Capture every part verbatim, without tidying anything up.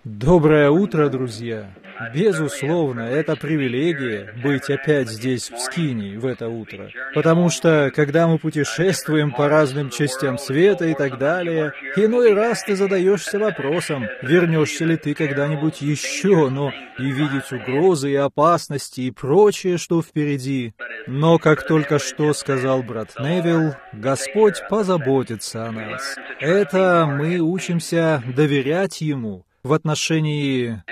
Доброе утро, друзья! Безусловно, это привилегия быть опять здесь, в Скинии, в это утро. Потому что, когда мы путешествуем по разным частям света и так далее, иной раз ты задаешься вопросом, вернешься ли ты когда-нибудь еще, но и видеть угрозы и опасности и прочее, что впереди. Но, как только что сказал брат Невилл, Господь позаботится о нас. Это мы учимся доверять Ему в отношении...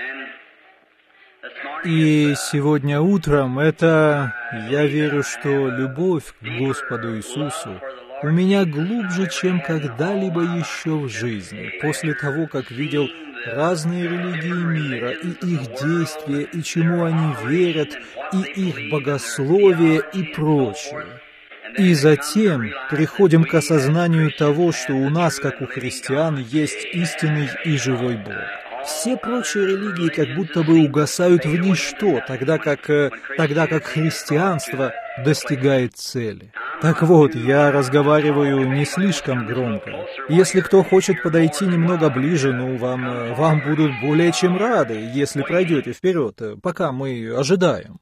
И сегодня утром это, я верю, что любовь к Господу Иисусу у меня глубже, чем когда-либо еще в жизни, после того, как видел разные религии мира, и их действия, и чему они верят, и их богословие, и прочее. И затем приходим к осознанию того, что у нас, как у христиан, есть истинный и живой Бог. Все прочие религии как будто бы угасают в ничто, тогда как, тогда как христианство достигает цели. Так вот, я разговариваю не слишком громко. Если кто хочет подойти немного ближе, ну, вам, вам будут более чем рады, если пройдете вперед, пока мы ожидаем.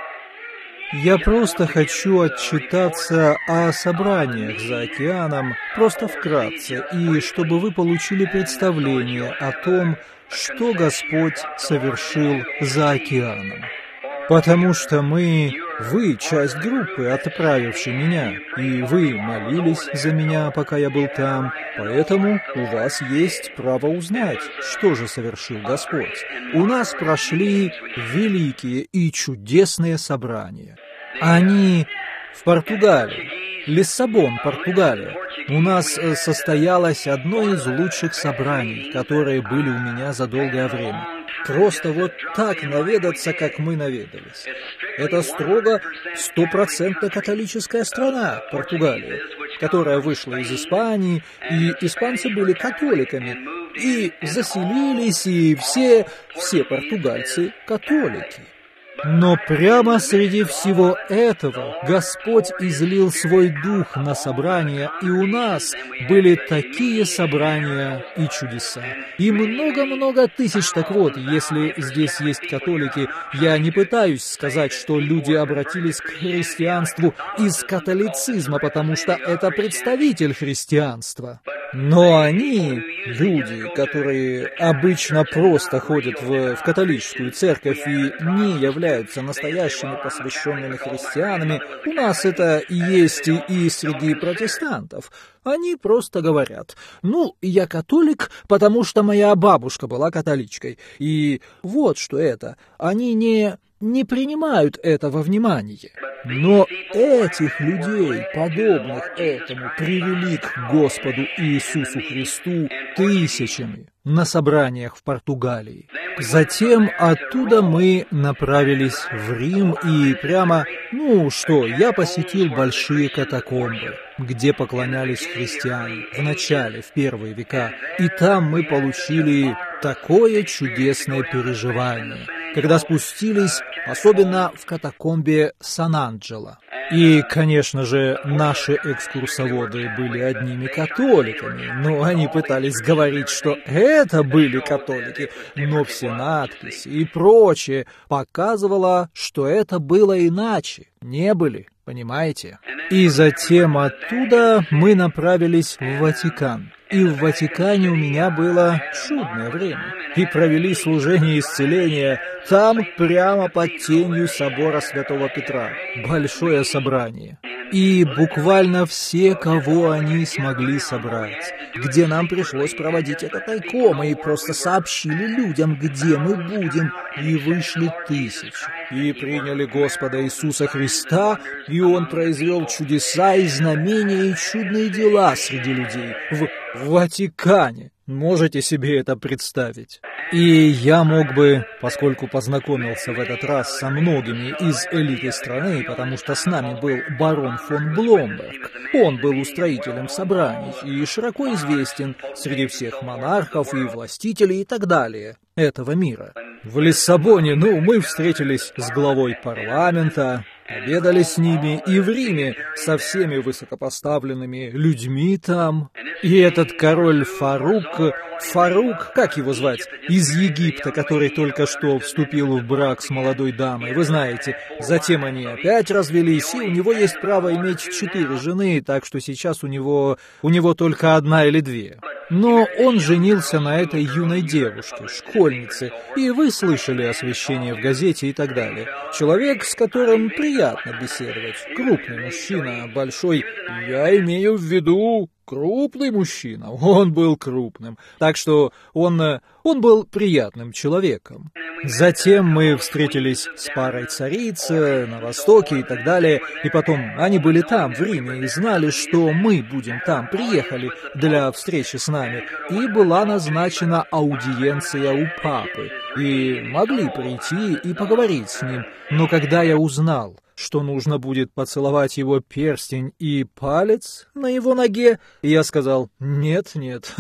Я просто хочу отчитаться о собраниях за океаном, просто вкратце, и чтобы вы получили представление о том, что Господь совершил за океаном. Потому что мы, вы, часть группы, отправившей меня, и вы молились за меня, пока я был там, поэтому у вас есть право узнать, что же совершил Господь. У нас прошли великие и чудесные собрания. Они в Португалии, Лиссабон, Португалия. У нас состоялось одно из лучших собраний, которые были у меня за долгое время. Просто вот так наведаться, как мы наведались. Это строго стопроцентно католическая страна, Португалия, которая вышла из Испании, и испанцы были католиками, и заселились, и все, все португальцы католики. Но прямо среди всего этого Господь излил свой дух на собрания, и у нас были такие собрания и чудеса. И много-много тысяч. Так вот, если здесь есть католики, я не пытаюсь сказать, что люди обратились к христианству из католицизма, потому что это представитель христианства. Но они, люди, которые обычно просто ходят в, в католическую церковь и не являются настоящими посвященными христианами, у нас это есть и, и среди протестантов. Они просто говорят: ну, я католик, потому что моя бабушка была католичкой. И вот что это. Они не... не принимают это во внимание. Но этих людей, подобных этому, привели к Господу Иисусу Христу тысячами на собраниях в Португалии. Затем оттуда мы направились в Рим, и прямо, ну что, я посетил большие катакомбы, где поклонялись христиане в начале, в первые века, и там мы получили такое чудесное переживание, когда спустились, особенно в катакомбе Сан-Анджело. И, конечно же, наши экскурсоводы были одними католиками, но они пытались говорить, что это были католики, но все надписи и прочее показывало, что это было иначе, не были, понимаете? И затем оттуда мы направились в Ватикан. И в Ватикане у меня было чудное время. И провели служение исцеления там, прямо под тенью собора Святого Петра. Большое собрание. И буквально все, кого они смогли собрать, где нам пришлось проводить это тайком, и просто сообщили людям, где мы будем, и вышли тысячи. И приняли Господа Иисуса Христа, и Он произвел чудеса и знамения и чудные дела среди людей в, в Ватикане. Можете себе это представить? И я мог бы, поскольку познакомился в этот раз со многими из элиты страны, потому что с нами был барон фон Бломберг, он был устроителем собраний и широко известен среди всех монархов и властителей и так далее этого мира. В Лиссабоне, ну, мы встретились с главой парламента, обедали с ними, и в Риме со всеми высокопоставленными людьми там. И этот король Фарук Фарук, как его звать, из Египта, который только что вступил в брак с молодой дамой, вы знаете. Затем они опять развелись, и у него есть право иметь четыре жены, так что сейчас у него, у него только одна или две. Но он женился на этой юной девушке, школьнице, и вы слышали освещение в газете и так далее. Человек, с которым приятно беседовать, крупный мужчина, большой, я имею в виду... Крупный мужчина, он был крупным, так что он, он был приятным человеком. Затем мы встретились с парой цариц на Востоке и так далее, и потом они были там, в Риме, и знали, что мы будем там, приехали для встречи с нами, и была назначена аудиенция у папы, и могли прийти и поговорить с ним, но когда я узнал, что нужно будет поцеловать его перстень и палец на его ноге, и я сказал: «Нет, нет,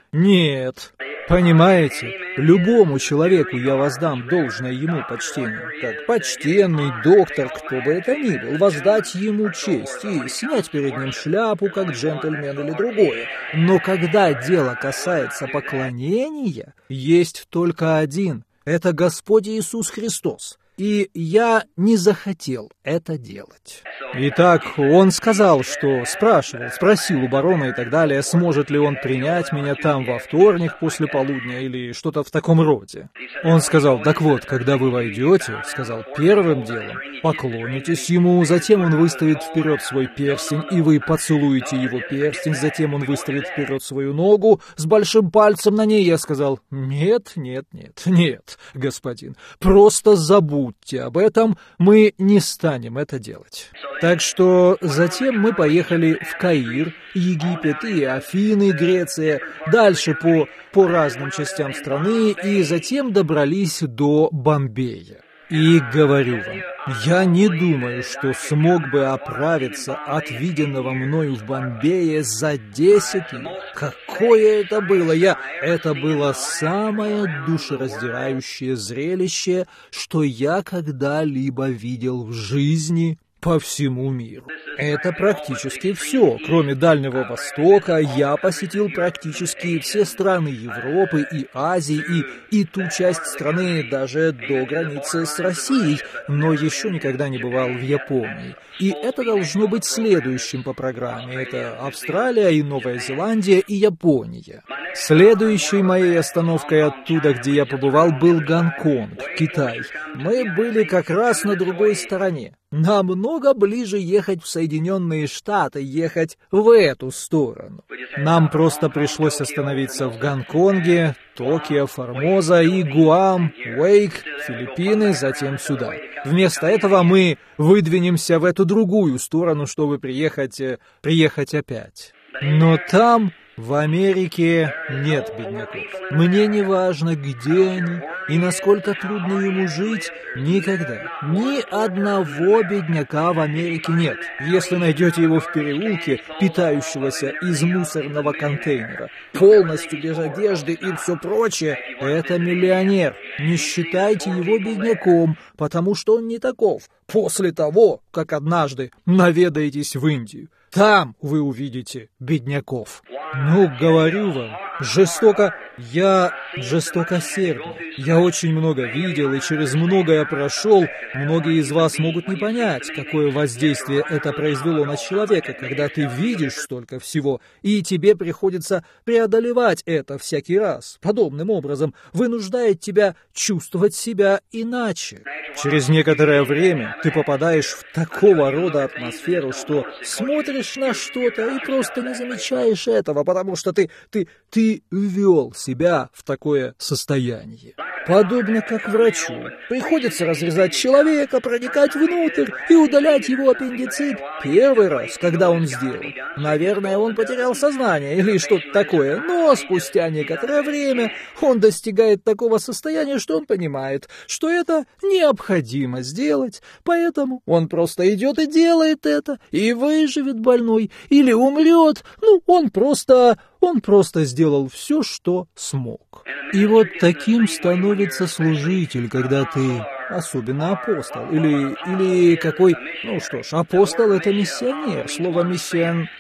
нет». Понимаете, любому человеку я воздам должное ему почтение, как почтенный доктор, кто бы это ни был, воздать ему честь и снять перед ним шляпу, как джентльмен или другое. Но когда дело касается поклонения, есть только один — это Господь Иисус Христос. И я не захотел это делать. Итак, он сказал, что спрашивал, спросил у барона и так далее, сможет ли он принять меня там во вторник после полудня или что-то в таком роде. Он сказал: так вот, когда вы войдете, сказал, первым делом поклонитесь ему, затем он выставит вперед свой перстень, и вы поцелуете его перстень, затем он выставит вперед свою ногу с большим пальцем на ней. Я сказал: нет, нет, нет, нет, господин, просто забудьте. Будьте об этом, мы не станем это делать. Так что затем мы поехали в Каир, Египет и Афины, Греция, дальше по, по разным частям страны, и затем добрались до Бомбея. И говорю вам, я не думаю, что смог бы оправиться от виденного мною в Бомбее за десять лет. Какое это было! Я... Это было самое душераздирающее зрелище, что я когда-либо видел в жизни по всему миру. Это практически все. Кроме Дальнего Востока, я посетил практически все страны Европы и Азии, и, и ту часть страны даже до границы с Россией, но еще никогда не бывал в Японии. И это должно быть следующим по программе. Это Австралия и Новая Зеландия и Япония. Следующей моей остановкой оттуда, где я побывал, был Гонконг, Китай. Мы были как раз на другой стороне. Намного ближе ехать в Соединенные Штаты, ехать в эту сторону. Нам просто пришлось остановиться в Гонконге, Токио, Формоза и Гуам, Уэйк, Филиппины, затем сюда. Вместо этого мы выдвинемся в эту другую сторону, чтобы приехать, приехать опять. Но там... В Америке нет бедняков. Мне не важно, где они и насколько трудно ему жить, никогда. Ни одного бедняка в Америке нет. Если найдете его в переулке, питающегося из мусорного контейнера, полностью без одежды и все прочее, это миллионер. Не считайте его бедняком, потому что он не таков. После того, как однажды наведаетесь в Индию, там вы увидите бедняков. Ну, говорю вам, жестоко, я жестокосердный. Я очень много видел и через многое прошел. Многие из вас могут не понять, какое воздействие это произвело на человека, когда ты видишь столько всего, и тебе приходится преодолевать это всякий раз. Подобным образом вынуждает тебя чувствовать себя иначе. Через некоторое время ты попадаешь в такого рода атмосферу, что смотришь на что-то и просто не замечаешь этого, потому что ты, ты, ты ввел себя в такое состояние. Подобно как врачу. Приходится разрезать человека, проникать внутрь и удалять его аппендицит. Первый раз, когда он сделал, наверное, он потерял сознание или что-то такое, но спустя некоторое время он достигает такого состояния, что он понимает, что это необходимо сделать, поэтому он просто идет и делает это, и выживет больной, или умрет, ну, он просто... Он просто сделал все, что смог. И вот таким становится служитель, когда ты, особенно апостол, или, или какой, ну что ж, апостол — это миссионер. Слово «миссион»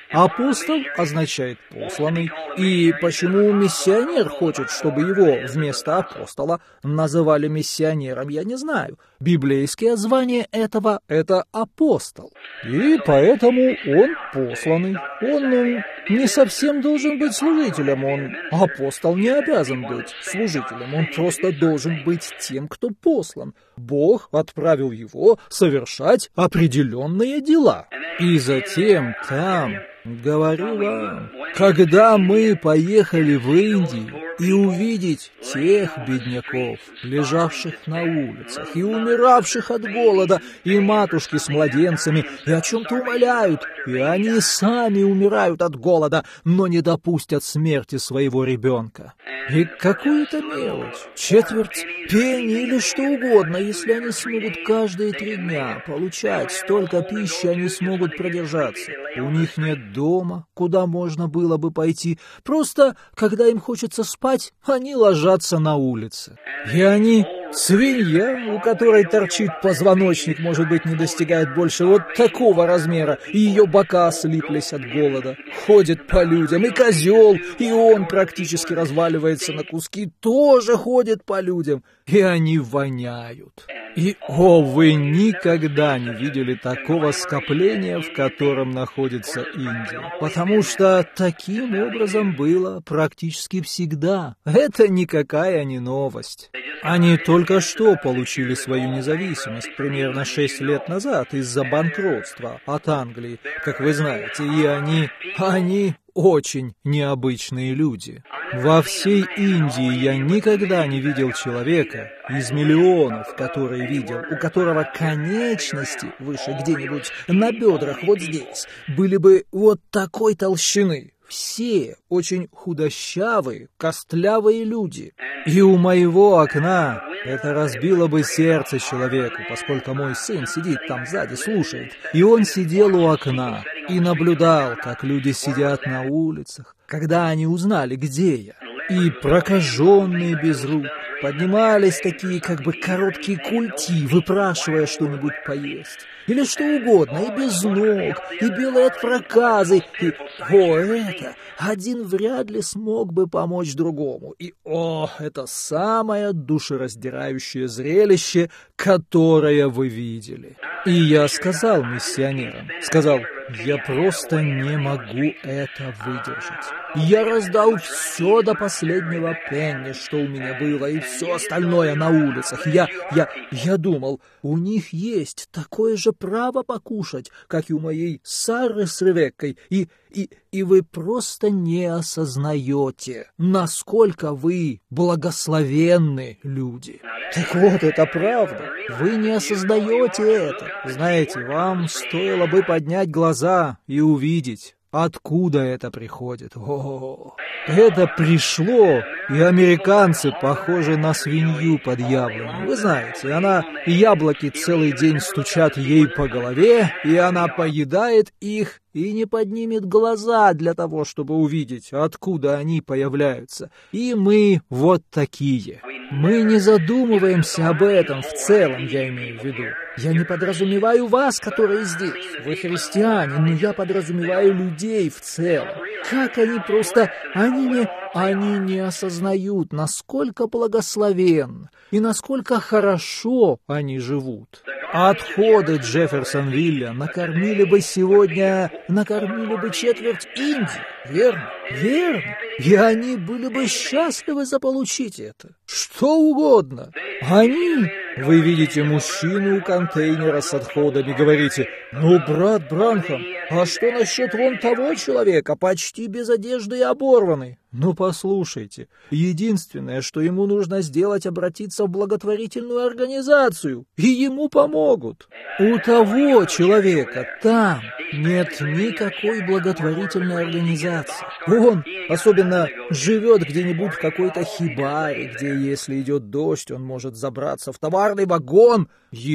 Апостол означает посланный. И почему миссионер хочет, чтобы его вместо апостола называли миссионером, я не знаю. Библейское звание этого — это апостол. И поэтому он посланный. Он не совсем должен быть служителем. Он, апостол, не обязан быть служителем. Он просто должен быть тем, кто послан. Бог отправил его совершать определенные дела. И затем там, говорю вам, когда мы поехали в Индию и увидеть тех бедняков, лежавших на улицах и умиравших от голода, и матушки с младенцами, и о чем-то умоляют, и они сами умирают от голода, но не допустят смерти своего ребенка. И какую-то мелочь, четверть пенни или что угодно, если они смогут каждые три дня получать столько пищи, они смогут продержаться. У них нет дома, куда можно было бы пойти. Просто, когда им хочется спать, они ложатся на улице. И они... Свинья, у которой торчит позвоночник, может быть, не достигает больше вот такого размера, и ее бока слиплись от голода, ходит по людям, и козел, и он практически разваливается на куски, тоже ходит по людям, и они воняют. И, о, вы никогда не видели такого скопления, в котором находится Индия, потому что таким образом было практически всегда. Это никакая не новость. Они только что получили свою независимость, примерно шесть лет назад, из-за банкротства от Англии, как вы знаете, и они, они очень необычные люди. Во всей Индии я никогда не видел человека из миллионов, который видел, у которого конечности выше где-нибудь на бедрах вот здесь были бы вот такой толщины. Все очень худощавые, костлявые люди. И у моего окна это разбило бы сердце человеку, поскольку мой сын сидит там сзади, слушает. И он сидел у окна и наблюдал, как люди сидят на улицах, когда они узнали, где я. И прокаженные без рук поднимались такие как бы короткие культи, выпрашивая что-нибудь поесть. Или что угодно, и без ног, и белые от проказы, и, о, это, один вряд ли смог бы помочь другому. И, о, это самое душераздирающее зрелище, которое вы видели. И я сказал миссионерам, сказал, я просто не могу это выдержать. Я раздал все до последнего пенни, что у меня было, и все остальное на улицах. Я, я, я думал, у них есть такое же право покушать, как и у моей Сары с Ревеккой, и, и, и вы просто не осознаете, насколько вы благословенны люди. Так вот, это правда. Вы не осознаете это. Знаете, вам стоило бы поднять глаза и увидеть, откуда это приходит. О, это пришло, и американцы похожи на свинью под яблоней. Вы знаете, она яблоки целый день стучат ей по голове, и она поедает их и не поднимет глаза для того, чтобы увидеть, откуда они появляются. И мы вот такие. Мы не задумываемся об этом в целом, я имею в виду. Я не подразумеваю вас, которые здесь. Вы христиане, но я подразумеваю людей в целом. Как они просто... Они не... Они не осознают, насколько благословен и насколько хорошо они живут. Отходы Джефферсонвилля накормили бы сегодня... Накормили бы четверть Индии. Верно? Верно. И они были бы счастливы заполучить это. Что угодно. Они... Вы видите мужчину у контейнера с отходами, говорите, «Ну, брат Бранхам, а что насчет вон того человека, почти без одежды и оборванный?» Ну, послушайте, единственное, что ему нужно сделать, обратиться в благотворительную организацию, и ему помогут. У того человека там нет никакой благотворительной организации. Он, особенно, живет где-нибудь в какой-то хибаре, где, если идет дождь, он может забраться в товарный вагон.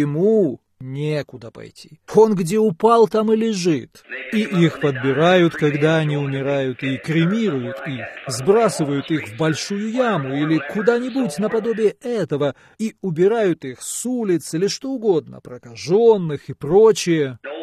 Ему некуда пойти. Он где упал, там и лежит. И их подбирают, когда они умирают, и кремируют их, сбрасывают их в большую яму или куда-нибудь наподобие этого, и убирают их с улиц или что угодно, прокаженных и прочее.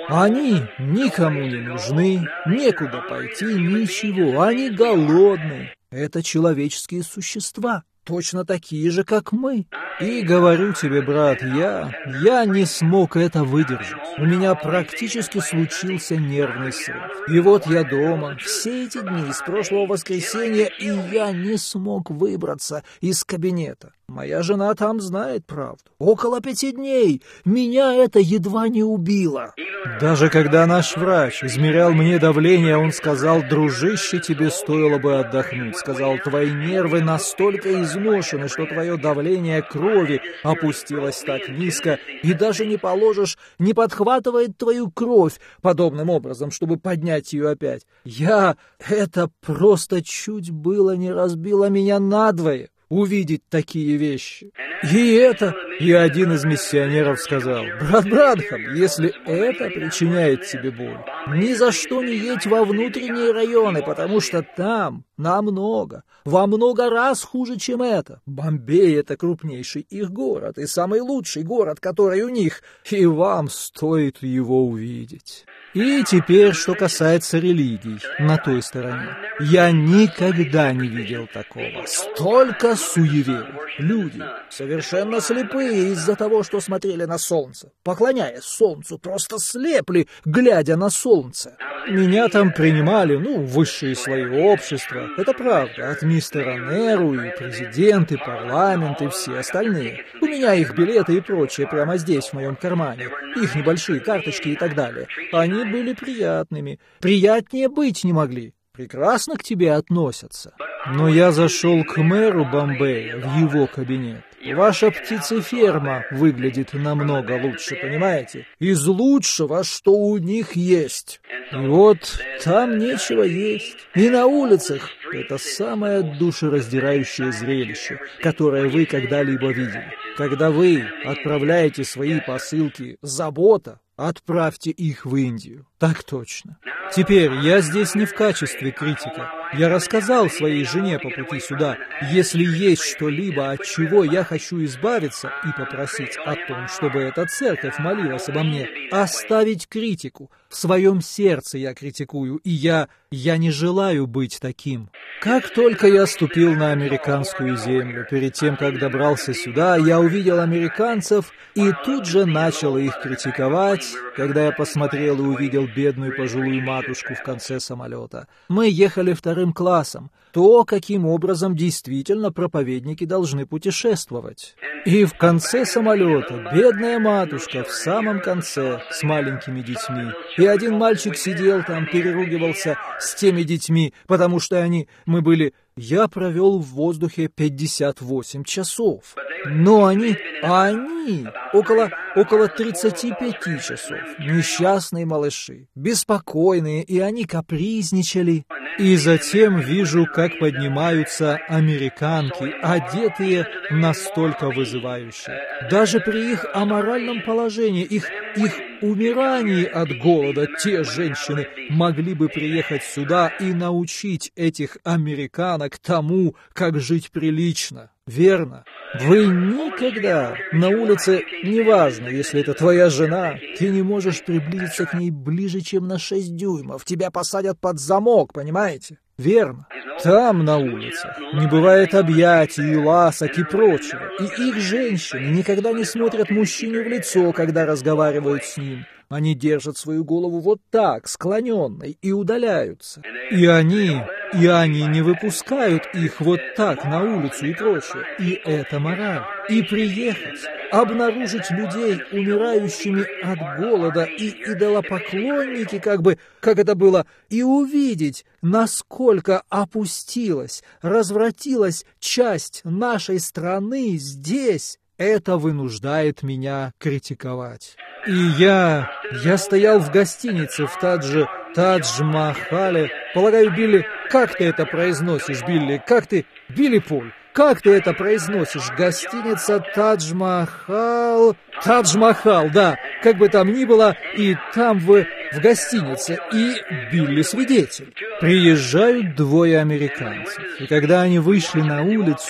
Они никому не нужны, некуда пойти, ничего, они голодны. Это человеческие существа, точно такие же, как мы. И говорю тебе, брат, я, я не смог это выдержать. У меня практически случился нервный срыв. И вот я дома, все эти дни с прошлого воскресенья, и я не смог выбраться из кабинета. Моя жена там знает правду. Около пяти дней меня это едва не убило. Даже когда наш врач измерял мне давление, он сказал: дружище, тебе стоило бы отдохнуть. Сказал: твои нервы настолько изношены, что твое давление крови опустилось так низко, и даже не положишь, не подхватывает твою кровь подобным образом, чтобы поднять ее опять. Я... это просто чуть было не разбило меня надвое. Увидеть такие вещи. И это... И один из миссионеров сказал: брат Бранхам, если это причиняет тебе боль, ни за что не едь во внутренние районы, потому что там намного, во много раз хуже, чем это. Бомбей — это крупнейший их город и самый лучший город, который у них, и вам стоит его увидеть. И теперь, что касается религий на той стороне. Я никогда не видел такого. Столько суеверий. Люди совершенно слепые из-за того, что смотрели на солнце. Поклоняясь солнцу, просто слепли, глядя на солнце. Меня там принимали, ну, высшие слои общества. Это правда. От мистера Неру и президент, и парламент, и все остальные. У меня их билеты и прочее прямо здесь, в моем кармане. Их небольшие карточки и так далее. Они были приятными. Приятнее быть не могли. Прекрасно к тебе относятся. Но я зашел к мэру Бомбея в его кабинет. Ваша птицеферма выглядит намного лучше, понимаете? Из лучшего, что у них есть. И вот там нечего есть. И на улицах это самое душераздирающее зрелище, которое вы когда-либо видели. Когда вы отправляете свои посылки «Забота», отправьте их в Индию. Так точно. Теперь я здесь не в качестве критика. Я рассказал своей жене по пути сюда, если есть что-либо, от чего я хочу избавиться, и попросить о том, чтобы эта церковь молилась обо мне, оставить критику. В своем сердце я критикую, и я... я не желаю быть таким. Как только я ступил на американскую землю, перед тем, как добрался сюда, я увидел американцев и тут же начал их критиковать, когда я посмотрел и увидел бедную пожилую матушку в конце самолета. Мы ехали вторым классом. То, каким образом действительно проповедники должны путешествовать. И в конце самолета бедная матушка в самом конце с маленькими детьми. И один мальчик сидел там, переругивался с теми детьми, потому что они... мы были... Я провел в воздухе пятьдесят восемь часов. Но они... они... около... около тридцати пяти часов. Несчастные малыши, беспокойные, и они капризничали. И затем вижу, как поднимаются американки, одетые настолько вызывающе. Даже при их аморальном положении, их, их умирании от голода, те женщины могли бы приехать сюда и научить этих американок тому, как жить прилично. Верно? Вы никогда на улице, неважно, если это твоя жена, ты не можешь приблизиться к ней ближе, чем на шесть дюймов. Тебя посадят под замок, понимаете? Верно? Там, на улицах, не бывает объятий, ласок и прочего. И их женщины никогда не смотрят мужчине в лицо, когда разговаривают с ним. Они держат свою голову вот так, склоненной, и удаляются. И они, и они не выпускают их вот так на улицу и прочее. И это мораль. И приехать, обнаружить людей, умирающими от голода, и идолопоклонники, как бы, как это было, и увидеть, насколько опустилась, развратилась часть нашей страны здесь, это вынуждает меня критиковать. И я... я стоял в гостинице в Тадже... Тадж-Махале. Полагаю, Билли, как ты это произносишь, Билли? Как ты... Билли Поль, как ты это произносишь? Гостиница Тадж-Махал... Тадж-Махал, да. Как бы там ни было, и там вы в гостинице, и Билли свидетель. Приезжают двое американцев, и когда они вышли на улицу...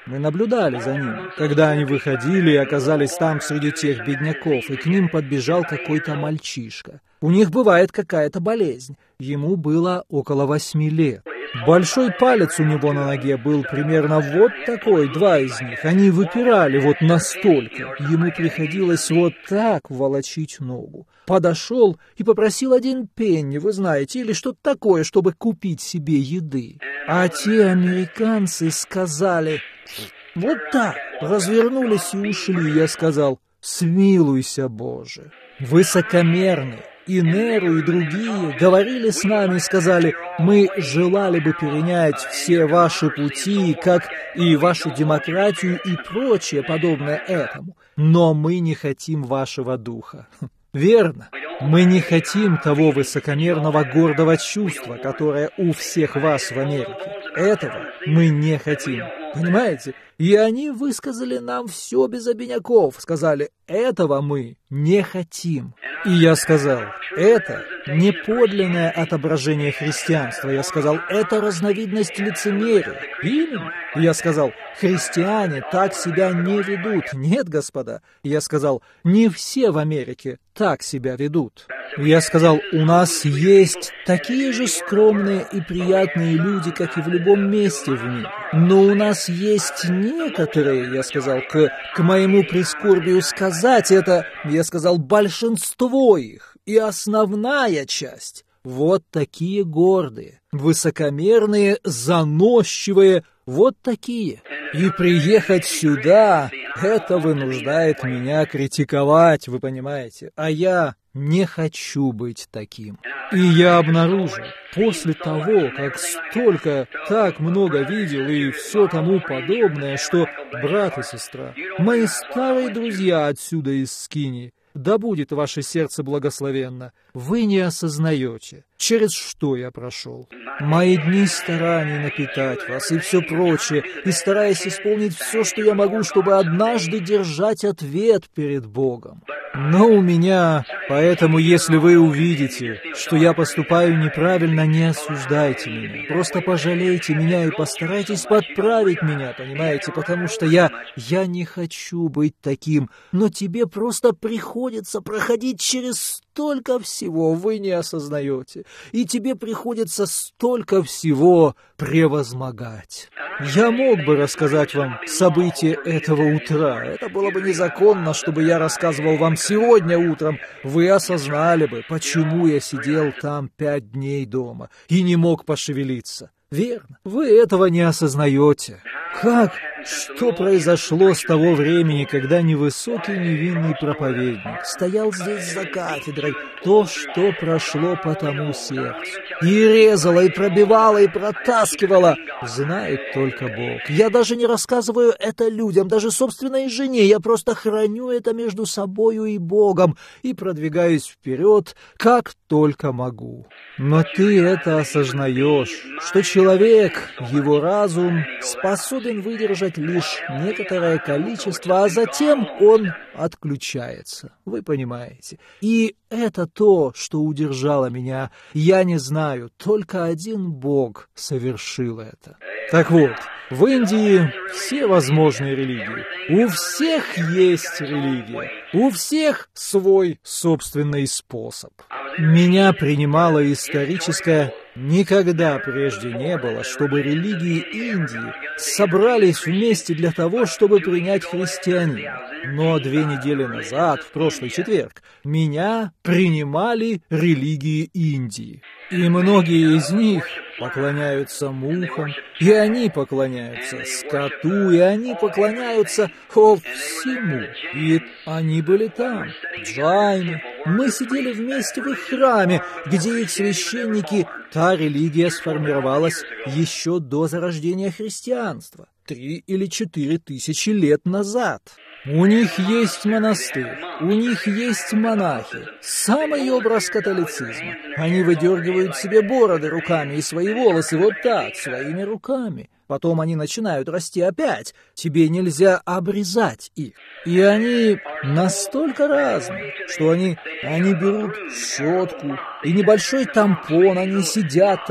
Мы наблюдали за ними, когда они выходили и оказались там среди тех бедняков, и к ним подбежал какой-то мальчишка. У них бывает какая-то болезнь. Ему было около восьми лет. Большой палец у него на ноге был примерно вот такой, два из них. Они выпирали вот настолько. Ему приходилось вот так волочить ногу. Подошел и попросил один пенни, вы знаете, или что-то такое, чтобы купить себе еды. А те американцы сказали... Вот так, развернулись и ушли. Я сказал: «Смилуйся, Боже». Высокомерные, и Неру, и другие говорили с нами и сказали: «Мы желали бы перенять все ваши пути, как и вашу демократию и прочее подобное этому, но мы не хотим вашего духа». Верно. Мы не хотим того высокомерного гордого чувства, которое у всех вас в Америке. Этого мы не хотим. Понимаете? И они высказали нам все без обиняков. Сказали: этого мы не хотим. И я сказал: это не подлинное отображение христианства. Я сказал: это разновидность лицемерия. Именно. Я сказал: христиане так себя не ведут. Нет, господа. Я сказал: не все в Америке так себя ведут. Я сказал: у нас есть такие же скромные и приятные люди, как и в любом месте в мире. Но у нас есть некоторые, я сказал, к, к моему прискорбию сказать это, я сказал, большинство их и основная часть. Вот такие гордые, высокомерные, заносчивые, вот такие. И приехать сюда, это вынуждает меня критиковать, вы понимаете. А я не хочу быть таким. И я обнаружил, после того, как столько, так много видел и все тому подобное, что, брат и сестра, мои старые друзья отсюда из Скини, да будет ваше сердце благословенно, вы не осознаете, через что я прошел. Мои дни стараний напитать вас и все прочее, и стараясь исполнить все, что я могу, чтобы однажды держать ответ перед Богом. Но у меня, поэтому если вы увидите, что я поступаю неправильно, не осуждайте меня. Просто пожалейте меня и постарайтесь подправить меня, понимаете, потому что я, я не хочу быть таким, но тебе просто приходится проходить через столько всего, вы не осознаете, и тебе приходится столько всего превозмогать. Я мог бы рассказать вам события этого утра. Это было бы незаконно, чтобы я рассказывал вам сегодня утром. Вы осознали бы, почему я сидел там пять дней дома и не мог пошевелиться. Верно, вы этого не осознаете. Как? Что произошло с того времени, когда невысокий невинный проповедник стоял здесь за кафедрой, то, что прошло по тому сердцу, и резало, и пробивало, и протаскивало, знает только Бог. Я даже не рассказываю это людям, даже собственной жене, я просто храню это между собою и Богом и продвигаюсь вперед, как только могу. Но ты это осознаешь, что человек, его разум способен выдержать лишь некоторое количество, а затем он отключается. Вы понимаете? И это то, что удержало меня. Я не знаю, только один Бог совершил это. Так вот, в Индии все возможные религии. У всех есть религия. У всех свой собственный способ. Меня принимала историческая... Никогда прежде не было, чтобы религии Индии собрались вместе для того, чтобы принять христианина. Но две недели назад, в прошлый четверг, меня принимали религии Индии. И многие из них поклоняются мухам, и они поклоняются скоту, и они поклоняются о, всему. И они были там, джайны. Мы сидели вместе в их храме, где их священники... Та религия сформировалась еще до зарождения христианства, три или четыре тысячи лет назад. У них есть монастырь, у них есть монахи, самый образ католицизма. Они выдергивают себе бороды руками и свои волосы вот так, своими руками. Потом они начинают расти опять. Тебе нельзя обрезать их. И они настолько разные, что они, они берут щетку и небольшой тампон, они сидят там.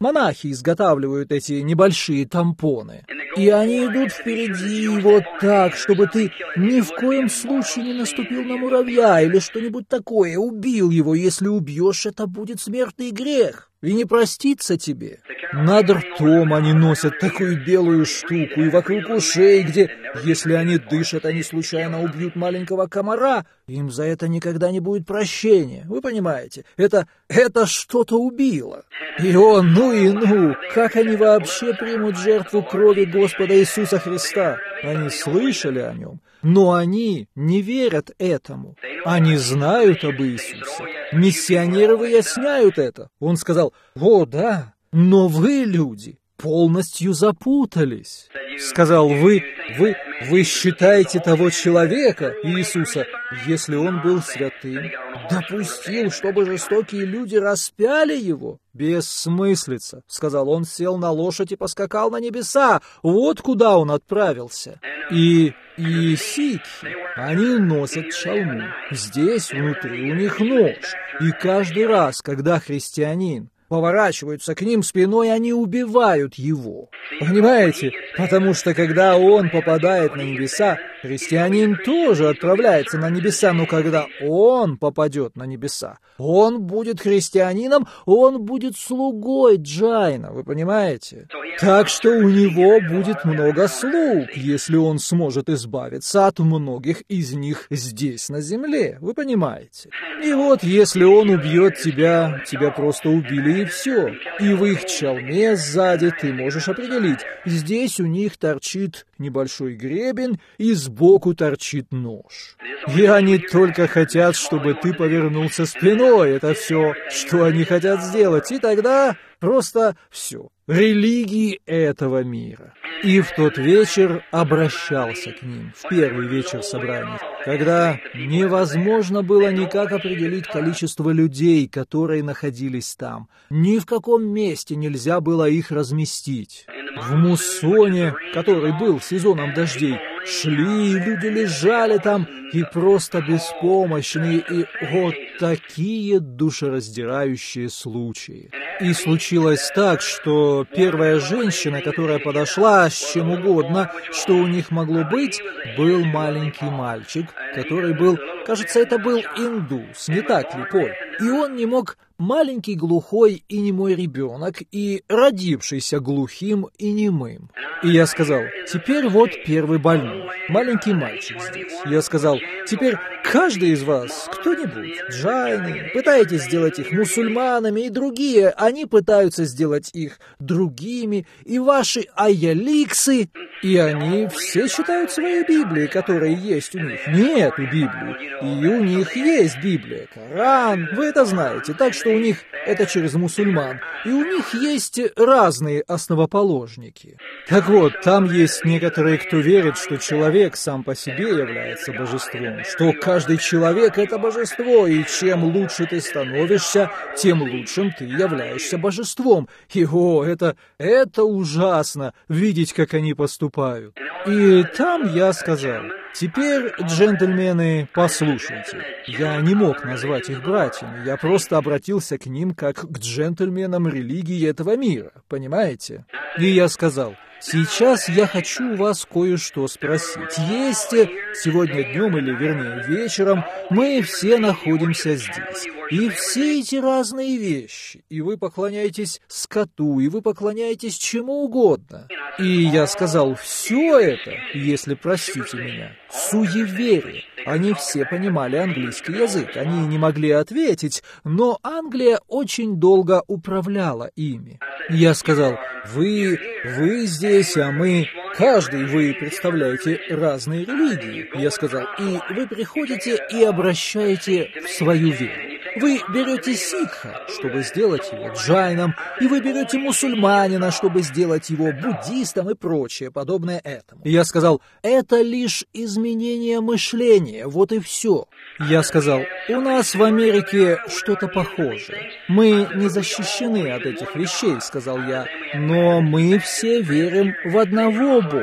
Монахи изготавливают эти небольшие тампоны. И они идут впереди вот так, чтобы ты ни в коем случае не наступил на муравья или что-нибудь такое, убил его. Если убьешь, это будет смертный грех. И не простится тебе. Над ртом они носят такую белую штуку, и вокруг ушей, где, если они дышат, они случайно убьют маленького комара, им за это никогда не будет прощения. Вы понимаете? Это, это что-то убило. И он, ну и ну, как они вообще примут жертву крови Господа Иисуса Христа? Они слышали о нем, но они не верят этому. Они знают об Иисусе. Миссионеры выясняют это. Он сказал: «О, да, но вы, люди, полностью запутались». Сказал: «Вы, вы, вы считаете того человека, Иисуса, если он был святым, допустил, чтобы жестокие люди распяли его? Бессмыслица», — сказал. Он сел на лошадь и поскакал на небеса. Вот куда он отправился. И... И сикхи, они носят чалму. Здесь внутри у них нож. И каждый раз, когда христианин поворачиваются к ним спиной, они убивают его. Понимаете? Потому что когда он попадает на небеса, христианин тоже отправляется на небеса, но когда он попадет на небеса, он будет христианином, он будет слугой Джайна, вы понимаете? Так что у него будет много слуг, если он сможет избавиться от многих из них здесь, на земле, вы понимаете? И вот если он убьет тебя, тебя просто убили и все. И в их чалме сзади ты можешь определить, здесь у них торчит небольшой гребень и сбоку торчит нож. И они только хотят, чтобы ты повернулся спиной. Это все, что они хотят сделать. И тогда просто все. Религии этого мира. И в тот вечер обращался к ним, в первый вечер собраний, когда невозможно было никак определить количество людей, которые находились там. Ни в каком месте нельзя было их разместить. В муссоне, который был сезоном дождей, шли, люди лежали там, и просто беспомощные, и вот такие душераздирающие случаи. И случилось так, что первая женщина, которая подошла с чем угодно, что у них могло быть, был маленький мальчик, который был, кажется, это был индус, не так ли, Поль? И он не мог, маленький глухой и немой ребенок, и родившийся глухим и немым. И я сказал: теперь вот первый больной, маленький мальчик здесь. Я сказал: теперь каждый из вас, кто-нибудь, джайны, пытаетесь сделать их мусульманами, и другие, они пытаются сделать их другими, и ваши аяликсы, и они все читают свои Библии, которые есть у них. Нет у Библии, и у них есть Библия, Коран, вы это знаете, так что у них это через мусульман, и у них есть разные основоположники. Так вот, там есть некоторые, кто верит, что человек сам по себе является божеством, что каждый человек — это божество, и чем лучше ты становишься, тем лучшим ты являешься божеством. И о, это, это ужасно, видеть, как они поступают. И там я сказал: теперь, джентльмены, послушайте. Я не мог назвать их братьями, я просто обратился к ним как к джентльменам религии этого мира, понимаете? И я сказал: сейчас я хочу у вас кое-что спросить. Есть сегодня днем, или вернее вечером, мы все находимся здесь. И все эти разные вещи. И вы поклоняетесь скоту, и вы поклоняетесь чему угодно. И я сказал: все это, если простите меня, суеверие. Они все понимали английский язык, они не могли ответить, но Англия очень долго управляла ими. Я сказал: вы, вы здесь, а мы, каждый, вы представляете разные религии. Я сказал: и вы приходите и обращаете в свою веру. Вы берете сикха, чтобы сделать его джайном, и вы берете мусульманина, чтобы сделать его буддистом и прочее, подобное этому. Я сказал: это лишь изменение мышления, вот и все. Я сказал: у нас в Америке что-то похожее. Мы не защищены от этих вещей, сказал я, но мы все верим в одного Бога.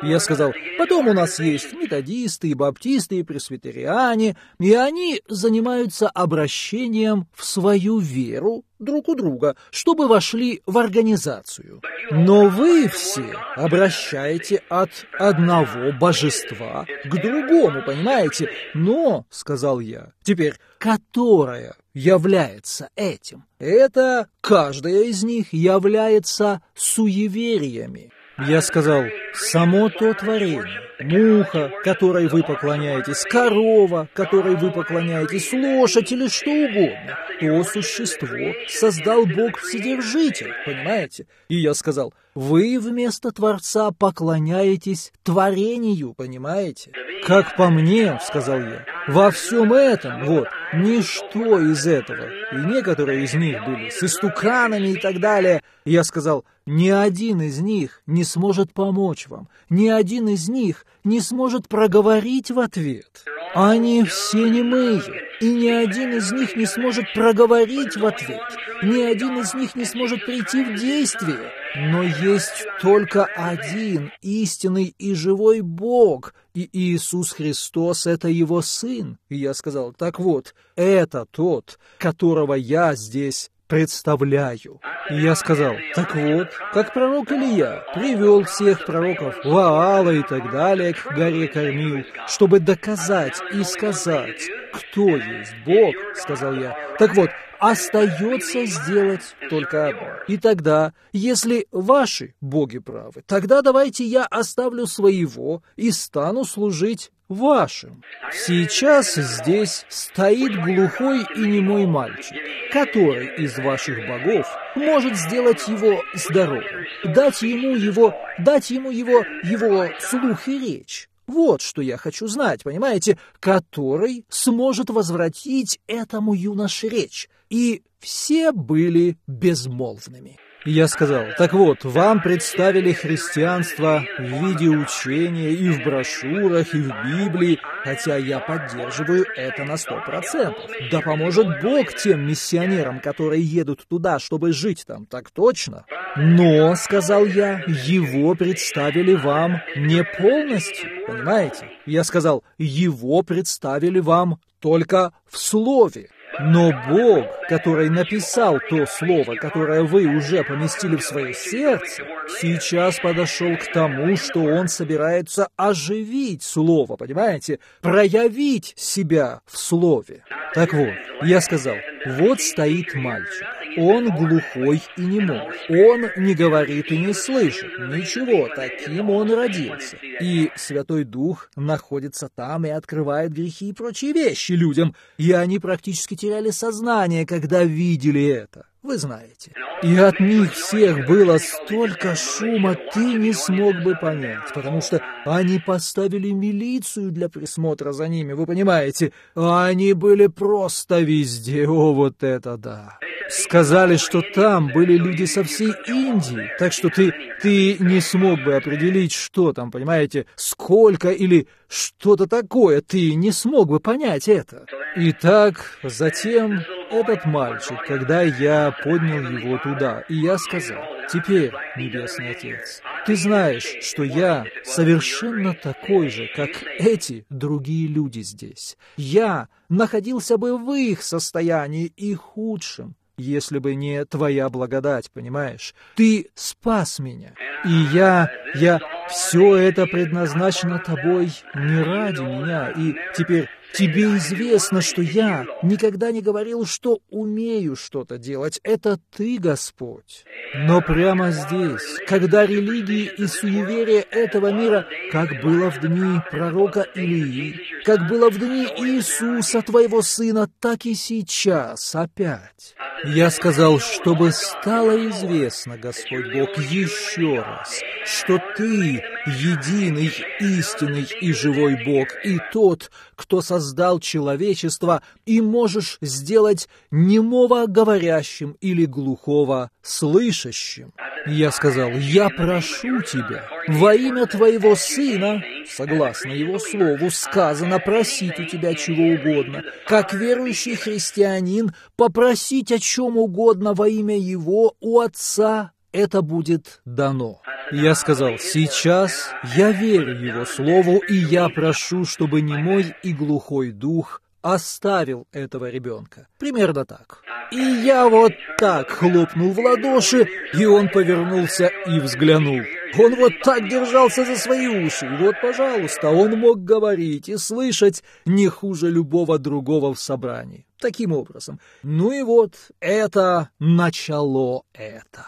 Я сказал, потом у нас есть методисты, и баптисты, и пресвитериане, и они занимаются обращением в свою веру друг у друга, чтобы вошли в организацию. Но вы все обращаете от одного божества к другому, понимаете? Но, сказал я, теперь, которое является этим? Это каждая из них является суевериями. Я сказал, само то творение, муха, которой вы поклоняетесь, корова, которой вы поклоняетесь, лошадь или что угодно, то существо создал Бог Вседержитель, понимаете? И я сказал, вы вместо Творца поклоняетесь творению, понимаете? Как по мне, сказал я, во всем этом, вот, ничто из этого, и некоторые из них были с истуканами и так далее, я сказал, ни один из них не сможет помочь вам, ни один из них не сможет проговорить в ответ. Они все немые, и ни один из них не сможет проговорить в ответ, ни один из них не сможет прийти в действие. Но есть только один истинный и живой Бог, и Иисус Христос — это Его Сын. И я сказал, так вот, это тот, которого я здесь представляю. И я сказал, так вот, как пророк Илия привел всех пророков Ваала и так далее к горе Кормил, чтобы доказать и сказать, кто есть Бог, сказал я. Так вот, остается сделать только одно. И тогда, если ваши боги правы, тогда давайте я оставлю своего и стану служить вашим. Сейчас здесь стоит глухой и немой мальчик, который из ваших богов может сделать его здоровым, дать ему его, дать ему его, его слух и речь. Вот что я хочу знать, понимаете, который сможет возвратить этому юноше речь. И все были безмолвными. Я сказал, так вот, вам представили христианство в виде учения и в брошюрах, и в Библии, хотя я поддерживаю это на сто процентов. Да поможет Бог тем миссионерам, которые едут туда, чтобы жить там, так точно. Но, сказал я, его представили вам не полностью, понимаете? Я сказал, его представили вам только в слове. Но Бог, который написал то слово, которое вы уже поместили в свое сердце, сейчас подошел к тому, что Он собирается оживить слово, понимаете, проявить себя в слове. Так вот, я сказал, вот стоит мальчик, он глухой и немой, он не говорит и не слышит, ничего, таким он родился. И Святой Дух находится там и открывает грехи и прочие вещи людям, и они практически теряли сознание, когда видели это. Вы знаете. И от них всех было столько шума, ты не смог бы понять, потому что они поставили милицию для присмотра за ними, вы понимаете? Они были просто везде, о, вот это да. Сказали, что там были люди со всей Индии, так что ты, ты не смог бы определить, что там, понимаете, сколько или что-то такое, ты не смог бы понять это. Итак, затем этот мальчик, когда я поднял его туда, и я сказал, теперь, Небесный Отец, ты знаешь, что я совершенно такой же, как эти другие люди здесь. Я находился бы в их состоянии и худшем, если бы не твоя благодать, понимаешь? Ты спас меня. И я, я, все это предназначено тобой не ради меня. И теперь тебе известно, что я никогда не говорил, что умею что-то делать. Это ты, Господь. Но прямо здесь, когда религии и суеверия этого мира, как было в дни пророка Илии, как было в дни Иисуса, твоего Сына, так и сейчас опять. Я сказал, чтобы стало известно, Господь Бог, еще раз, что Ты единый, истинный и живой Бог, и тот, кто создал человечество, и можешь сделать немого говорящим или глухого слышащим. Я сказал, я прошу Тебя, во имя Твоего Сына, согласно Его Слову, сказано просить у Тебя чего угодно, как верующий христианин попросить о чем угодно во имя Его у Отца это будет дано. Я сказал: сейчас я верю его слову, и я прошу, чтобы немой и глухой дух оставил этого ребенка. Примерно так. И я вот так хлопнул в ладоши, и он повернулся и взглянул. Он вот так держался за свои уши, и вот, пожалуйста, он мог говорить и слышать не хуже любого другого в собрании. Таким образом. Ну и вот это начало это.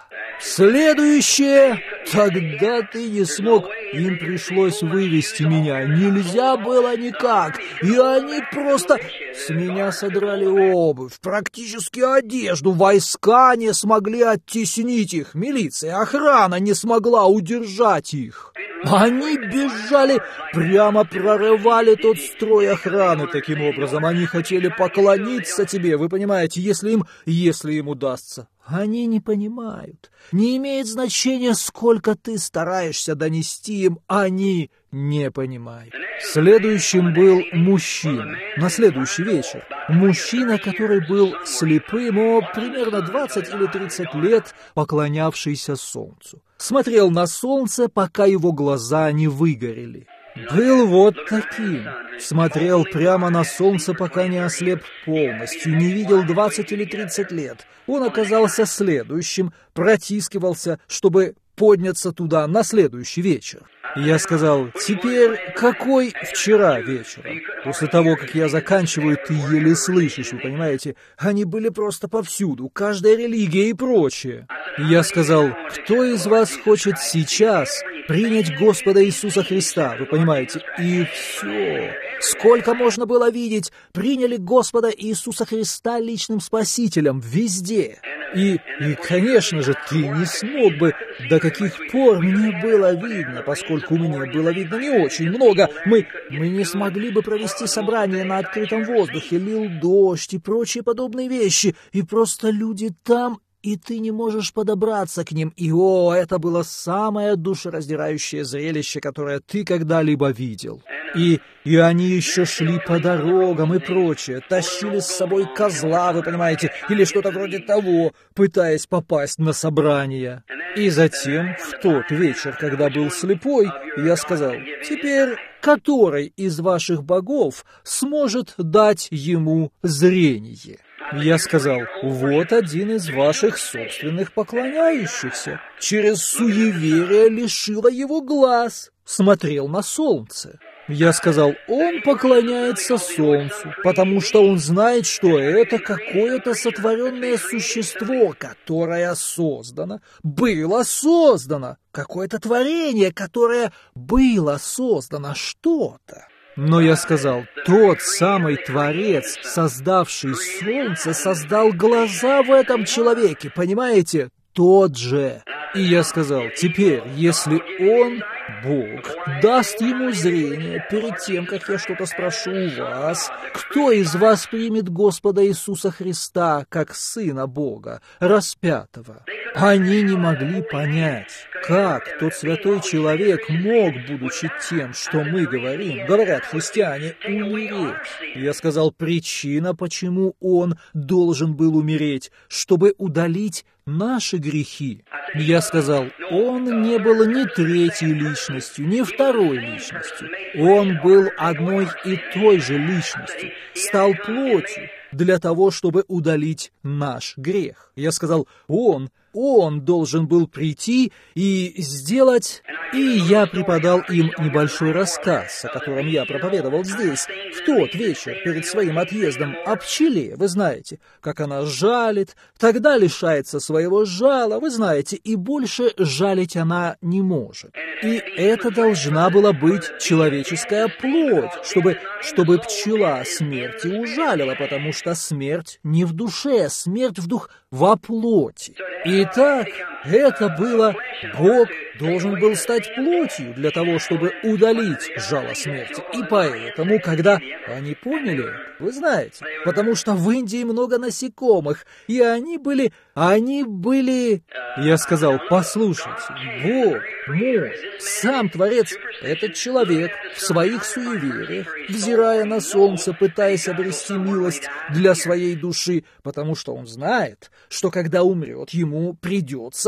Следующее. Тогда ты не смог. Им пришлось вывести меня. Нельзя было никак. И они просто с меня содрали обувь, практически одежду. Войска не смогли оттеснить их. Милиция, охрана не смогла удержать их. Они бежали, прямо прорывали тот строй охраны. Таким образом, они хотели поклониться тебе, вы понимаете, если им, если им удастся. Они не понимают. Не имеет значения, сколько ты стараешься донести им, они не понимают. Следующим был мужчина. На следующий вечер. Мужчина, который был слепым, о, примерно двадцать или тридцать лет, поклонявшийся солнцу. Смотрел на солнце, пока его глаза не выгорели. Был вот таким. Смотрел прямо на солнце, пока не ослеп полностью, не видел двадцать или тридцать лет. Он оказался следующим, протискивался, чтобы подняться туда на следующий вечер. Я сказал: теперь какой вчера вечером? После того, как я заканчиваю, ты еле слышишь, вы понимаете? Они были просто повсюду, каждая религия и прочее. Я сказал: кто из вас хочет сейчас принять Господа Иисуса Христа, вы понимаете? И все. Сколько можно было видеть, приняли Господа Иисуса Христа личным спасителем везде. И, и, конечно же, ты не смог бы, до каких пор мне было видно, поскольку мне было видно не очень много, мы, мы не смогли бы провести собрание на открытом воздухе, лил дождь и прочие подобные вещи, и просто люди там, и ты не можешь подобраться к ним. И, о, это было самое душераздирающее зрелище, которое ты когда-либо видел. И, и они еще шли по дорогам и прочее, тащили с собой козла, вы понимаете, или что-то вроде того, пытаясь попасть на собрание. И затем, в тот вечер, когда был слепой, я сказал: теперь который из ваших богов сможет дать ему зрение? Я сказал: вот один из ваших собственных поклоняющихся. Через суеверие лишило его глаз. Смотрел на солнце. Я сказал: он поклоняется солнцу, потому что он знает, что это какое-то сотворенное существо, которое создано, было создано, какое-то творение, которое было создано, что-то. Но я сказал: тот самый Творец, создавший солнце, создал глаза в этом человеке, понимаете? Тот же. И я сказал: теперь, если он, Бог, даст ему зрение, перед тем, как я что-то спрошу у вас, кто из вас примет Господа Иисуса Христа как Сына Бога, распятого? Они не могли понять, как тот святой человек мог, будучи тем, что мы говорим, говорят христиане, умереть. Я сказал: причина, почему он должен был умереть, чтобы удалить наши грехи. Я сказал: он не был ни третьей личностью, ни второй личностью. Он был одной и той же личностью, стал плотью для того, чтобы удалить наш грех. Я сказал: он, он должен был прийти и сделать... И я преподал им небольшой рассказ, о котором я проповедовал здесь, в тот вечер перед своим отъездом, о пчеле, вы знаете, как она жалит, тогда лишается своего жала, вы знаете, и больше жалить она не может. И это должна была быть человеческая плоть, чтобы, чтобы пчела смерти ужалила, потому что смерть не в душе, смерть в дух во плоти. Итак, это было... Бог должен был стать плотью для того, чтобы удалить жало смерти. И поэтому, когда они поняли, вы знаете, потому что в Индии много насекомых, и они были... Они были... Я сказал: послушайте, Бог, муж, сам Творец, этот человек в своих суевериях, взирая на солнце, пытаясь обрести милость для своей души, потому что он знает, что когда умрет, ему придется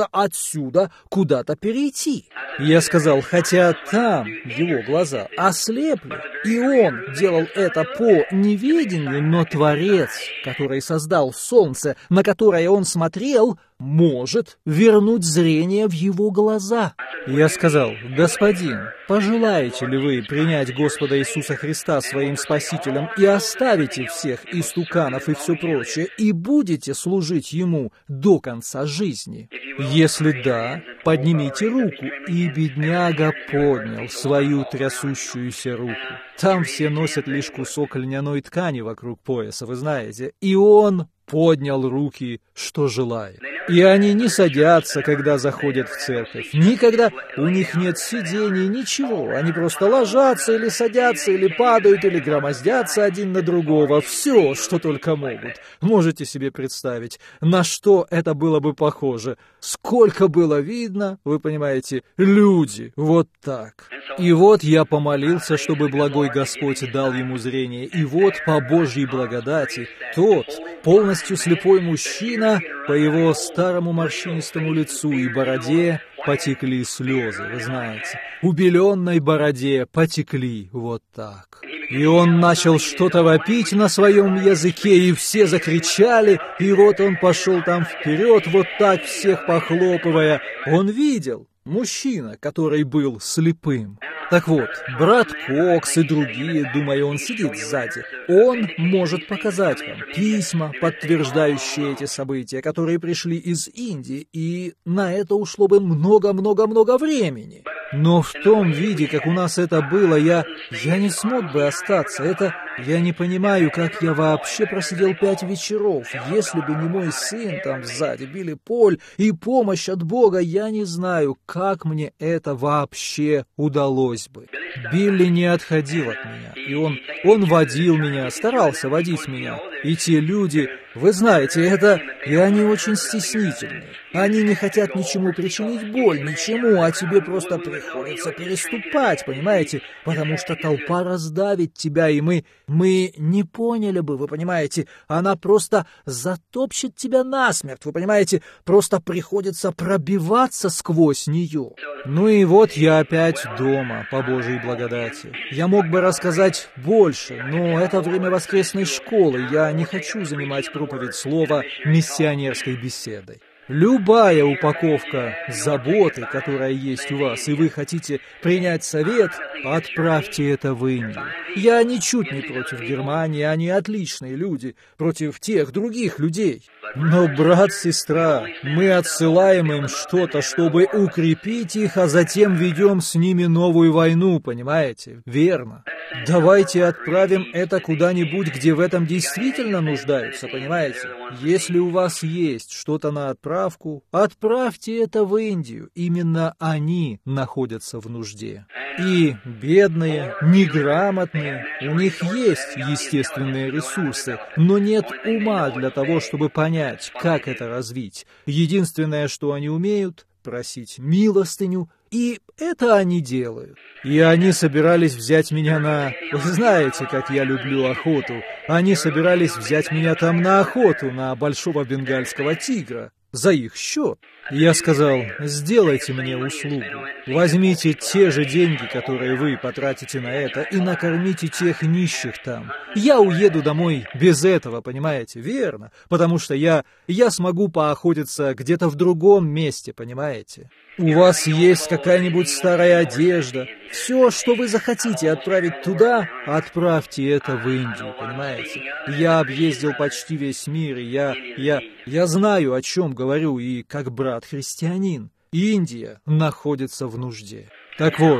нужно отсюда куда-то перейти. Я сказал, хотя там его глаза ослепли, и он делал это по неведению, но Творец, который создал солнце, на которое он смотрел, может вернуть зрение в его глаза. Я сказал, господин, пожелаете ли вы принять Господа Иисуса Христа своим Спасителем и оставите всех истуканов и все прочее, и будете служить Ему до конца жизни? Если да, поднимите руку. И бедняга поднял свою трясущуюся руку. Там все носят лишь кусок льняной ткани вокруг пояса, вы знаете, и он поднял руки, что желает. И они не садятся, когда заходят в церковь. Никогда у них нет сидений, ничего. Они просто ложатся или садятся, или падают, или громоздятся один на другого. Все, что только могут. Можете себе представить, на что это было бы похоже. Сколько было видно, вы понимаете, люди, вот так. И вот я помолился, чтобы благой Господь дал ему зрение. И вот по Божьей благодати тот, полностью слепой мужчина, по его старому морщинистому лицу и бороде потекли слезы, вы знаете. Убеленной бороде потекли вот так. И он начал что-то вопить на своем языке, и все закричали, и вот он пошел там вперед, вот так всех похлопывая. Он видел. Мужчина, который был слепым. Так вот, брат Кокс и другие, думаю, он сидит сзади, он может показать вам письма, подтверждающие эти события, которые пришли из Индии, и на это ушло бы много-много-много времени. Но в том виде, как у нас это было, я, я не смог бы остаться. Это... Я не понимаю, как я вообще просидел пять вечеров. Если бы не мой сын там сзади, Билли Поль, и помощь от Бога, я не знаю, как мне это вообще удалось бы. Билли не отходил от меня, и он, он водил меня, старался водить меня. И те люди, вы знаете, это... И они очень стеснительные. Они не хотят ничему причинить боль, ничему, а тебе просто приходится переступать, понимаете? Потому что толпа раздавит тебя, и мы... Мы не поняли бы, вы понимаете? Она просто затопчет тебя насмерть, вы понимаете? Просто приходится пробиваться сквозь нее. Ну и вот я опять дома, по Божьей благодати. Я мог бы рассказать больше, но это время воскресной школы. Я не хочу занимать проповедь слова миссионерской беседой. Любая упаковка заботы, которая есть у вас, и вы хотите принять совет, отправьте это в Индию. Я ничуть не против Германии, они отличные люди, против тех других людей. Но, брат, сестра, мы отсылаем им что-то, чтобы укрепить их, а затем ведем с ними новую войну, понимаете? Верно. Давайте отправим это куда-нибудь, где в этом действительно нуждаются, понимаете? Если у вас есть что-то на отправку, отправьте это в Индию. Именно они находятся в нужде. И бедные, неграмотные, у них есть естественные ресурсы, но нет ума для того, чтобы понять, как это развить. Единственное, что они умеют, просить милостыню, и это они делают. И они собирались взять меня на... Вы знаете, как я люблю охоту. Они собирались взять меня там на охоту, на большого бенгальского тигра. За их счет. Я сказал, сделайте мне услугу. Возьмите те же деньги, которые вы потратите на это, и накормите тех нищих там. Я уеду домой без этого, понимаете? Верно. Потому что я, я смогу поохотиться где-то в другом месте, понимаете? У вас есть какая-нибудь старая одежда. Все, что вы захотите отправить туда, отправьте это в Индию, понимаете? Я объездил почти весь мир, и я, я, я знаю, о чем говорю, и как брат-христианин. Индия находится в нужде. Так вот,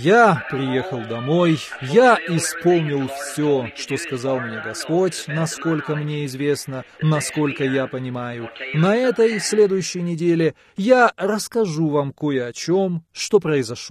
я приехал домой, я исполнил все, что сказал мне Господь, насколько мне известно, насколько я понимаю. На этой следующей неделе я расскажу вам кое о чем, что произошло.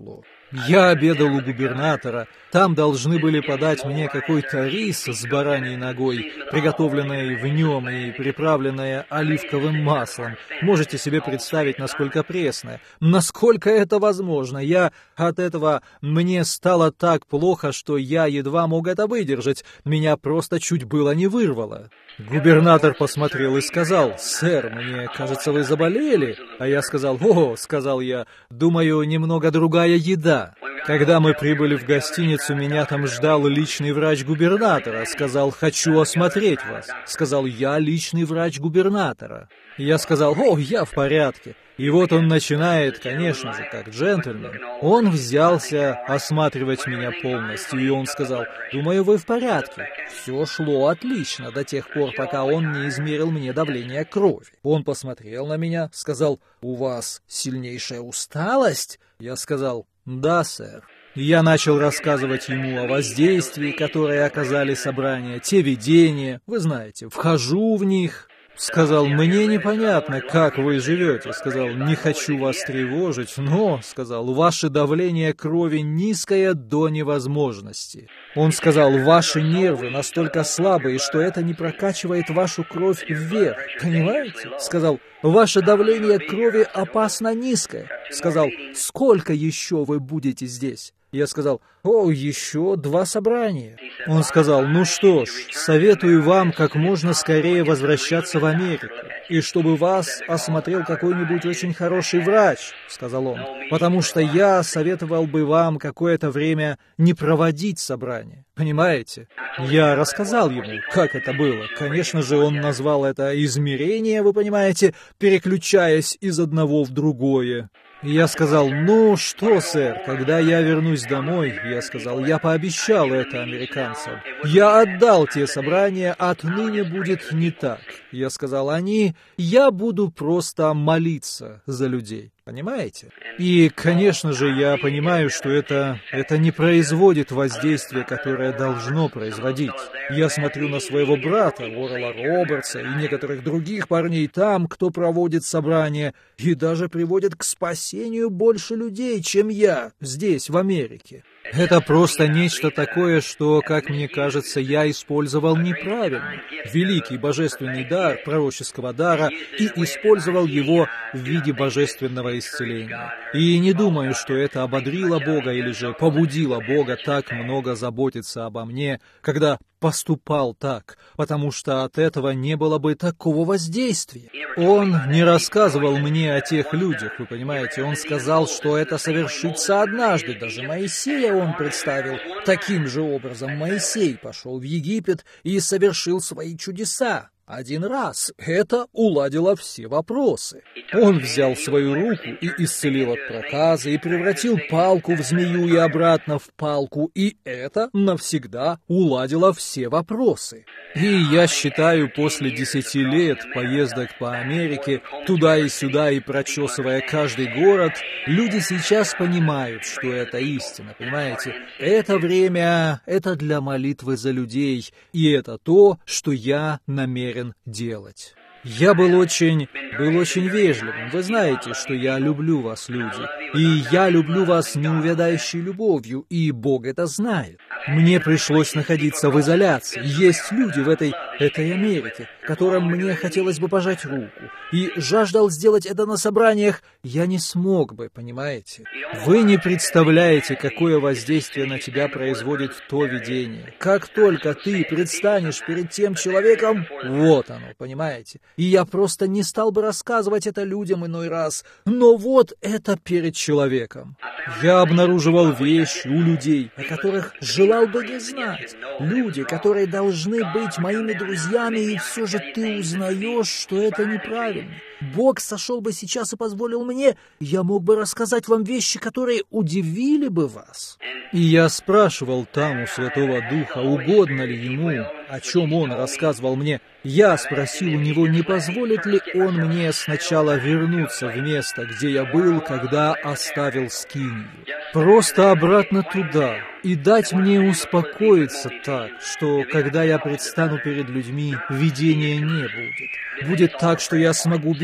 Я обедал у губернатора. Там должны были подать мне какой-то рис с бараньей ногой, приготовленный в нем и приправленное оливковым маслом. Можете себе представить, насколько пресное. Насколько это возможно? Я от этого... Мне стало так плохо, что я едва мог это выдержать. Меня просто чуть было не вырвало. Губернатор посмотрел и сказал: «Сэр, мне кажется, вы заболели». А я сказал: «О, — сказал я, — думаю, немного другая еда». Когда мы прибыли в гостиницу, меня там ждал личный врач губернатора. Сказал: «Хочу осмотреть вас». Сказал: «Я личный врач губернатора». Я сказал: «О, я в порядке». И вот он начинает, конечно же, как джентльмен. Он взялся осматривать меня полностью, и он сказал: «Думаю, вы в порядке». Все шло отлично до тех пор, пока он не измерил мне давление крови. Он посмотрел на меня, сказал: «У вас сильнейшая усталость?» Я сказал: «Да, сэр». Я начал рассказывать ему о воздействии, которое оказали собрания, те видения, вы знаете, вхожу в них. Сказал: «Мне непонятно, как вы живете». Сказал: «Не хочу вас тревожить, но, — сказал, — ваше давление крови низкое до невозможности». Он сказал: «Ваши нервы настолько слабые, что это не прокачивает вашу кровь вверх. Понимаете?» Сказал: «Ваше давление крови опасно низкое». Сказал: «Сколько еще вы будете здесь?» Я сказал: «О, еще два собрания». Он сказал: «Ну что ж, советую вам как можно скорее возвращаться в Америку, и чтобы вас осмотрел какой-нибудь очень хороший врач», — сказал он, «потому что я советовал бы вам какое-то время не проводить собрания. Понимаете?» Я рассказал ему, как это было. Конечно же, он назвал это измерение, вы понимаете, переключаясь из одного в другое. И я сказал: «Ну что, сэр, когда я вернусь домой, — я сказал, — я пообещал это американцам. Я отдал те собрания, отныне будет не так». Я сказал: «Они... Я буду просто молиться за людей». Понимаете? И, конечно же, я понимаю, что это, это не производит воздействия, которое должно производить. Я смотрю на своего брата, Уоррела Робертса, и некоторых других парней там, кто проводит собрания, и даже приводит к спасению больше людей, чем я здесь, в Америке. Это просто нечто такое, что, как мне кажется, я использовал неправильно. Великий божественный дар пророческого дара, и использовал его в виде божественного исцеления. И не думаю, что это ободрило Бога или же побудило Бога так много заботиться обо мне, когда поступал так, потому что от этого не было бы такого воздействия. Он не рассказывал мне о тех людях, вы понимаете, он сказал, что это совершится однажды. Даже Моисея он представил таким же образом. Моисей пошел в Египет и совершил свои чудеса. Один раз. Это уладило все вопросы. Он взял свою руку и исцелил от проказа, и превратил палку в змею и обратно в палку, и это навсегда уладило все вопросы. И я считаю, после десяти лет поездок по Америке, туда и сюда, и прочесывая каждый город, люди сейчас понимают, что это истина, понимаете? Это время, это для молитвы за людей, и это то, что я намерен делать. Я был очень, был очень вежливым. Вы знаете, что я люблю вас, люди. И я люблю вас неувядающей любовью, и Бог это знает. Мне пришлось находиться в изоляции. Есть люди в этой, этой Америке, которым мне хотелось бы пожать руку. И жаждал сделать это на собраниях, я не смог бы, понимаете? Вы не представляете, какое воздействие на тебя производит то видение. Как только ты предстанешь перед тем человеком, вот оно, понимаете? И я просто не стал бы рассказывать это людям иной раз, но вот это перед человеком. Я обнаруживал вещи у людей, о которых желал бы не знать. Люди, которые должны быть моими друзьями, и все же ты узнаешь, что это неправильно. Бог сошел бы сейчас и позволил мне, я мог бы рассказать вам вещи, которые удивили бы вас. И я спрашивал там у Святого Духа, угодно ли ему, о чем он рассказывал мне. Я спросил у него, не позволит ли он мне сначала вернуться в место, где я был, когда оставил скинию. Просто обратно туда, и дать мне успокоиться так, что, когда я предстану перед людьми, видения не будет. Будет так, что я смогу без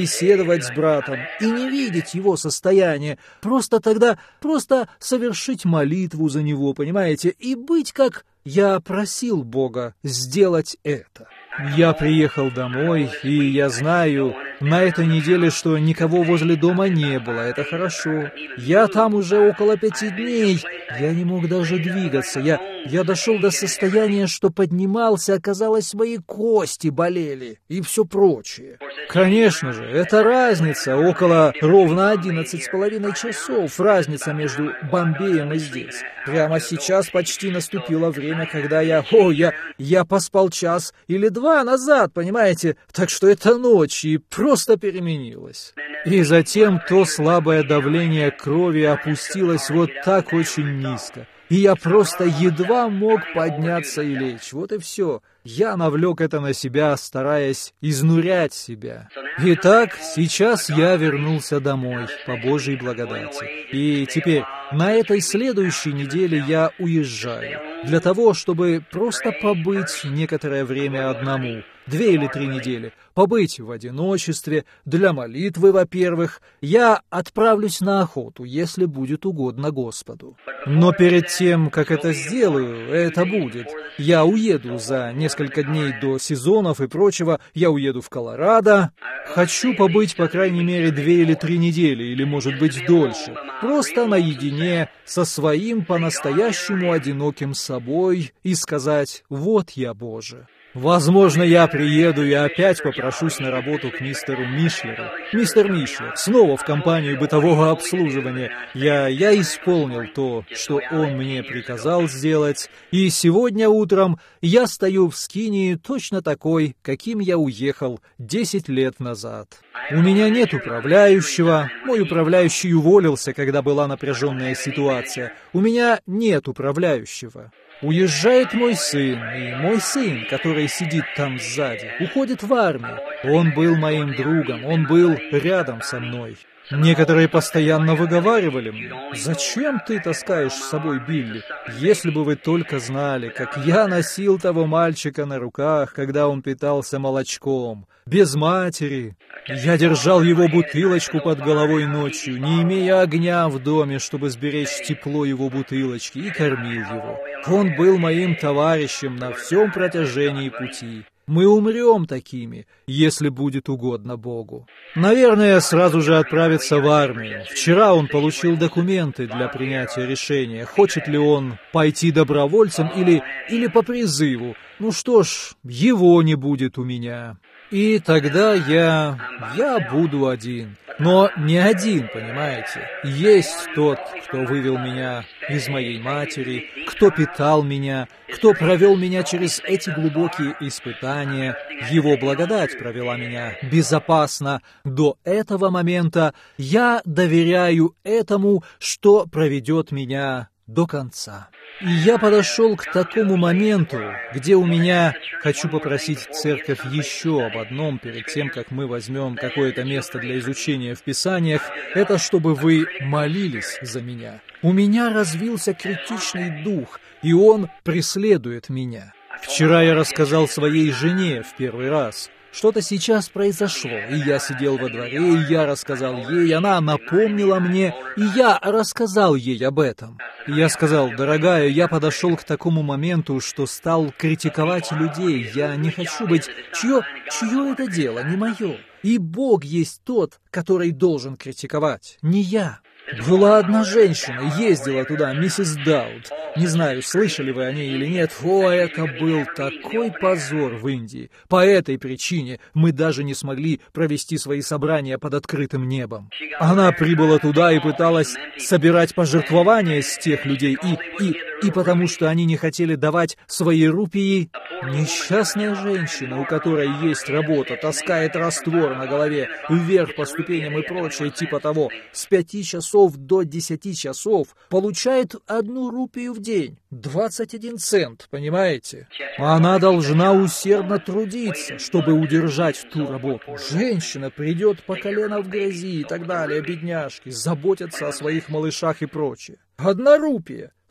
побеседовать с братом и не видеть его состояние, просто тогда, просто совершить молитву за него, понимаете, и быть как я просил Бога сделать это. Я приехал домой, и я знаю, на этой неделе, что никого возле дома не было, это хорошо. Я там уже около пяти дней, я не мог даже двигаться, я, я дошел до состояния, что поднимался, оказалось, мои кости болели и все прочее. Конечно же, это разница, около ровно одиннадцать с половиной часов, разница между Бомбеем и здесь. Прямо сейчас почти наступило время, когда я, о, я, я поспал час или два назад, понимаете, так что это ночь и просто переменилось. И затем то слабое давление крови опустилось вот так очень низко, и я просто едва мог подняться и лечь, вот и все. Я навлек это на себя, стараясь изнурять себя. Итак, сейчас я вернулся домой, по Божьей благодати. И теперь, на этой следующей неделе я уезжаю, для того, чтобы просто побыть некоторое время одному, две или три недели, побыть в одиночестве, для молитвы, во-первых. Я отправлюсь на охоту, если будет угодно Господу. Но перед тем, как это сделаю, это будет, я уеду за несколько дней до сезонов и прочего, я уеду в Колорадо. Хочу побыть, по крайней мере, две или три недели, или, может быть, дольше, просто наедине со своим по-настоящему одиноким собой и сказать «Вот я, Боже». Возможно, я приеду и опять попрошусь на работу к мистеру Мишлеру. Мистер Мишлер, снова в компанию бытового обслуживания. Я, я исполнил то, что он мне приказал сделать, и сегодня утром я стою в скинии точно такой, каким я уехал десять лет назад. У меня нет управляющего, мой управляющий уволился, когда была напряженная ситуация. У меня нет управляющего. Уезжает мой сын, и мой сын, который сидит там сзади, уходит в армию. Он был моим другом, он был рядом со мной. Некоторые постоянно выговаривали мне: «Зачем ты таскаешь с собой Билли? Если бы вы только знали, как я носил того мальчика на руках, когда он питался молочком, без матери. Я держал его бутылочку под головой ночью, не имея огня в доме, чтобы сберечь тепло его бутылочки, и кормил его. Он был моим товарищем на всем протяжении пути. Мы умрем такими, если будет угодно Богу». Наверное, сразу же отправиться в армию. Вчера он получил документы для принятия решения, хочет ли он пойти добровольцем или, или по призыву. Ну что ж, его не будет у меня. И тогда я... я буду один. Но не один, понимаете. Есть тот, кто вывел меня из моей матери, кто питал меня, кто провел меня через эти глубокие испытания. Его благодать провела меня безопасно до этого момента. Я доверяю этому, что проведет меня до конца. И я подошел к такому моменту, где у меня, хочу попросить церковь еще об одном перед тем, как мы возьмем какое-то место для изучения в Писаниях, это чтобы вы молились за меня. У меня развился критичный дух, и он преследует меня. Вчера я рассказал своей жене в первый раз. Что-то сейчас произошло, и я сидел во дворе, и я рассказал ей, она напомнила мне, и я рассказал ей об этом. И я сказал: «Дорогая, я подошел к такому моменту, что стал критиковать людей. Я не хочу быть... Чье, чье это дело, не мое. И Бог есть тот, который должен критиковать, не я». Была одна женщина, ездила туда, миссис Дауд. Не знаю, слышали вы о ней или нет. О, это был такой позор в Индии. По этой причине мы даже не смогли провести свои собрания под открытым небом. Она прибыла туда и пыталась собирать пожертвования с тех людей, и, и, и потому что они не хотели давать свои рупии. Несчастная женщина, у которой есть работа, таскает раствор на голове вверх по ступеням и прочее типа того, с пяти часов до десяти часов, получает одну рупию в день, двадцать один цент, понимаете? Она должна усердно трудиться, чтобы удержать ту работу. Женщина придет по колено в грязи и так далее, бедняжки, заботятся о своих малышах и прочее. Одна рупия.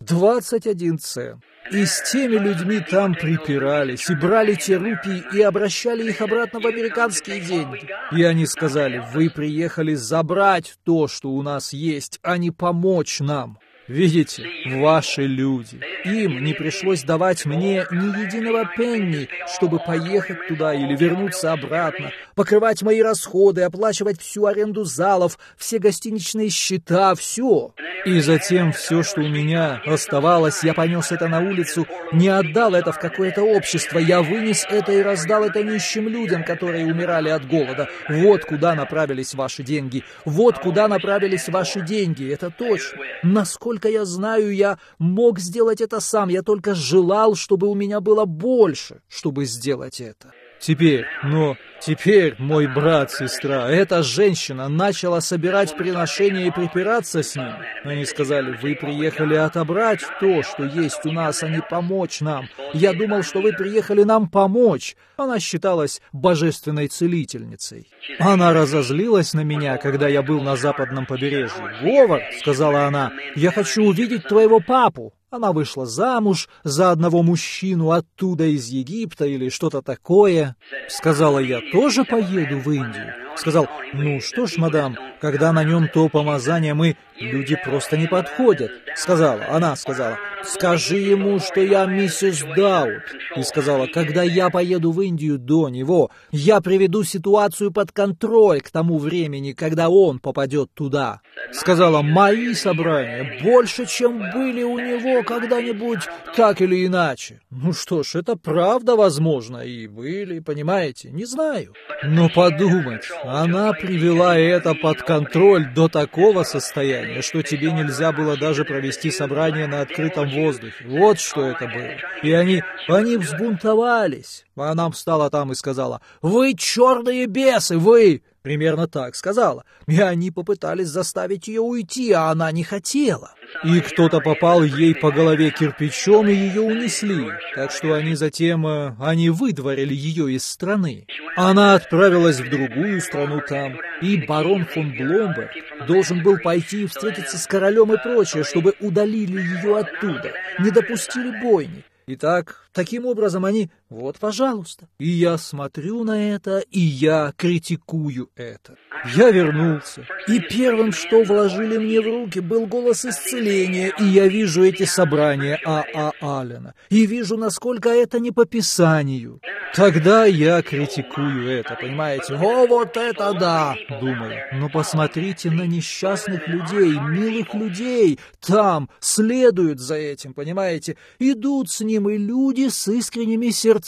двадцать один цент. И с теми людьми там припирались, и брали те рупии, и обращали их обратно в американские деньги. И они сказали: вы приехали забрать то, что у нас есть, а не помочь нам. Видите, ваши люди. Им не пришлось давать мне ни единого пенни, чтобы поехать туда или вернуться обратно, покрывать мои расходы, оплачивать всю аренду залов, все гостиничные счета, все. И затем все, что у меня оставалось, я понес это на улицу, не отдал это в какое-то общество, я вынес это и раздал это нищим людям, которые умирали от голода. Вот куда направились ваши деньги. Вот куда направились ваши деньги, это точно. Насколько Насколько я знаю, я мог сделать это сам, я только желал, чтобы у меня было больше, чтобы сделать это. Теперь, но теперь, мой брат, сестра, эта женщина начала собирать приношения и припираться с ними. Они сказали: вы приехали отобрать то, что есть у нас, а не помочь нам. Я думал, что вы приехали нам помочь. Она считалась божественной целительницей. Она разозлилась на меня, когда я был на западном побережье. «Говард», — сказала она, — «я хочу увидеть твоего папу». Она вышла замуж за одного мужчину оттуда, из Египта или что-то такое. Сказала: я тоже поеду в Индию. Сказал: ну что ж, мадам, когда на нем то помазание, мы... люди просто не подходят. Сказала, она сказала: скажи ему, что я миссис Дауд. И сказала: когда я поеду в Индию до него, я приведу ситуацию под контроль к тому времени, когда он попадет туда. Сказала: мои собрания больше, чем были у него когда-нибудь, так или иначе. Ну что ж, это правда возможно, и были, понимаете, не знаю. Но подумать, она привела это под контроль до такого состояния, что тебе нельзя было даже провести собрание на открытом воздухе. Вот что это было. И они, они взбунтовались. Она встала там и сказала: «Вы черные бесы, вы!» Примерно так сказала. И они попытались заставить ее уйти, а она не хотела. И кто-то попал ей по голове кирпичом, и ее унесли. Так что они затем, они выдворили ее из страны. Она отправилась в другую страну там, и барон фон Бломберг должен был пойти и встретиться с королем и прочее, чтобы удалили ее оттуда, не допустили бойни. Итак, таким образом они... Вот, пожалуйста. И я смотрю на это, и я критикую это. Я вернулся, и первым, что вложили мне в руки, был голос исцеления, и я вижу эти собрания А А Аллена, и вижу, насколько это не по Писанию. Тогда я критикую это, понимаете? О, вот это да! Думаю, но посмотрите на несчастных людей, милых людей, там следуют за этим, понимаете? Идут с ним и люди с искренними сердцами.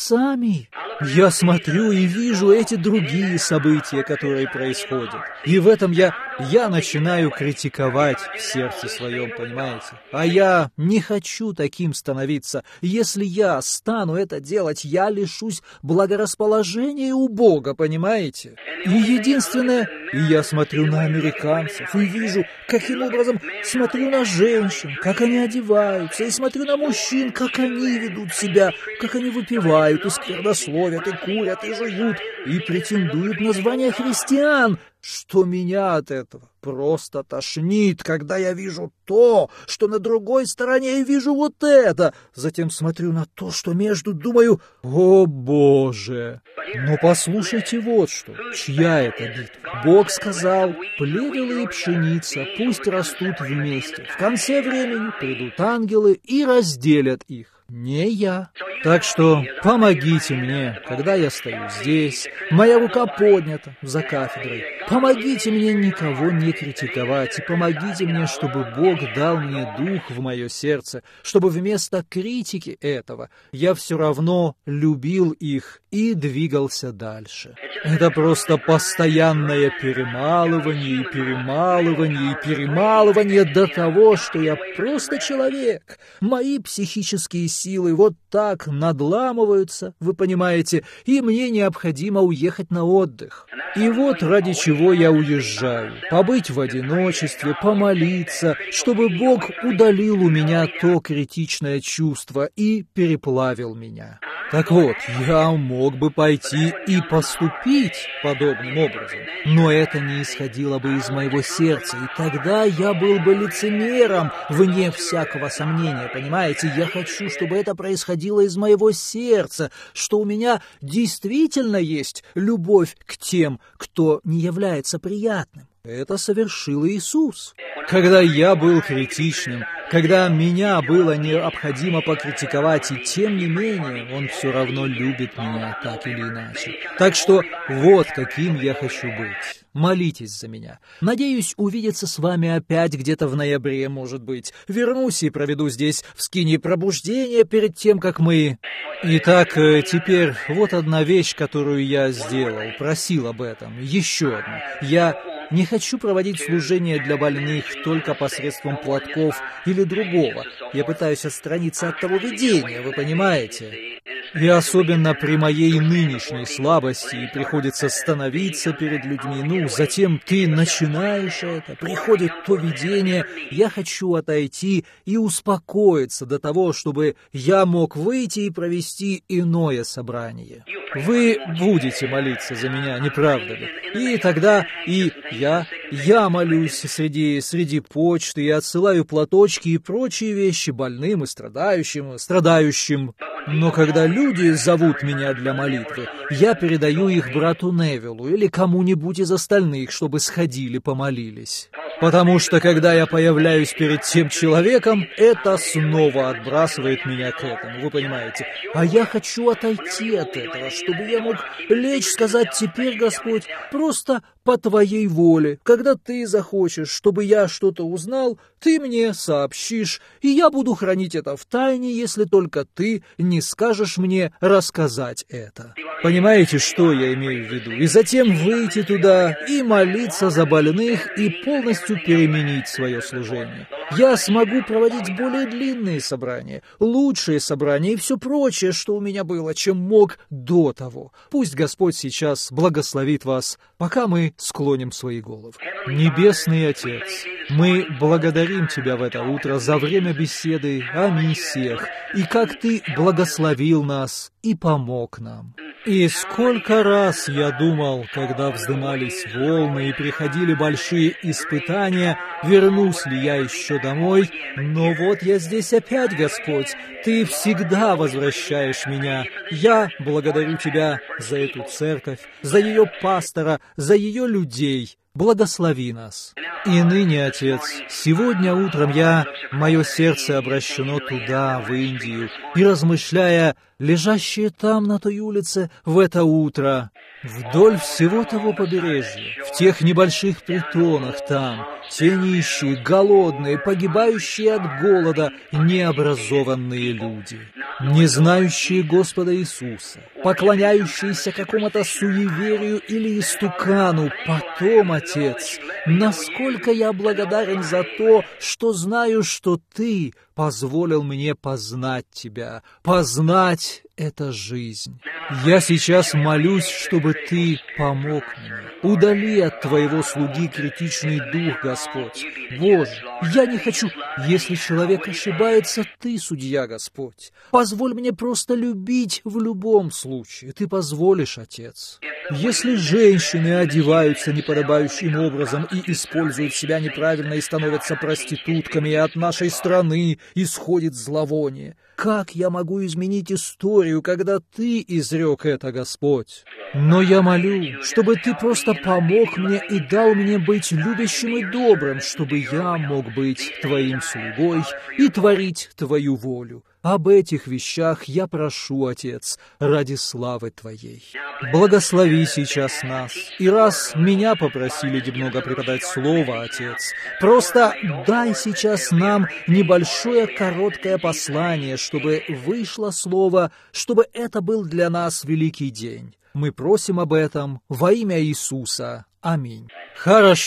Я смотрю и вижу эти другие события, которые происходят. И в этом я, я начинаю критиковать в сердце своем, понимаете? А я не хочу таким становиться. Если я стану это делать, я лишусь благорасположения у Бога, понимаете? И единственное, и я смотрю на американцев и вижу, каким образом смотрю на женщин, как они одеваются, и смотрю на мужчин, как они ведут себя, как они выпивают, и сквернословят, и курят, и жуют, и претендуют на звание христиан, что меня от этого просто тошнит, когда я вижу то, что на другой стороне, и вижу вот это. Затем смотрю на то, что между, думаю: о Боже! Но послушайте вот что, чья это битва? Бог сказал: плевелы и пшеница пусть растут вместе. В конце времени придут ангелы и разделят их. Не я. Так что помогите мне, когда я стою здесь, моя рука поднята за кафедрой. Помогите мне никого не критиковать, и помогите мне, чтобы Бог дал мне дух в мое сердце, чтобы вместо критики этого я все равно любил их и двигался дальше. Это просто постоянное перемалывание и перемалывание и перемалывание до того, что я просто человек. Мои психические силы вот так надламываются, вы понимаете, и мне необходимо уехать на отдых. И вот ради чего я уезжаю. Побыть в одиночестве, помолиться, чтобы Бог удалил у меня то критичное чувство и переплавил меня. Так вот, я мог бы пойти и поступить подобным образом, но это не исходило бы из моего сердца, и тогда я был бы лицемером, вне всякого сомнения, понимаете? Я хочу, чтобы это происходило из моего сердца, что у меня действительно есть любовь к тем, кто не является приятным. Это совершил Иисус. Когда я был критичным, когда меня было необходимо покритиковать, и тем не менее Он все равно любит меня так или иначе. Так что вот каким я хочу быть. Молитесь за меня. Надеюсь увидеться с вами опять где-то в ноябре, может быть. Вернусь и проведу здесь в скинии пробуждения перед тем, как мы... Итак, теперь вот одна вещь, которую я сделал, просил об этом. Еще одна. Я не хочу проводить служение для больных только посредством платков или другого. Я пытаюсь отстраниться от того видения, вы понимаете? И особенно при моей нынешней слабости приходится становиться перед людьми. Ну, затем ты начинаешь это, приходит то видение. Я хочу отойти и успокоиться до того, чтобы я мог выйти и провести иное собрание. Вы будете молиться за меня, не правда ли? И тогда и я, я молюсь среди, среди почты, и отсылаю платочки и прочие вещи больным и страдающим, страдающим. Но когда люди зовут меня для молитвы, я передаю их брату Невилу или кому-нибудь из остальных, чтобы сходили, помолились. Потому что, когда я появляюсь перед тем человеком, это снова отбрасывает меня к этому, вы понимаете? А я хочу отойти от этого, чтобы я мог лечь, сказать: теперь, Господь, просто по Твоей воле. Когда Ты захочешь, чтобы я что-то узнал, Ты мне сообщишь, и я буду хранить это в тайне, если только Ты не скажешь мне рассказать это. Понимаете, что я имею в виду? И затем выйти туда и молиться за больных и полностью переменить свое служение. Я смогу проводить более длинные собрания, лучшие собрания и все прочее, что у меня было, чем мог до того. Пусть Господь сейчас благословит вас, пока мы склоним свои головы. Небесный Отец, мы благодарим Тебя в это утро за время беседы о миссиях и как Ты благословил нас и помог нам. И сколько раз я думал, когда вздымались волны и приходили большие испытания, вернусь ли я еще домой, но вот я здесь опять, Господь, Ты всегда возвращаешь меня. Я благодарю Тебя за эту церковь, за ее пастора, за ее людей. Благослови нас. И ныне, Отец, сегодня утром я, мое сердце обращено туда, в Индию, и размышляя, лежащие там, на той улице, в это утро, вдоль всего того побережья, в тех небольших притонах там, те нищие, голодные, погибающие от голода, необразованные люди, не знающие Господа Иисуса, поклоняющиеся какому-то суеверию или истукану. Потом, Отец, насколько я благодарен за то, что знаю, что Ты позволил мне познать Тебя. Познать — это жизнь. Я сейчас молюсь, чтобы Ты помог мне. Удали от Твоего слуги критичный дух, Господь. Боже, я не хочу... Если человек ошибается, Ты судья, Господь. Позволь мне просто любить в любом случае. Ты позволишь, Отец. Если женщины одеваются неподобающим образом и используют себя неправильно и становятся проститутками, и от нашей страны исходит зловоние, как я могу изменить историю, когда Ты изрек это, Господь? Но я молю, чтобы Ты просто помог мне и дал мне быть любящим и добрым, чтобы я мог быть Твоим слугой и творить Твою волю. Об этих вещах я прошу, Отец, ради славы Твоей. Благослови сейчас нас. И раз меня попросили немного преподать слово, Отец, просто дай сейчас нам небольшое короткое послание, чтобы вышло слово, чтобы это был для нас великий день. Мы просим об этом во имя Иисуса. Аминь. Хорошо.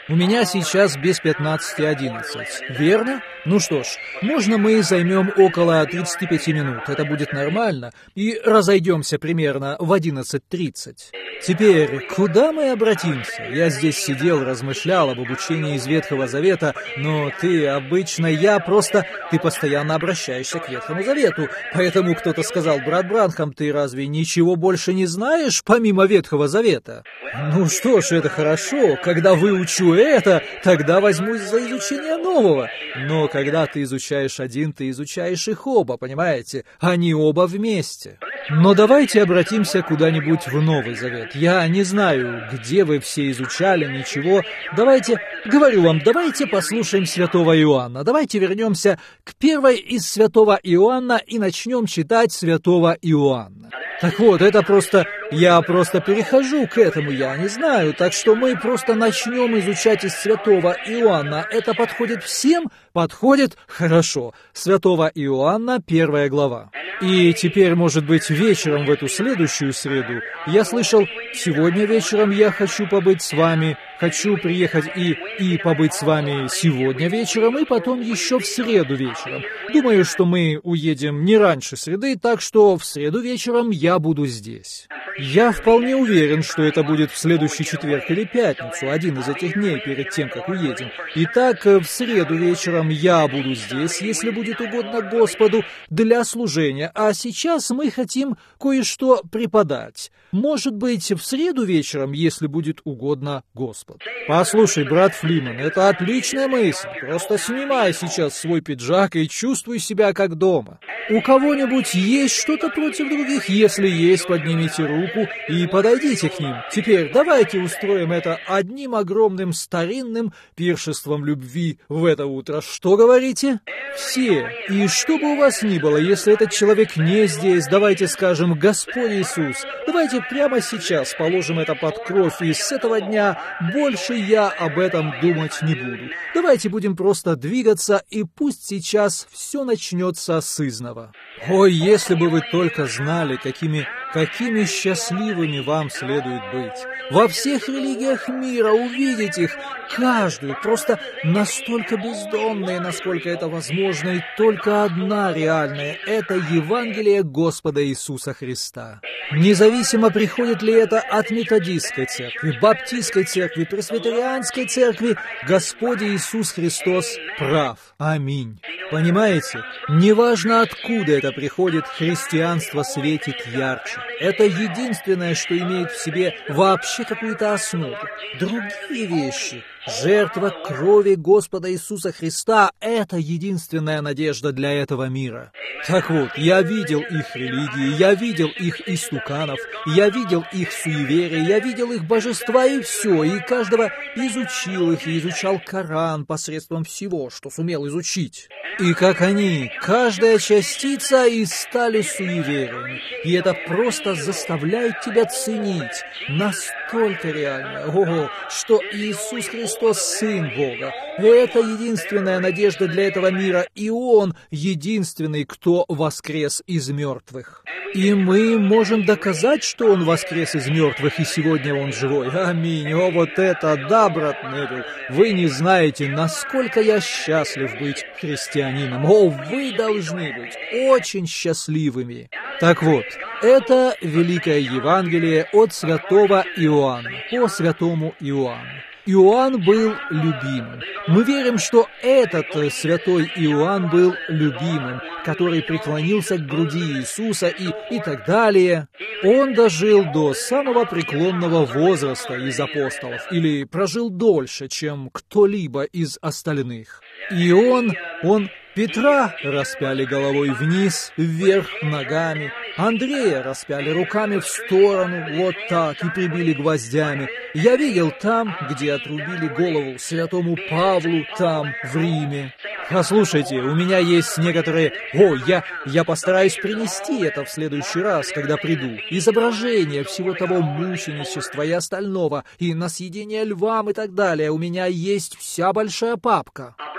У меня сейчас без пятнадцати одиннадцать, верно? Ну что ж, можно мы займем около тридцати пяти минут, это будет нормально, и разойдемся примерно в одиннадцать тридцать. Теперь, куда мы обратимся? Я здесь сидел, размышлял об обучении из Ветхого Завета, но ты обычно, я просто... Ты постоянно обращаешься к Ветхому Завету, поэтому кто-то сказал: брат Бранхам, ты разве ничего больше не знаешь, помимо Ветхого Завета? Ну что ж, это хорошо, когда выучу это, тогда возьмусь за изучение нового. Но когда ты изучаешь один, ты изучаешь их оба, понимаете? Они оба вместе. Но давайте обратимся куда-нибудь в Новый Завет. Я не знаю, где вы все изучали, ничего. Давайте, говорю вам, давайте послушаем святого Иоанна. Давайте вернемся к первой из святого Иоанна и начнем читать святого Иоанна. Так вот, это просто... Я просто перехожу к этому, я не знаю. Так что мы просто начнем изучать из святого Иоанна. Это подходит всем? Подходит? Хорошо. Святого Иоанна, первая глава. И теперь, может быть, вечером в эту следующую среду, я слышал, сегодня вечером я хочу побыть с вами, хочу приехать и, и побыть с вами сегодня вечером, и потом еще в среду вечером. Думаю, что мы уедем не раньше среды, так что в среду вечером я буду здесь. Я вполне уверен, что это будет в следующий четверг или пятницу, один из этих дней перед тем, как уедем. Итак, в среду вечером я буду здесь, если будет угодно Господу, для служения, а сейчас мы хотим кое-что преподать. Может быть, в среду вечером, если будет угодно Господу. Послушай, брат Флиман, это отличная мысль. Просто снимай сейчас свой пиджак и чувствуй себя как дома. У кого-нибудь есть что-то против других? Если есть, поднимите руку и подойдите к ним. Теперь давайте устроим это одним огромным старинным пиршеством любви в это утро. Что говорите? Все. И что бы у вас ни было, если этот человек не здесь, давайте скажем: Господь Иисус, давайте прямо сейчас положим это под кровь, и с этого дня больше я об этом думать не буду. Давайте будем просто двигаться, и пусть сейчас все начнется сызново. Ой, если бы вы только знали, какими... Какими счастливыми вам следует быть. Во всех религиях мира увидеть их, каждую, просто настолько бездонные, насколько это возможно, и только одна реальная — это Евангелие Господа Иисуса Христа. Независимо, приходит ли это от методистской церкви, баптистской церкви, пресвитерианской церкви, Господь Иисус Христос прав. Аминь. Понимаете? Неважно, откуда это приходит, христианство светит ярче. Это единственное, что имеет в себе вообще какую-то основу. Другие вещи, жертва крови Господа Иисуса Христа — это единственная надежда для этого мира. Так вот, я видел их религии, я видел их истуканов, я видел их суеверия, я видел их божества и все, и каждого изучил их, и изучал Коран посредством всего, что сумел изучить. И как они, каждая частица, и стали суевериями. И это просто заставляет тебя ценить настолько реально, ого, что Иисус Христос Сын Бога. Это единственная надежда для этого мира, и Он единственный, кто воскрес из мертвых. И мы можем доказать, что Он воскрес из мертвых, и сегодня Он живой. Аминь. О, вот это да, брат Невилл. Вы не знаете, насколько я счастлив быть христианином. О, вы должны быть очень счастливыми. Так вот, это Великое Евангелие от святого Иоанна, по святому Иоанну. Иоанн был любимым. Мы верим, что этот святой Иоанн был любимым, который преклонился к груди Иисуса и, и так далее. Он дожил до самого преклонного возраста из апостолов, или прожил дольше, чем кто-либо из остальных. И он, он... Петра распяли головой вниз, вверх ногами. Андрея распяли руками в сторону, вот так, и прибили гвоздями. Я видел там, где отрубили голову святому Павлу, там, в Риме. Послушайте, у меня есть некоторые... О, я, я постараюсь принести это в следующий раз, когда приду. Изображение всего того мученичества и остального, и на съедение львам и так далее. У меня есть вся большая папка.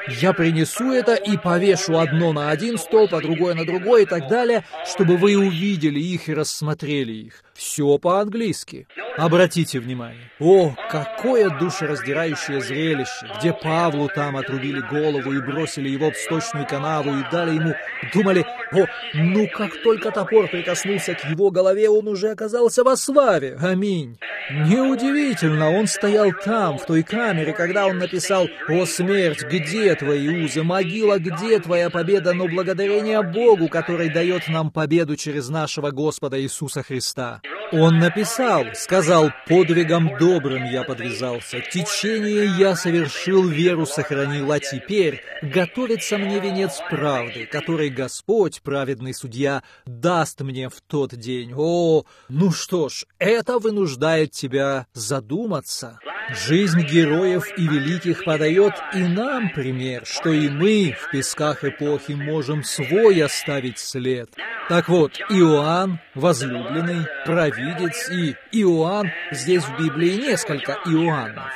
я принесу это и повешу одно на один столб, а другое на другой и так далее, чтобы вы увидели их и рассмотрели их. Все по-английски. Обратите внимание. О, какое душераздирающее зрелище, где Павлу там отрубили голову и бросили его в сточную канаву и дали ему, думали, о, ну как только топор прикоснулся к его голове, он уже оказался во славе. Аминь. Неудивительно, он стоял там, в той камере, когда он написал: «О, смерть, где твои узы? Могила, где твоя победа?» Но благодарение Богу, который дает нам победу через нашего Господа Иисуса Христа. Он написал, сказал: «Подвигом добрым я подвязался, течение я совершил, веру сохранил, а теперь готовится мне венец правды, который Господь, праведный судья, даст мне в тот день». О, ну что ж, это вынуждает тебя задуматься. Жизнь героев и великих подает и нам пример, что и мы в песках эпохи можем свой оставить след. Так вот, Иоанн, возлюбленный, провидец, и Иоанн, здесь в Библии несколько Иоаннов.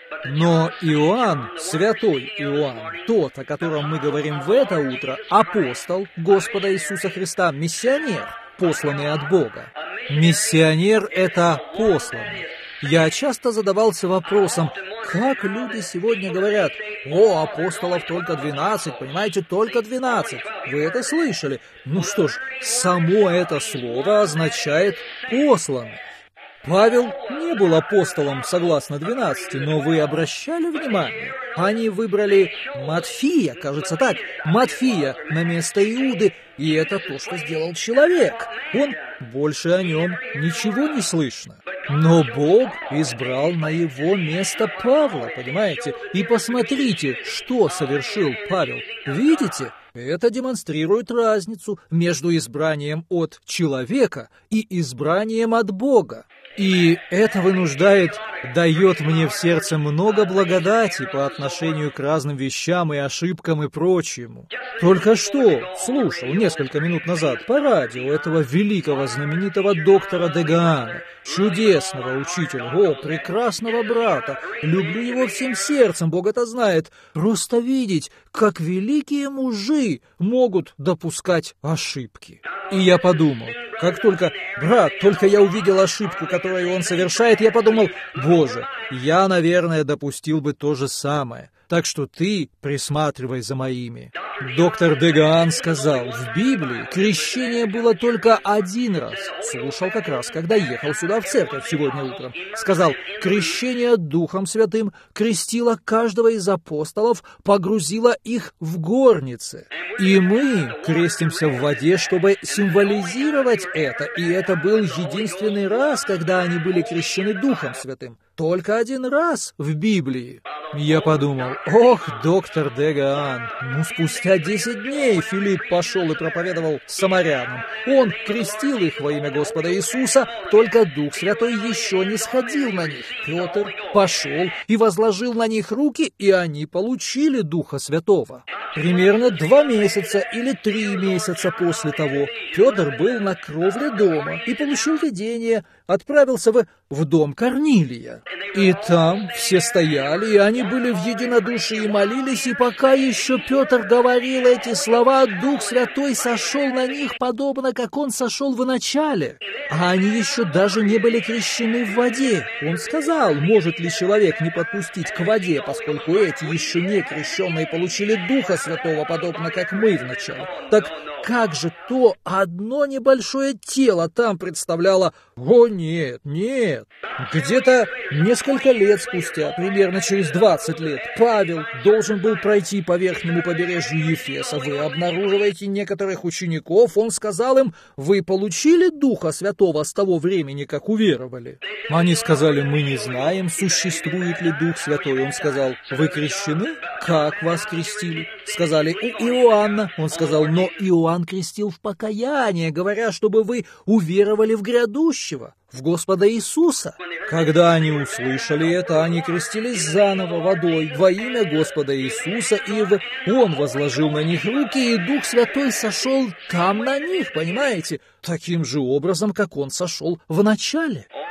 Но Иоанн, святой Иоанн, тот, о котором мы говорим в это утро, апостол Господа Иисуса Христа, миссионер, посланный от Бога. Миссионер — это посланный. Я часто задавался вопросом, как люди сегодня говорят: «О, апостолов только двенадцать, понимаете, только двенадцать». Вы это слышали? Ну что ж, само это слово означает «посланный». Павел не был апостолом согласно двенадцати, но вы обращали внимание? Они выбрали Матфия, кажется так, Матфия на место Иуды, и это то, что сделал человек. Он, больше о нем ничего не слышно. Но Бог избрал на его место Павла, понимаете? И посмотрите, что совершил Павел. Видите? Это демонстрирует разницу между избранием от человека и избранием от Бога. И это вынуждает, дает мне в сердце много благодати по отношению к разным вещам и ошибкам и прочему. Только что слушал несколько минут назад по радио этого великого знаменитого доктора де Гаана, чудесного учителя, о, прекрасного брата. Люблю его всем сердцем, Бог это знает. Просто видеть, как великие мужи могут допускать ошибки. И я подумал, как только, брат, только я увидел ошибку, которую он совершает, я подумал: Боже, я, наверное, допустил бы то же самое. Так что ты присматривай за моими. Доктор де Гаан сказал, в Библии крещение было только один раз. Слушал как раз, когда ехал сюда в церковь сегодня утром. Сказал, крещение Духом Святым крестило каждого из апостолов, погрузило их в горницы. И мы крестимся в воде, чтобы символизировать это. И это был единственный раз, когда они были крещены Духом Святым. Только один раз в Библии. Я подумал, ох, доктор де Гаан, ну спустя десять дней Филипп пошел и проповедовал самарянам. Он крестил их во имя Господа Иисуса, только Дух Святой еще не сходил на них. Петр пошел и возложил на них руки, и они получили Духа Святого. Примерно два месяца или три месяца после того Петр был на кровле дома и получил видение, отправился в, в дом Корнилия. И там все стояли, и они были в единодушии и молились, и пока еще Петр говорил эти слова, Дух Святой сошел на них, подобно как он сошел в начале. А они еще даже не были крещены в воде. Он сказал, может ли человек не подпустить к воде, поскольку эти еще не крещенные получили Духа Святого, подобно как мы вначале. Так как же то одно небольшое тело там представляло? О, нет, нет. Где-то несколько лет спустя, примерно через двадцать лет, Павел должен был пройти по верхнему побережью Ефеса. Вы обнаруживаете некоторых учеников, он сказал им, вы получили Духа Святого с того времени, как уверовали? Они сказали, мы не знаем, существует ли Дух Святой. Он сказал, вы крещены? Как вас крестили? Сказали, у Иоанна. Он сказал, но Иоанн крестил в покаяние, говоря, чтобы вы уверовали в грядущего, в Господа Иисуса. Когда они услышали это, они крестились заново водой во имя Господа Иисуса, и в... Он возложил на них руки, и Дух Святой сошел там на них, понимаете? Таким же образом, как Он сошел в начале.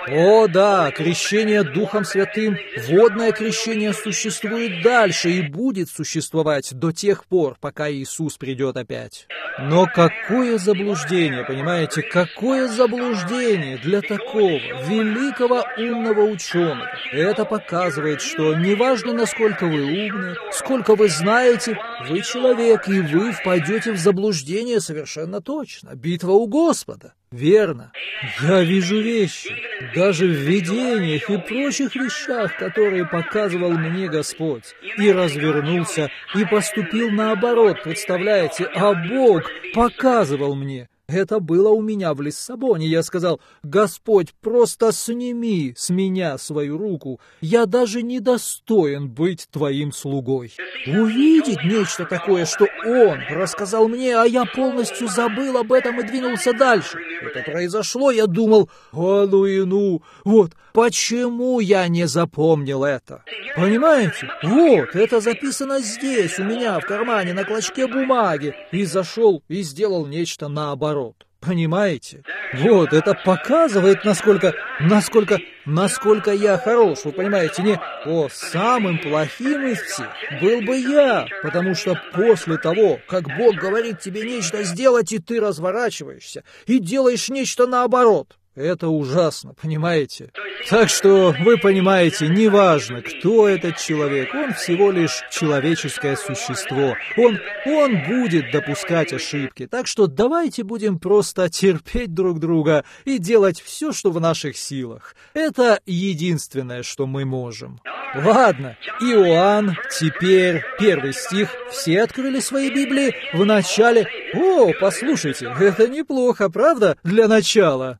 О да, крещение Духом Святым, водное крещение существует дальше и будет существовать до тех пор, пока Иисус придет опять. Но какое заблуждение, понимаете, какое заблуждение для такого великого умного ученого. Это показывает, что неважно, насколько вы умны, сколько вы знаете, вы человек, и вы впадете в заблуждение совершенно точно. Битва у Господа. Верно. Я вижу вещи, даже в видениях и прочих вещах, которые показывал мне Господь, и развернулся, и поступил наоборот, представляете, а Бог показывал мне. Это было у меня в Лиссабоне. Я сказал: «Господь, просто сними с меня свою руку. Я даже не достоин быть твоим слугой». Увидеть нечто такое, что Он рассказал мне, а я полностью забыл об этом и двинулся дальше. Это произошло, я думал: «А ну и ну, вот почему я не запомнил это?» Понимаете? Вот, это записано здесь, у меня в кармане, на клочке бумаги. И зашел и сделал нечто наоборот. Понимаете? Вот, это показывает, насколько, насколько, насколько я хорош. Вы понимаете, не о, самым плохим из всех был бы я, потому что после того, как Бог говорит тебе нечто сделать, и ты разворачиваешься, и делаешь нечто наоборот. Это ужасно, понимаете? Так что, вы понимаете, неважно, кто этот человек, он всего лишь человеческое существо. Он, он будет допускать ошибки. Так что давайте будем просто терпеть друг друга и делать все, что в наших силах. Это единственное, что мы можем. Ладно, Иоанн, теперь первый стих. Все открыли свои Библии в начале. О, послушайте, это неплохо, правда, для начала?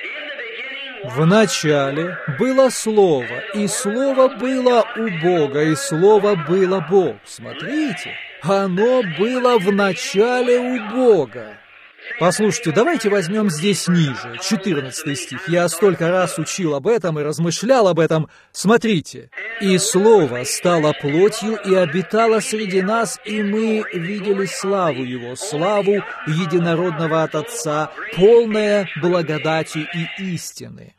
В начале было Слово, и Слово было у Бога, и Слово было Бог. Смотрите, оно было в начале у Бога. Послушайте, давайте возьмем здесь ниже, четырнадцатый стих. Я столько раз учил об этом и размышлял об этом. Смотрите. «И Слово стало плотью и обитало среди нас, и мы видели славу Его, славу единородного от Отца, полная благодати и истины».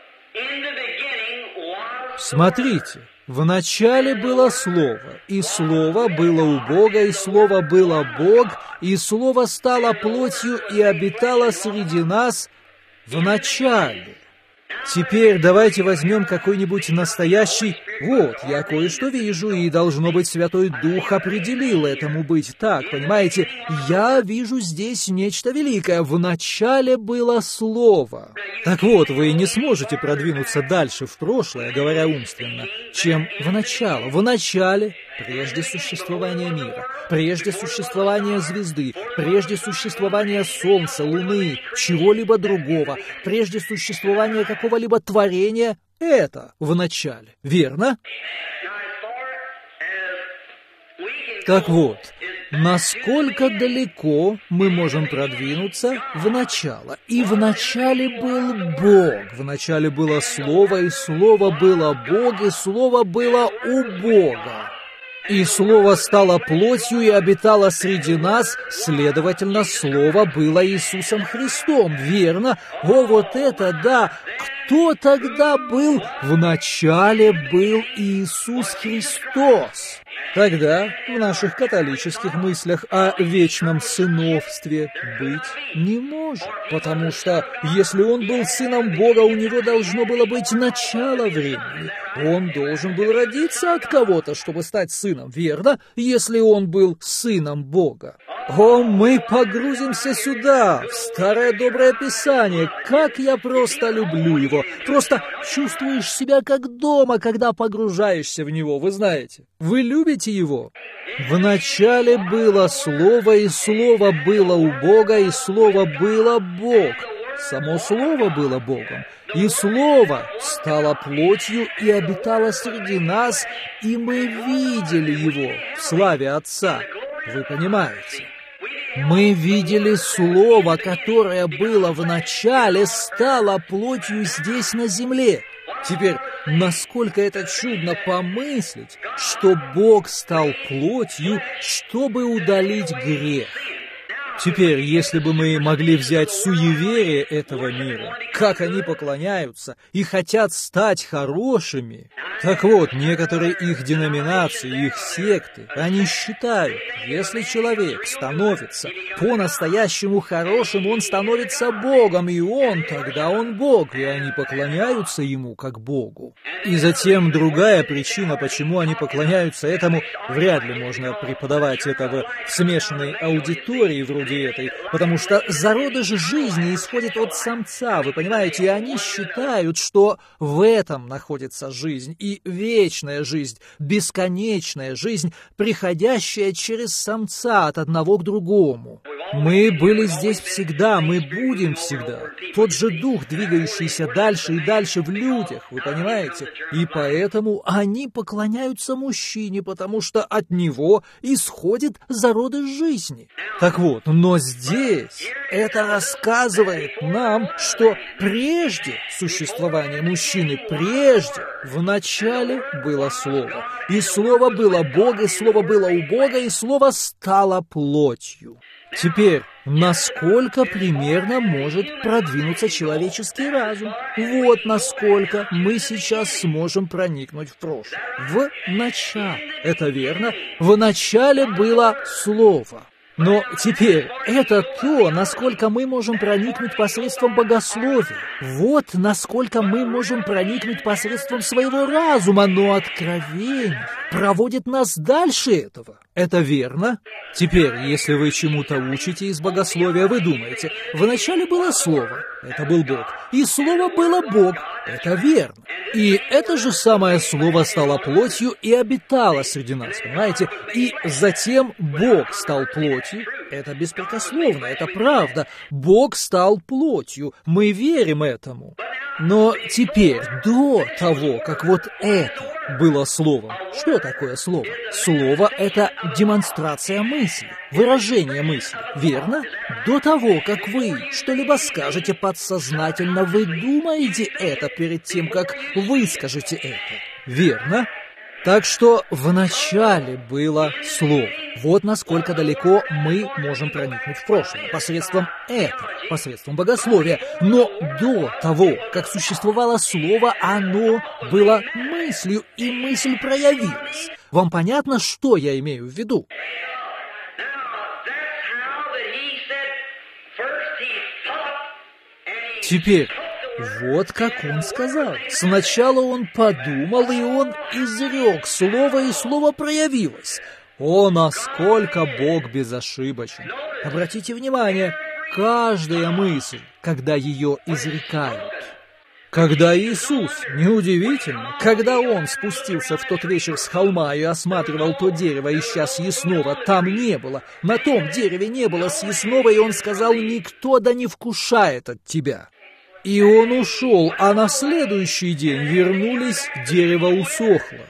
Смотрите. В начале было Слово, и Слово было у Бога, и Слово было Бог, и Слово стало плотью и обитало среди нас в начале. Теперь давайте возьмем какой-нибудь настоящий... Вот, я кое-что вижу, и, должно быть, Святой Дух определил этому быть так, понимаете? Я вижу здесь нечто великое. В начале было Слово. Так вот, вы не сможете продвинуться дальше в прошлое, говоря умственно, чем в начало. В начале, прежде существования мира, прежде существования звезды, прежде существования Солнца, Луны, чего-либо другого, прежде существования какого-либо творения, это в начале. Верно? Так вот, насколько далеко мы можем продвинуться в начало? И в начале был Бог, в начале было Слово, и Слово было Бог, и Слово было у Бога. И Слово стало плотью и обитало среди нас, следовательно, Слово было Иисусом Христом, верно? О, вот это да! Кто тогда был? В начале был Иисус Христос. Тогда в наших католических мыслях о вечном сыновстве быть не может, потому что если он был сыном Бога, у него должно было быть начало времени. Он должен был родиться от кого-то, чтобы стать сыном, верно? Если он был сыном Бога. О, мы погрузимся сюда, в старое доброе Писание. Как я просто люблю его. Просто чувствуешь себя как дома, когда погружаешься в него, вы знаете. Вы любите его? В начале было Слово, и Слово было у Бога, и Слово было Бог. Само Слово было Богом, и Слово стало плотью и обитало среди нас, и мы видели его в славе Отца. Вы понимаете? Мы видели Слово, которое было в начале, стало плотью здесь на земле. Теперь, насколько это чудно помыслить, что Бог стал плотью, чтобы удалить грех. Теперь, если бы мы могли взять суеверие этого мира, как они поклоняются и хотят стать хорошими, так вот, некоторые их деноминации, их секты, они считают, если человек становится по-настоящему хорошим, он становится Богом, и он, тогда он Бог, и они поклоняются ему как Богу. И затем другая причина, почему они поклоняются этому, вряд ли можно преподавать это в смешанной аудитории вроде этой, потому что зародыш жизни исходит от самца, вы понимаете, и они считают, что в этом находится жизнь, и вечная жизнь, бесконечная жизнь, приходящая через самца от одного к другому. Мы были здесь всегда, мы будем всегда. Тот же дух, двигающийся дальше и дальше в людях, вы понимаете? И поэтому они поклоняются мужчине, потому что от него исходит зародыш жизни. Так вот, но здесь это рассказывает нам, что прежде существования мужчины, прежде, в начале было Слово. И Слово было Бог, и Слово было у Бога, и Слово стало плотью. Теперь, насколько примерно может продвинуться человеческий разум? Вот насколько мы сейчас сможем проникнуть в прошлое. В начале. Это верно. В начале было Слово. Но теперь это то, насколько мы можем проникнуть посредством богословия. Вот насколько мы можем проникнуть посредством своего разума, но откровение проводит нас дальше этого. Это верно? Теперь, если вы чему-то учите из богословия, вы думаете, вначале было Слово, это был Бог, и Слово было Бог, это верно. И это же самое Слово стало плотью и обитало среди нас, понимаете? И затем Бог стал плотью, это беспрекословно, это правда. Бог стал плотью, мы верим этому. Но теперь, до того, как вот это было словом, что такое слово? Слово — это демонстрация мысли, выражение мысли, верно? До того, как вы что-либо скажете подсознательно, вы думаете это перед тем, как вы скажете это, верно? Так что вначале было Слово. Вот насколько далеко мы можем проникнуть в прошлое, посредством этого, посредством богословия. Но до того, как существовало Слово, оно было мыслью, и мысль проявилась. Вам понятно, что я имею в виду? Теперь, вот как он сказал. Сначала он подумал, и он изрек слово, и слово проявилось. О, насколько Бог безошибочен! Обратите внимание, каждая мысль, когда ее изрекают. Когда Иисус, неудивительно, когда Он спустился в тот вечер с холма и осматривал то дерево, ища съестного, там не было, на том дереве не было съестного, и Он сказал: «Никто да не вкушает от тебя». И он ушел, а на следующий день вернулись, дерево усохло.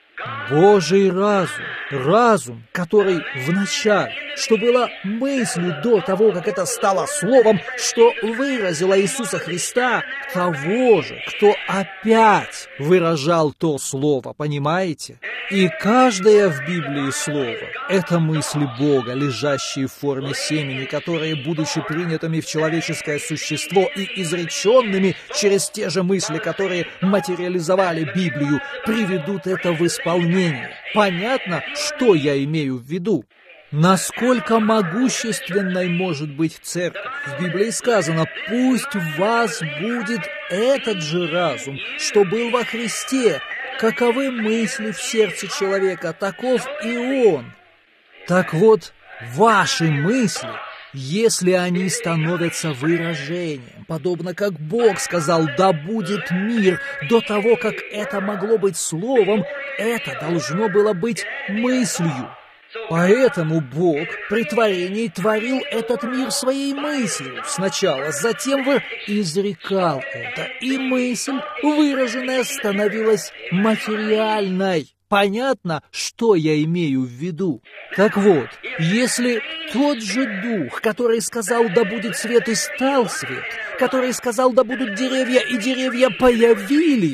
Божий разум, разум, который в начале, что было мыслью до того, как это стало словом, что выразило Иисуса Христа, того же, кто опять выражал то слово, понимаете? И каждое в Библии слово — это мысли Бога, лежащие в форме семени, которые, будучи принятыми в человеческое существо и изреченными через те же мысли, которые материализовали Библию, приведут это в исполнение. Понятно, что я имею в виду? Насколько могущественной может быть церковь? В Библии сказано: «Пусть в вас будет этот же разум, что был во Христе. Каковы мысли в сердце человека, таков и он». Так вот, ваши мысли, если они становятся выражением, подобно как Бог сказал: «Да будет мир», до того, как это могло быть словом, это должно было быть мыслью. Поэтому Бог при творении творил этот мир своей мыслью сначала, затем изрекал это, и мысль, выраженная, становилась материальной. Понятно, что я имею в виду? Так вот, если тот же Дух, который сказал: «Да будет свет», и стал свет, который сказал: «Да будут деревья», и деревья появились,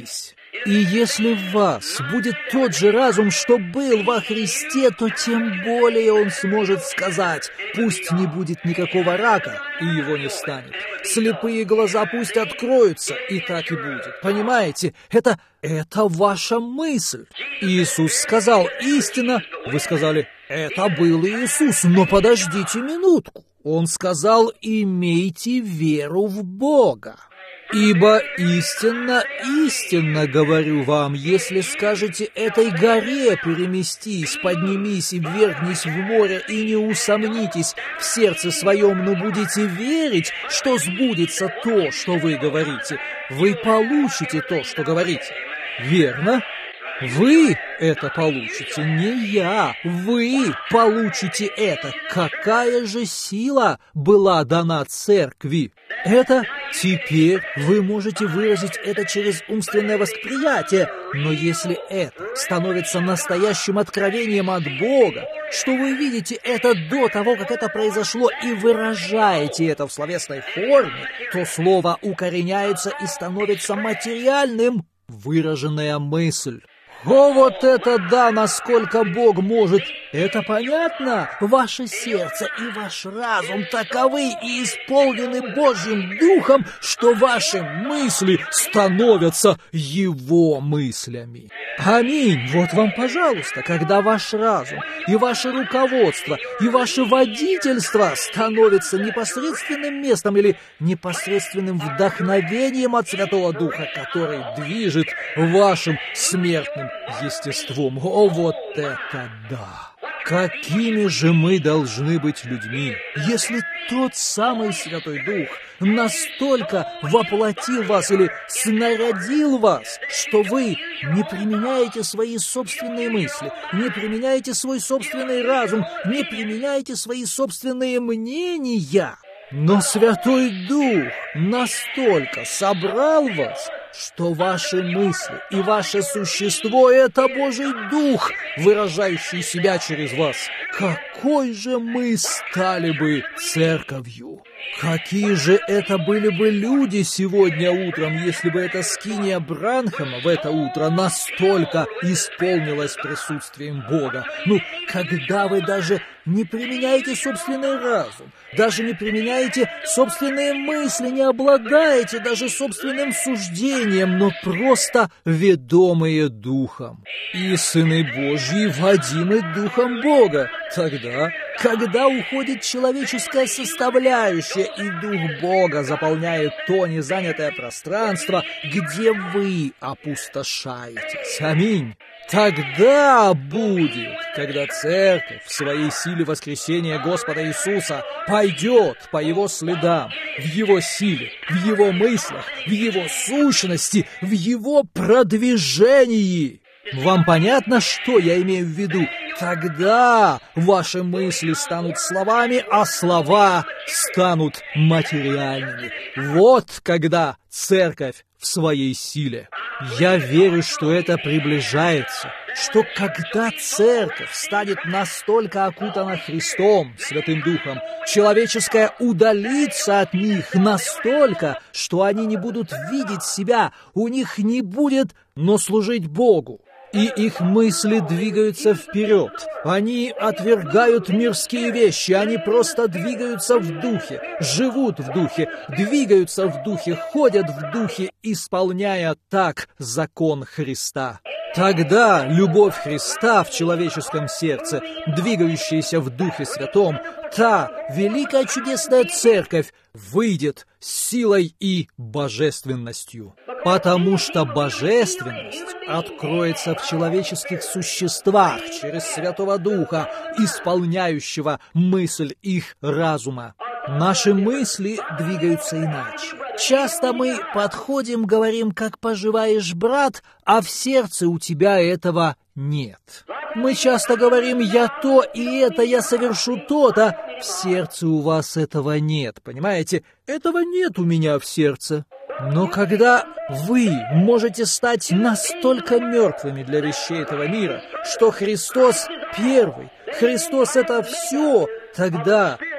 И если в вас будет тот же разум, что был во Христе, то тем более он сможет сказать: пусть не будет никакого рака, и его не станет. Слепые глаза пусть откроются, и так и будет. Понимаете? Это, это ваша мысль. Иисус сказал: истина. Вы сказали: это был Иисус. Но подождите минутку. Он сказал: имейте веру в Бога. Ибо истинно, истинно говорю вам, если скажете этой горе: переместись, поднимись и ввергнись в море, и не усомнитесь в сердце своем, но будете верить, что сбудется то, что вы говорите, вы получите то, что говорите. Верно? Вы это получите, не я. Вы получите это. Какая же сила была дана церкви? Это теперь вы можете выразить это через умственное восприятие, но если это становится настоящим откровением от Бога, что вы видите это до того, как это произошло, и выражаете это в словесной форме, то слово укореняется и становится материальным. Выраженная мысль. О, вот это да, насколько Бог может! Это понятно? Ваше сердце и ваш разум таковы и исполнены Божьим Духом, что ваши мысли становятся Его мыслями. Аминь! Вот вам, пожалуйста, когда ваш разум и ваше руководство и ваше водительство становятся непосредственным местом или непосредственным вдохновением от Святого Духа, который движет вашим смертным естеством. О, вот это да! Какими же мы должны быть людьми, если тот самый Святой Дух настолько воплотил вас или снарядил вас, что вы не применяете свои собственные мысли, не применяете свой собственный разум, не применяете свои собственные мнения, но Святой Дух настолько собрал вас, что ваши мысли и ваше существо — это Божий Дух, выражающий себя через вас. Какой же мы стали бы церковью? Какие же это были бы люди сегодня утром, если бы эта скиния Бранхама в это утро настолько исполнилась присутствием Бога? Ну, когда вы даже не применяете собственный разум, даже не применяете собственные мысли, не обладаете даже собственным суждением, но просто ведомые Духом. И сыны Божьи водимы Духом Бога. Тогда, когда уходит человеческая составляющая, и Дух Бога заполняет то незанятое пространство, где вы опустошаетесь. Аминь. Тогда будет, когда церковь в своей силе воскресения Господа Иисуса пойдет по Его следам, в Его силе, в Его мыслях, в Его сущности, в Его продвижении. Вам понятно, что я имею в виду? Тогда ваши мысли станут словами, а слова станут материальными. Вот когда церковь в своей силе. Я верю, что это приближается, что когда церковь станет настолько окутана Христом, Святым Духом, человеческое удалится от них настолько, что они не будут видеть себя, у них не будет, но служить Богу. И их мысли двигаются вперед. Они отвергают мирские вещи, они просто двигаются в духе, живут в духе, двигаются в духе, ходят в духе, исполняя так закон Христа. Тогда любовь Христа в человеческом сердце, двигающаяся в Духе Святом, та великая чудесная церковь выйдет с силой и божественностью. Потому что божественность откроется в человеческих существах через Святого Духа, исполняющего мысль их разума. Наши мысли двигаются иначе. Часто мы подходим, говорим: «Как поживаешь, брат?», а в сердце у тебя этого нет. Мы часто говорим: «Я то и это, я совершу то-то», в сердце у вас этого нет, понимаете? Этого нет у меня в сердце. Но когда вы можете стать настолько мертвыми для вещей этого мира, что Христос первый, Христос — это все, тогда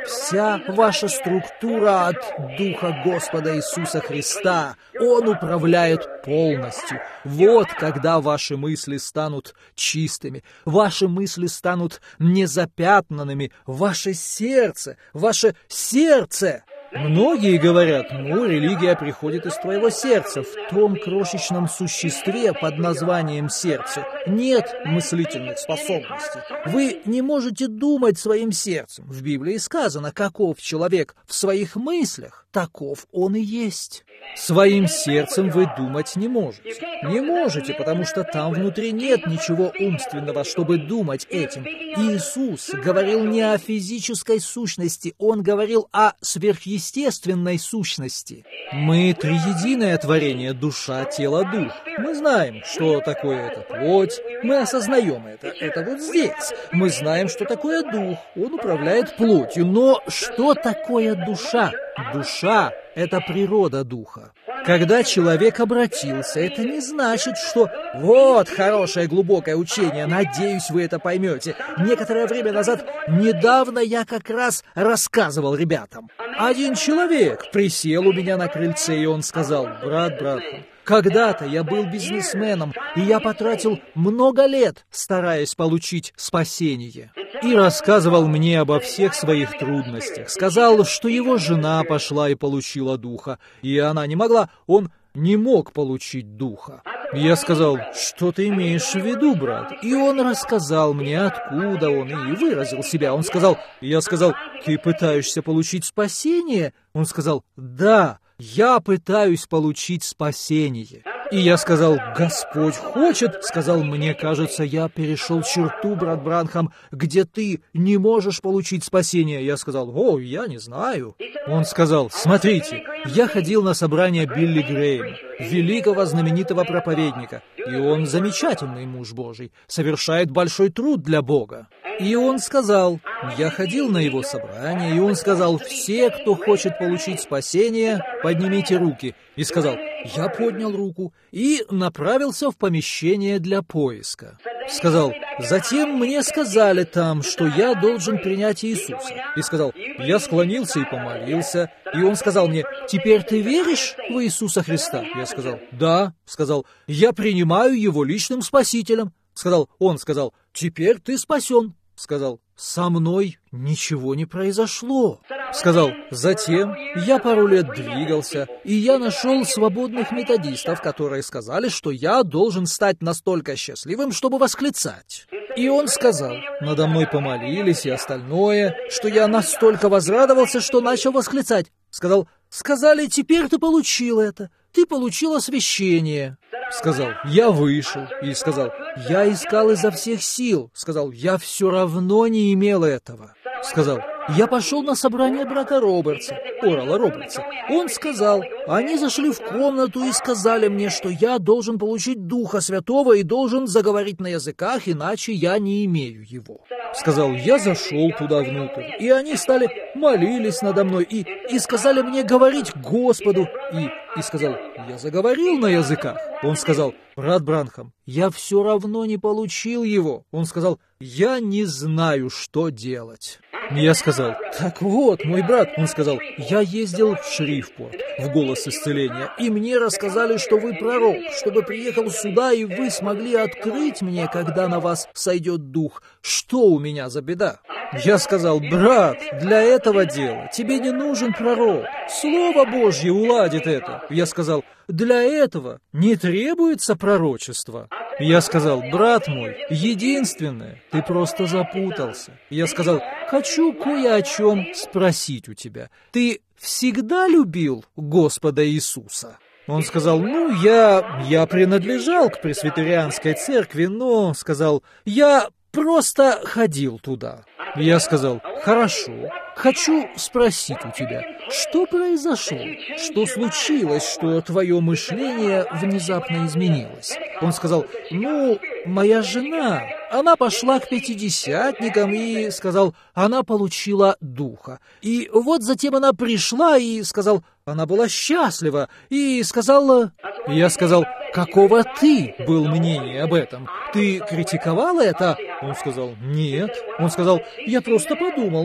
Вся ваша структура от Духа Господа Иисуса Христа. Он управляет полностью. Вот когда ваши мысли станут чистыми, ваши мысли станут незапятнанными, ваше сердце, ваше сердце. Многие говорят, ну, религия приходит из твоего сердца. В том крошечном существе под названием сердце нет мыслительных способностей. Вы не можете думать своим сердцем. В Библии сказано, каков человек в своих мыслях, таков он и есть. Своим сердцем вы думать не можете. Не можете, потому что там внутри нет ничего умственного, чтобы думать этим. Иисус говорил не о физической сущности, Он говорил о сверхъестественной сущности. Мы триединое творение, душа, тело, дух. Мы знаем, что такое это плоть, мы осознаем это, это вот здесь. Мы знаем, что такое дух, он управляет плотью. Но что такое душа? Душа — это природа духа. Когда человек обратился, это не значит, что вот хорошее глубокое учение, надеюсь, вы это поймете. Некоторое время назад, недавно я как раз рассказывал ребятам. Один человек присел у меня на крыльце, и он сказал: «Брат Бранхам, когда-то я был бизнесменом, и я потратил много лет, стараясь получить спасение». И рассказывал мне обо всех своих трудностях. Сказал, что его жена пошла и получила духа, и она не могла, он не мог получить духа. Я сказал: «Что ты имеешь в виду, брат?» И он рассказал мне, откуда он, и выразил себя. Он сказал, я сказал: «Ты пытаешься получить спасение?» Он сказал: «Да, я пытаюсь получить спасение». И я сказал: «Господь хочет», сказал, «мне кажется, я перешел черту, брат Бранхам, где ты не можешь получить спасение». Я сказал: «О, я не знаю». Он сказал: «Смотрите, я ходил на собрание Билли Грэйма, великого знаменитого проповедника, и он замечательный муж Божий, совершает большой труд для Бога». И он сказал, я ходил на его собрание, и он сказал: «Все, кто хочет получить спасение, поднимите руки». И сказал: я поднял руку и направился в помещение для поиска. Сказал: затем мне сказали там, что я должен принять Иисуса. И сказал: я склонился и помолился. И он сказал мне: теперь ты веришь в Иисуса Христа? Я сказал: да. Сказал: я принимаю его личным спасителем. Сказал, он сказал: теперь ты спасен. Сказал: со мной ничего не произошло. Сказал: затем я пару лет двигался, и я нашел свободных методистов, которые сказали, что я должен стать настолько счастливым, чтобы восклицать. И он сказал, надо мной помолились и остальное, что я настолько возрадовался, что начал восклицать. Сказал: сказали, теперь ты получил это, ты получил освящение. Сказал: я вышел. И сказал: я искал изо всех сил. Сказал: я все равно не имел этого. Сказал: я пошел на собрание брата Робертса, Орала Робертса. Он сказал, они зашли в комнату и сказали мне, что я должен получить Духа Святого и должен заговорить на языках, иначе я не имею его. Сказал: я зашел туда внутрь, и они стали молились надо мной и, и сказали мне говорить Господу. И, и сказал: я заговорил на языках. Он сказал: брат Бранхам, я все равно не получил его. Он сказал: я не знаю, что делать. Я сказал: так вот, мой брат. Он сказал: я ездил в Шрифпорт, в «Голос исцеления», и мне рассказали, что вы пророк, чтобы приехал сюда, и вы смогли открыть мне, когда на вас сойдет дух, что у меня за беда. Я сказал: брат, для этого дела тебе не нужен пророк. Слово Божье уладит это. Я сказал: для этого не требуется пророчество. Я сказал: брат мой, единственное, ты просто запутался. Я сказал: хочу кое о чем спросить у тебя. Ты всегда любил Господа Иисуса? Он сказал: ну, я, я принадлежал к пресвитерианской церкви, но, сказал, я просто ходил туда. Я сказал: хорошо, хочу спросить у тебя, что произошло? Что случилось, что твое мышление внезапно изменилось? Он сказал: ну, моя жена, она пошла к пятидесятникам и, сказал, она получила духа. И вот затем она пришла и, сказал, она была счастлива и сказала... Я сказал: какого ты был мнения об этом? Ты критиковал это? Он сказал: нет. Он сказал: я просто подумал, ну,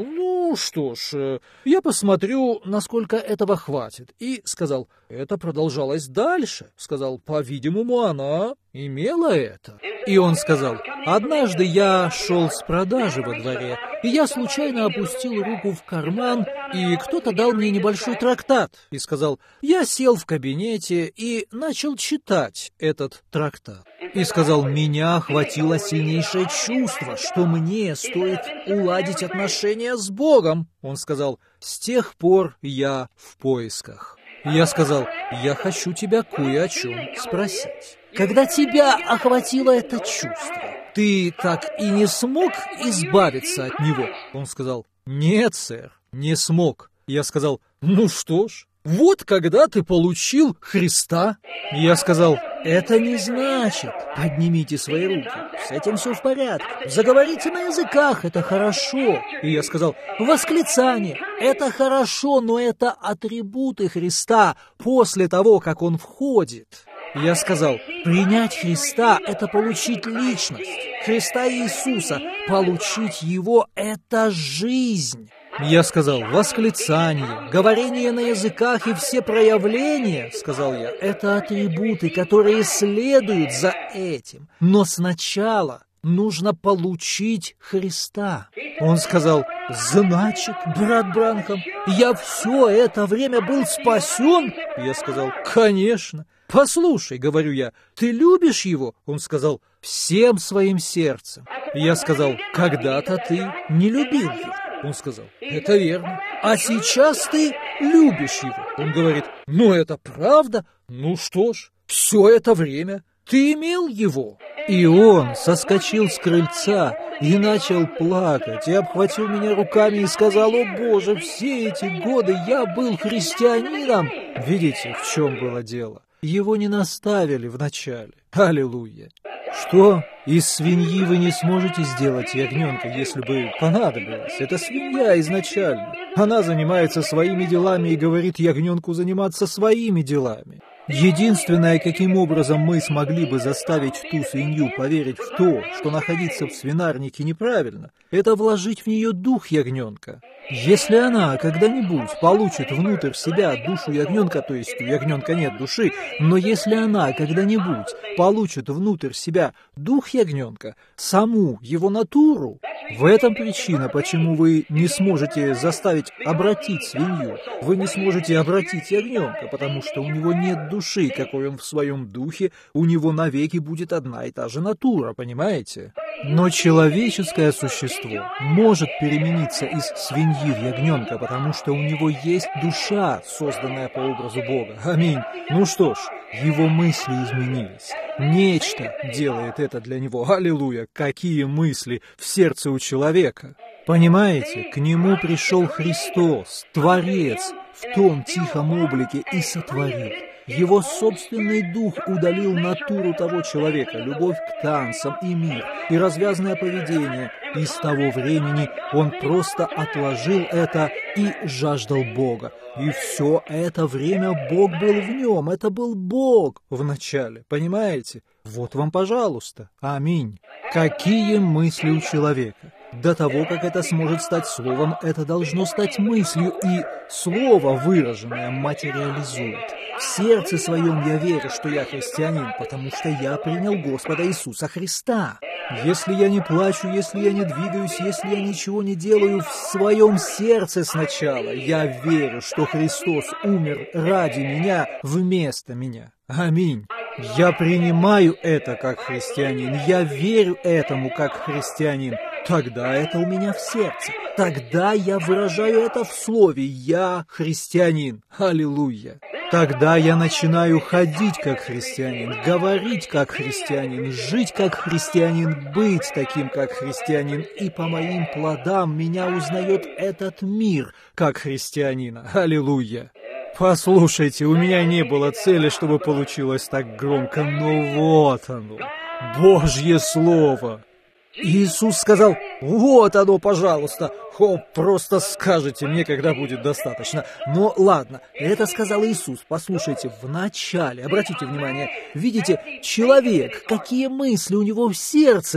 ну что ж, я посмотрю, насколько этого хватит. И сказал, это продолжалось дальше. Сказал, по-видимому, она имела это. И он сказал, однажды я шел с продажи во дворе, и я случайно опустил руку в карман, и кто-то дал мне небольшой трактат. И сказал, я сел в кабинете и начал читать этот трактат. И сказал, меня охватило сильнейшее чувство, что мне стоит уладить отношения с Богом. Он сказал, с тех пор я в поисках. Я сказал, я хочу тебя кое о чем спросить. Когда тебя охватило это чувство, ты так и не смог избавиться от него? Он сказал, нет, сэр, не смог. Я сказал, ну что ж, вот когда ты получил Христа. Я сказал, это не значит, поднимите свои руки, с этим все в порядке. Заговорите на языках, это хорошо. И я сказал, восклицание, это хорошо, но это атрибуты Христа после того, как Он входит. Я сказал, принять Христа – это получить личность, Христа Иисуса, получить Его – это жизнь. Я сказал, восклицание, говорение на языках и все проявления, сказал я, это атрибуты, которые следуют за этим. Но сначала нужно получить Христа. Он сказал, значит, брат Бранхам, я все это время был спасен? Я сказал, конечно. Послушай, говорю я, ты любишь его? Он сказал, всем своим сердцем. Я сказал, когда-то ты не любил его. Он сказал, это верно. А сейчас ты любишь его. Он говорит, ну это правда. Ну что ж, все это время ты имел его. И он соскочил с крыльца и начал плакать, и обхватил меня руками и сказал, о Боже, все эти годы я был христианином. Видите, в чем было дело? Его не наставили вначале. Аллилуйя. Что? Из свиньи вы не сможете сделать ягненка, если бы понадобилось. Это свинья изначально. Она занимается своими делами и говорит ягненку заниматься своими делами. Единственное, каким образом мы смогли бы заставить ту свинью поверить в то, что находиться в свинарнике неправильно, это вложить в нее дух ягненка. Если она когда-нибудь получит внутрь себя душу ягненка, то есть у ягненка нет души, но если она когда-нибудь получит внутрь себя дух ягненка, саму его натуру, в этом причина, почему вы не сможете заставить обратить свинью, вы не сможете обратить ягненка, потому что у него нет души, какой он в своем духе, у него навеки будет одна и та же натура, понимаете? Но человеческое существо может перемениться из свиньи в ягненка, потому что у него есть душа, созданная по образу Бога. Аминь. Ну что ж, его мысли изменились. Нечто делает это для него. Аллилуйя! Какие мысли в сердце у человека! Понимаете, к нему пришел Христос, Творец, в том тихом облике и сотворил. Его собственный дух удалил натуру того человека, любовь к танцам и мир, и развязное поведение. И с того времени он просто отложил это и жаждал Бога. И все это время Бог был в нем, это был Бог в начале, понимаете? Вот вам, пожалуйста. Аминь. Какие мысли у человека? До того, как это сможет стать словом, это должно стать мыслью, и слово, выраженное, материализует. В сердце своем я верю, что я христианин, потому что я принял Господа Иисуса Христа. Если я не плачу, если я не двигаюсь, если я ничего не делаю в своем сердце сначала, я верю, что Христос умер ради меня, вместо меня. Аминь. Я принимаю это как христианин, я верю этому как христианин. Тогда это у меня в сердце. Тогда я выражаю это в слове «Я христианин». Аллилуйя. Тогда я начинаю ходить как христианин, говорить как христианин, жить как христианин, быть таким как христианин. И по моим плодам меня узнает этот мир как христианина. Аллилуйя. Послушайте, у меня не было цели, чтобы получилось так громко, но вот оно, Божье Слово. Иисус сказал, вот оно, пожалуйста. О, просто скажите мне, когда будет достаточно. Но ладно, это сказал Иисус. Послушайте, в начале, обратите внимание, видите, человек, какие мысли у него в сердце.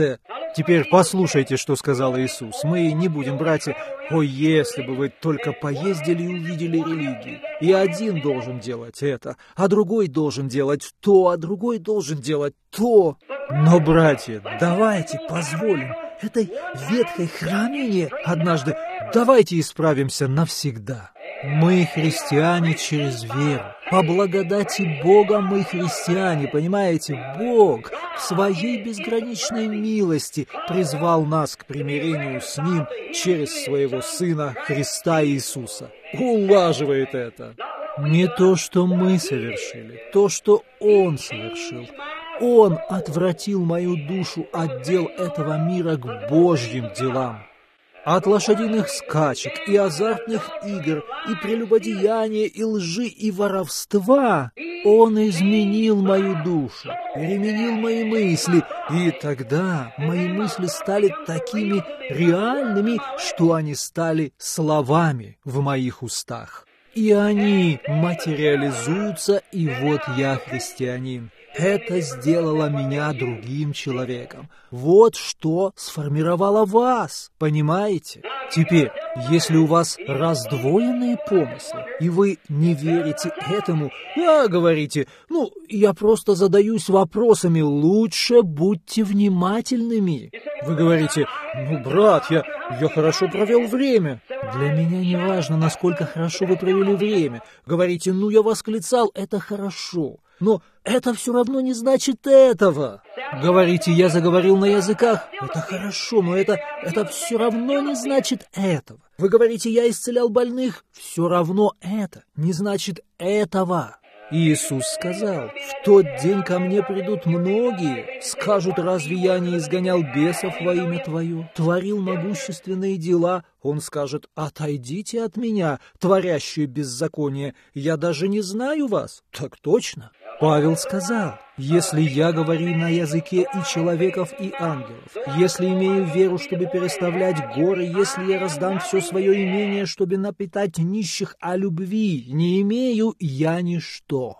Теперь послушайте, что сказал Иисус. Мы не будем, братья, о, если бы вы только поездили и увидели религии. И один должен делать это, а другой должен делать то, а другой должен делать то. Но, братья, давайте позволим этой ветхой храмине однажды, давайте исправимся навсегда. Мы христиане через веру. По благодати Бога мы христиане, понимаете? Бог в своей безграничной милости призвал нас к примирению с Ним через Своего Сына Христа Иисуса. Улаживает это. Не то, что мы совершили, то, что Он совершил. Он отвратил мою душу от дел этого мира к Божьим делам. От лошадиных скачек и азартных игр, и прелюбодеяния, и лжи, и воровства Он изменил мою душу, переменил мои мысли, и тогда мои мысли стали такими реальными, что они стали словами в моих устах. И они материализуются, и вот я христианин. Это сделало меня другим человеком. Вот что сформировало вас, понимаете? Теперь, если у вас раздвоенные помыслы, и вы не верите этому, а говорите, ну, я просто задаюсь вопросами, лучше будьте внимательными. Вы говорите, ну, брат, я, я хорошо провел время. Для меня не важно, насколько хорошо вы провели время. Говорите, ну, я восклицал, это хорошо. Но это все равно не значит этого. Говорите, я заговорил на языках. Это хорошо, но это, это все равно не значит этого. Вы говорите, я исцелял больных. Все равно это не значит этого. Иисус сказал, в тот день ко мне придут многие, скажут, разве я не изгонял бесов во имя Твое, творил могущественные дела? Он скажет, отойдите от меня, творящие беззаконие, я даже не знаю вас. Так точно. Павел сказал, если я говорю на языке и человеков, и ангелов, если имею веру, чтобы переставлять горы, если я раздам все свое имение, чтобы напитать нищих, а любви не имею, я ничто.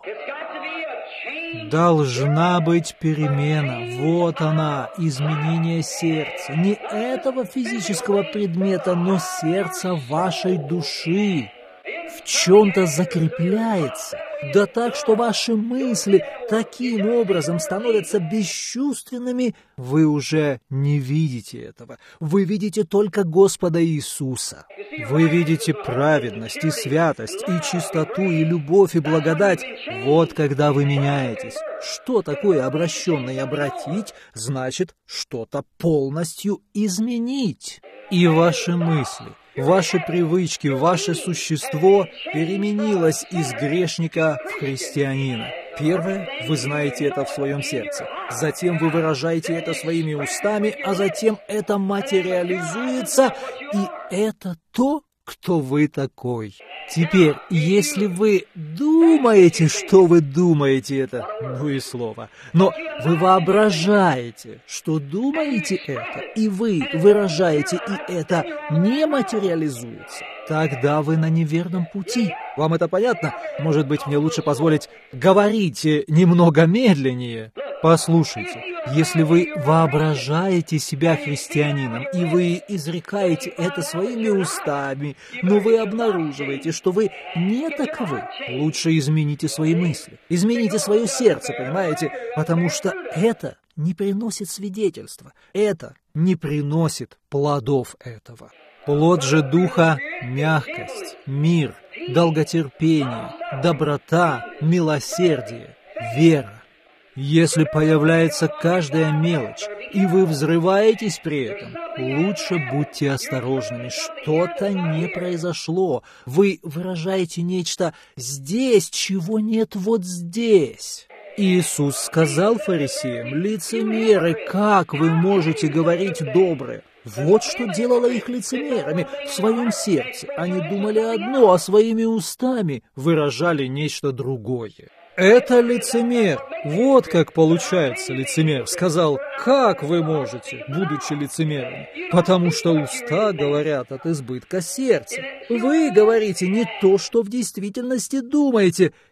Должна быть перемена, вот она, изменение сердца, не этого физического предмета, но сердца вашей души. В чем-то закрепляется, да так, что ваши мысли таким образом становятся бесчувственными, вы уже не видите этого. Вы видите только Господа Иисуса. Вы видите праведность и святость, и чистоту, и любовь, и благодать. Вот когда вы меняетесь. Что такое обращенное обратить, значит что-то полностью изменить. И ваши мысли, ваши привычки, ваше существо переменилось из грешника в христианина. Первое, вы знаете это в своем сердце. Затем вы выражаете это своими устами, а затем это материализуется, и это то, кто вы такой. Теперь, если вы думаете, что вы думаете это, ну и слово, но вы воображаете, что думаете это, и вы выражаете, и это не материализуется, тогда вы на неверном пути. Вам это понятно? Может быть, мне лучше позволить говорить немного медленнее? Послушайте, если вы воображаете себя христианином, и вы изрекаете это своими устами, но вы обнаруживаете, что вы не таковы, лучше измените свои мысли, измените свое сердце, понимаете? Потому что это не приносит свидетельства, это не приносит плодов этого. Плод же Духа — мягкость, мир, долготерпение, доброта, милосердие, вера. Если появляется каждая мелочь, и вы взрываетесь при этом, лучше будьте осторожными, что-то не произошло. Вы выражаете нечто здесь, чего нет вот здесь. Иисус сказал фарисеям, лицемеры, как вы можете говорить доброе? Вот что делало их лицемерами в своем сердце. Они думали одно, а своими устами выражали нечто другое. Это лицемер. Вот как получается лицемер. Сказал, как вы можете, будучи лицемером? Потому что уста говорят от избытка сердца. Вы говорите не то, что в действительности думаете, и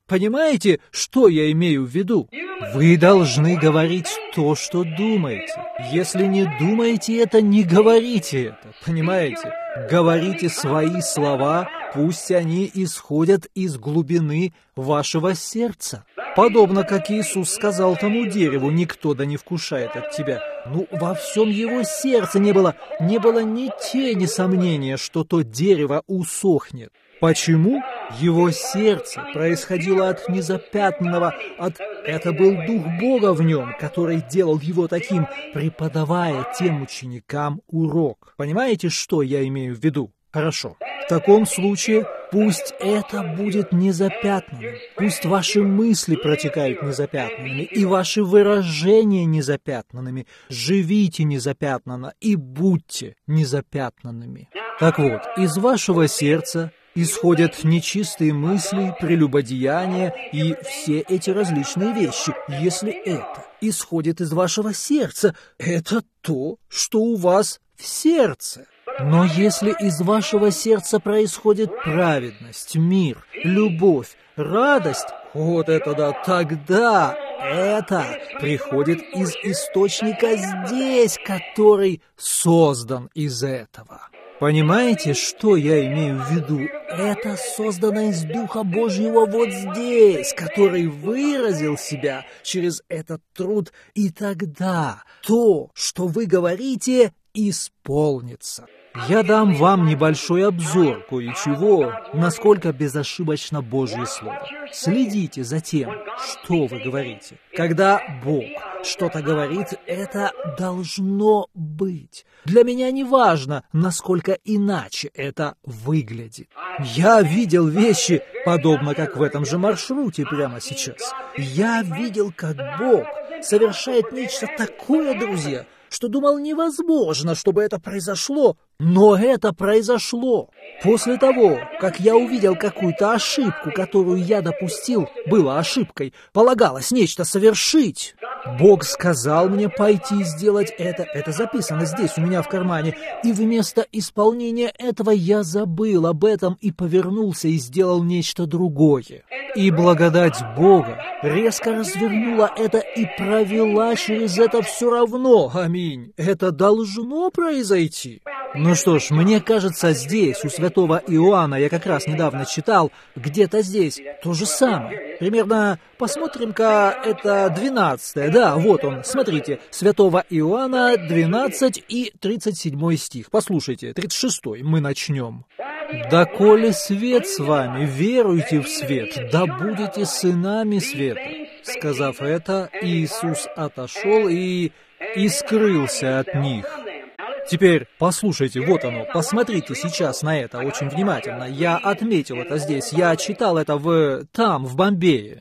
Понимаете, что я имею в виду? Вы должны говорить то, что думаете. Если не думаете это, не говорите это. Понимаете? Говорите свои слова, пусть они исходят из глубины вашего сердца. Подобно как Иисус сказал тому дереву: никто да не вкушает от тебя. Ну, во всем его сердце не было, не было ни тени сомнения, что то дерево усохнет. Почему? Его сердце происходило от незапятнанного, от... это был Дух Бога в нем, который делал его таким, преподавая тем ученикам урок. Понимаете, что я имею в виду? Хорошо. В таком случае пусть это будет незапятнанным, пусть ваши мысли протекают незапятнанными, и ваши выражения незапятнанными. Живите незапятнанно и будьте незапятнанными. Так вот, из вашего сердца исходят нечистые мысли, прелюбодеяния и все эти различные вещи. Если это исходит из вашего сердца, это то, что у вас в сердце. Но если из вашего сердца происходит праведность, мир, любовь, радость, вот это да, тогда это приходит из источника здесь, который создан из этого. Понимаете, что я имею в виду? Это создано из Духа Божьего вот здесь, который выразил себя через этот труд, и тогда то, что вы говорите, исполнится. Я дам вам небольшой обзор кое-чего, насколько безошибочно Божье Слово. Следите за тем, что вы говорите. Когда Бог что-то говорит, это должно быть. Для меня не важно, насколько иначе это выглядит. Я видел вещи, подобно как в этом же маршруте прямо сейчас. Я видел, как Бог совершает нечто такое, друзья, что думал невозможно, чтобы это произошло, но это произошло. После того, как я увидел какую-то ошибку, которую я допустил, была ошибкой, полагалось нечто совершить. Бог сказал мне пойти и сделать это, это записано здесь у меня в кармане, и вместо исполнения этого я забыл об этом и повернулся и сделал нечто другое. И благодать Бога резко развернула это и провела через это все равно. Аминь. Это должно произойти. Ну что ж, мне кажется, здесь, у святого Иоанна, я как раз недавно читал, где-то здесь то же самое. Примерно, посмотрим-ка, это двенадцатое, да, вот он, смотрите, святого Иоанна двенадцать и тридцать седьмой стих. Послушайте, тридцать шестой, мы начнем. «Доколе свет с вами, веруйте в свет, да будете сынами света». Сказав это, Иисус отошел и, и скрылся от них. Теперь послушайте, вот оно, посмотрите сейчас на это очень внимательно. Я отметил это здесь, я читал это в там, в Бомбее.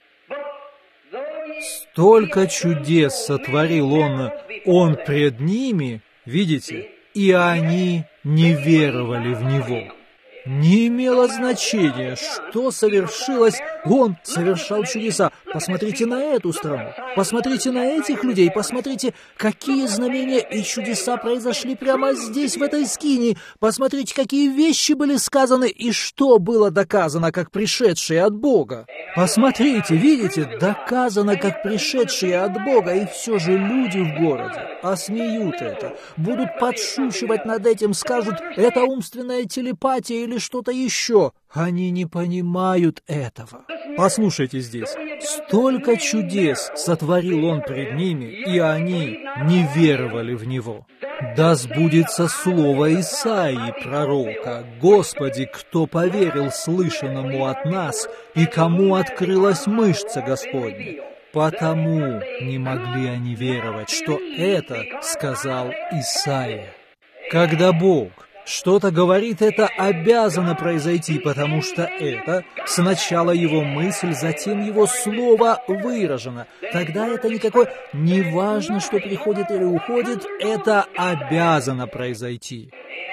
Столько чудес сотворил он, он пред ними, видите, и они не веровали в него. Не имело значения, что совершилось, он совершал чудеса. Посмотрите на эту страну, посмотрите на этих людей, посмотрите, какие знамения и чудеса произошли прямо здесь, в этой скинии. Посмотрите, какие вещи были сказаны и что было доказано, как пришедшие от Бога. Посмотрите, видите, доказано, как пришедшие от Бога, и все же люди в городе осмеют это, будут подшучивать над этим, скажут, это умственная телепатия или что-то еще. Они не понимают этого. Послушайте здесь. Столько чудес сотворил он пред ними, и они не веровали в него. Да сбудется слово Исаии, пророка: «Господи, кто поверил слышанному от нас, и кому открылась мышца Господня?» Потому не могли они веровать, что это сказал Исаия. Когда Бог что-то говорит, это обязано произойти, потому что это сначала его мысль, затем его слово выражено. Тогда это никакое, не важно, что приходит или уходит, это обязано произойти.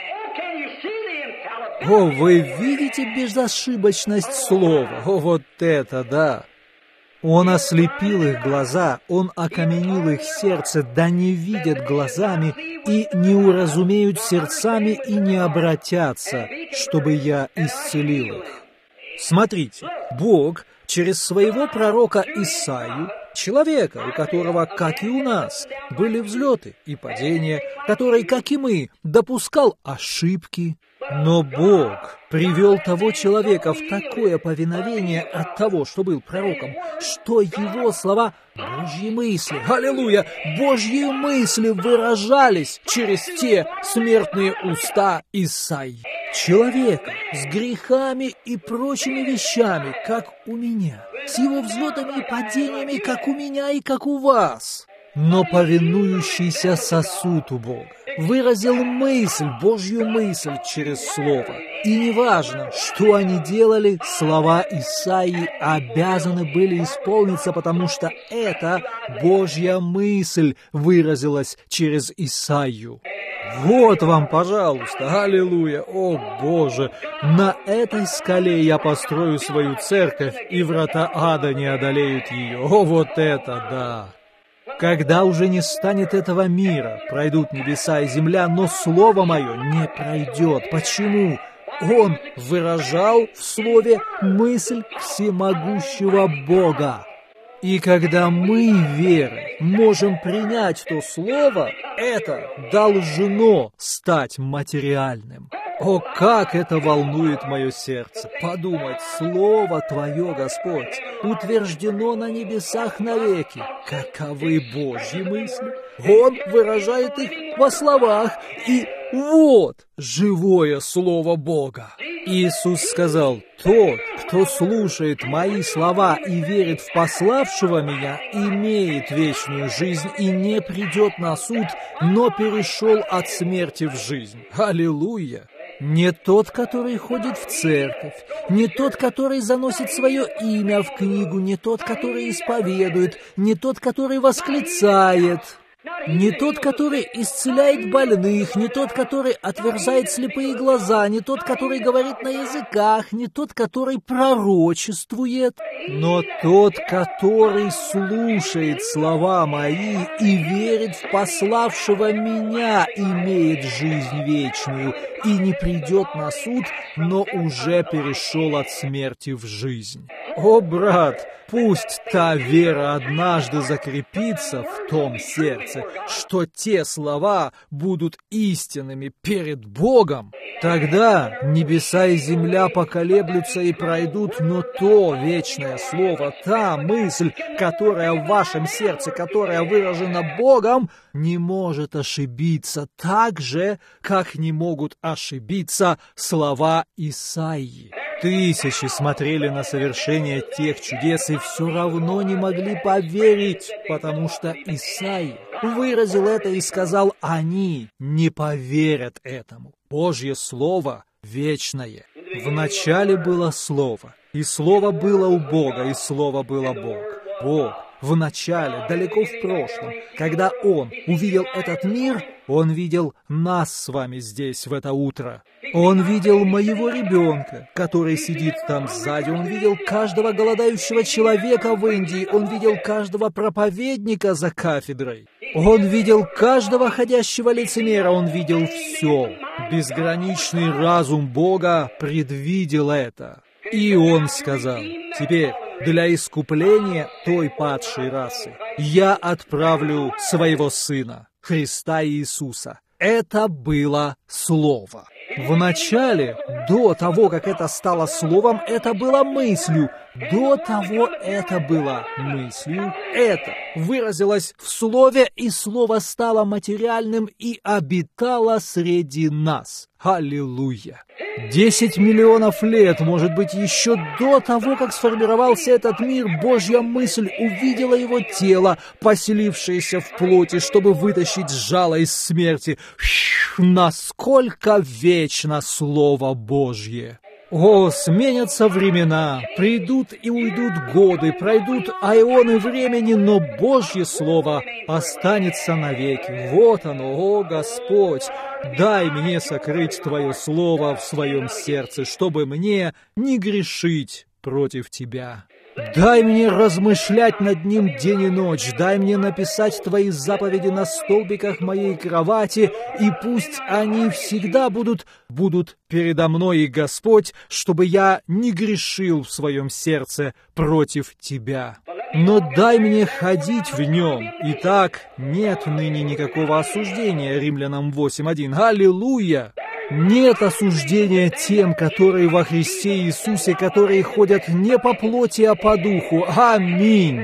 О, вы видите безошибочность слова? О, вот это да! Он ослепил их глаза, он окаменил их сердце, да не видят глазами и не уразумеют сердцами и не обратятся, чтобы я исцелил их. Смотрите, Бог через своего пророка Исаию, человека, у которого, как и у нас, были взлеты и падения, который, как и мы, допускал ошибки. Но Бог привел того человека в такое повиновение от того, что был пророком, что его слова Божьи мысли, аллилуйя, Божьи мысли выражались через те смертные уста Исаии. Человека с грехами и прочими вещами, как у меня, с его взлетами и падениями, как у меня и как у вас, но повинующийся сосуд у Бога, выразил мысль, Божью мысль через Слово. И неважно, что они делали, слова Исаии обязаны были исполниться, потому что эта Божья мысль выразилась через Исаию. Вот вам, пожалуйста, аллилуйя, о Боже, на этой скале я построю свою церковь, и врата ада не одолеют ее. О, вот это да! Когда уже не станет этого мира, пройдут небеса и земля, но Слово Мое не пройдет. Почему? Он выражал в Слове мысль всемогущего Бога. И когда мы, верой, можем принять то Слово, это должно стать материальным. О, как это волнует мое сердце! Подумать, Слово Твое, Господь, утверждено на небесах навеки. Каковы Божьи мысли? Он выражает их во словах, и вот живое Слово Бога. Иисус сказал: «Тот, кто слушает мои слова и верит в пославшего меня, имеет вечную жизнь и не придет на суд, но перешел от смерти в жизнь». Аллилуйя! Не тот, который ходит в церковь, не тот, который заносит свое имя в книгу, не тот, который исповедует, не тот, который восклицает, не тот, который исцеляет больных, не тот, который отверзает слепые глаза, не тот, который говорит на языках, не тот, который пророчествует, но тот, который слушает слова мои и верит в пославшего меня, имеет жизнь вечную и не придет на суд, но уже перешел от смерти в жизнь. О, брат, пусть та вера однажды закрепится в том сердце, что те слова будут истинными перед Богом. Тогда небеса и земля поколеблются и пройдут, но то вечное слово, та мысль, которая в вашем сердце, которая выражена Богом, не может ошибиться так же, как не могут ошибиться слова Исаии. Тысячи смотрели на совершение тех чудес и все равно не могли поверить, потому что Исаия выразил это и сказал: «Они не поверят этому». Божье Слово вечное. Вначале было Слово, и Слово было у Бога, и Слово было Бог. Бог в начале, далеко в прошлом, когда Он увидел этот мир, Он видел нас с вами здесь в это утро. Он видел моего ребенка, который сидит там сзади. Он видел каждого голодающего человека в Индии. Он видел каждого проповедника за кафедрой. Он видел каждого ходящего лицемера. Он видел все. Безграничный разум Бога предвидел это. И Он сказал: «Теперь для искупления той падшей расы я отправлю своего Сына, Христа Иисуса». Это было Слово. Вначале, до того, как это стало Словом, это было мыслью. До того это было мыслью. Это выразилось в Слове, и Слово стало материальным и обитало среди нас. Аллилуйя! Десять миллионов лет, может быть, еще до того, как сформировался этот мир, Божья мысль увидела его тело, поселившееся в плоти, чтобы вытащить жало из смерти. Насколько вечно Слово Божье! О, сменятся времена, придут и уйдут годы, пройдут аэоны времени, но Божье Слово останется навеки. Вот оно, о Господь! Дай мне сокрыть Твое Слово в своем сердце, чтобы мне не грешить против Тебя. Дай мне размышлять над ним день и ночь, дай мне написать Твои заповеди на столбиках моей кровати, и пусть они всегда будут, будут передо мной, и Господь, чтобы я не грешил в своем сердце против Тебя. Но дай мне ходить в нем. Итак, нет ныне никакого осуждения, Римлянам восемь один. Аллилуйя! Нет осуждения тем, которые во Христе Иисусе, которые ходят не по плоти, а по духу. Аминь!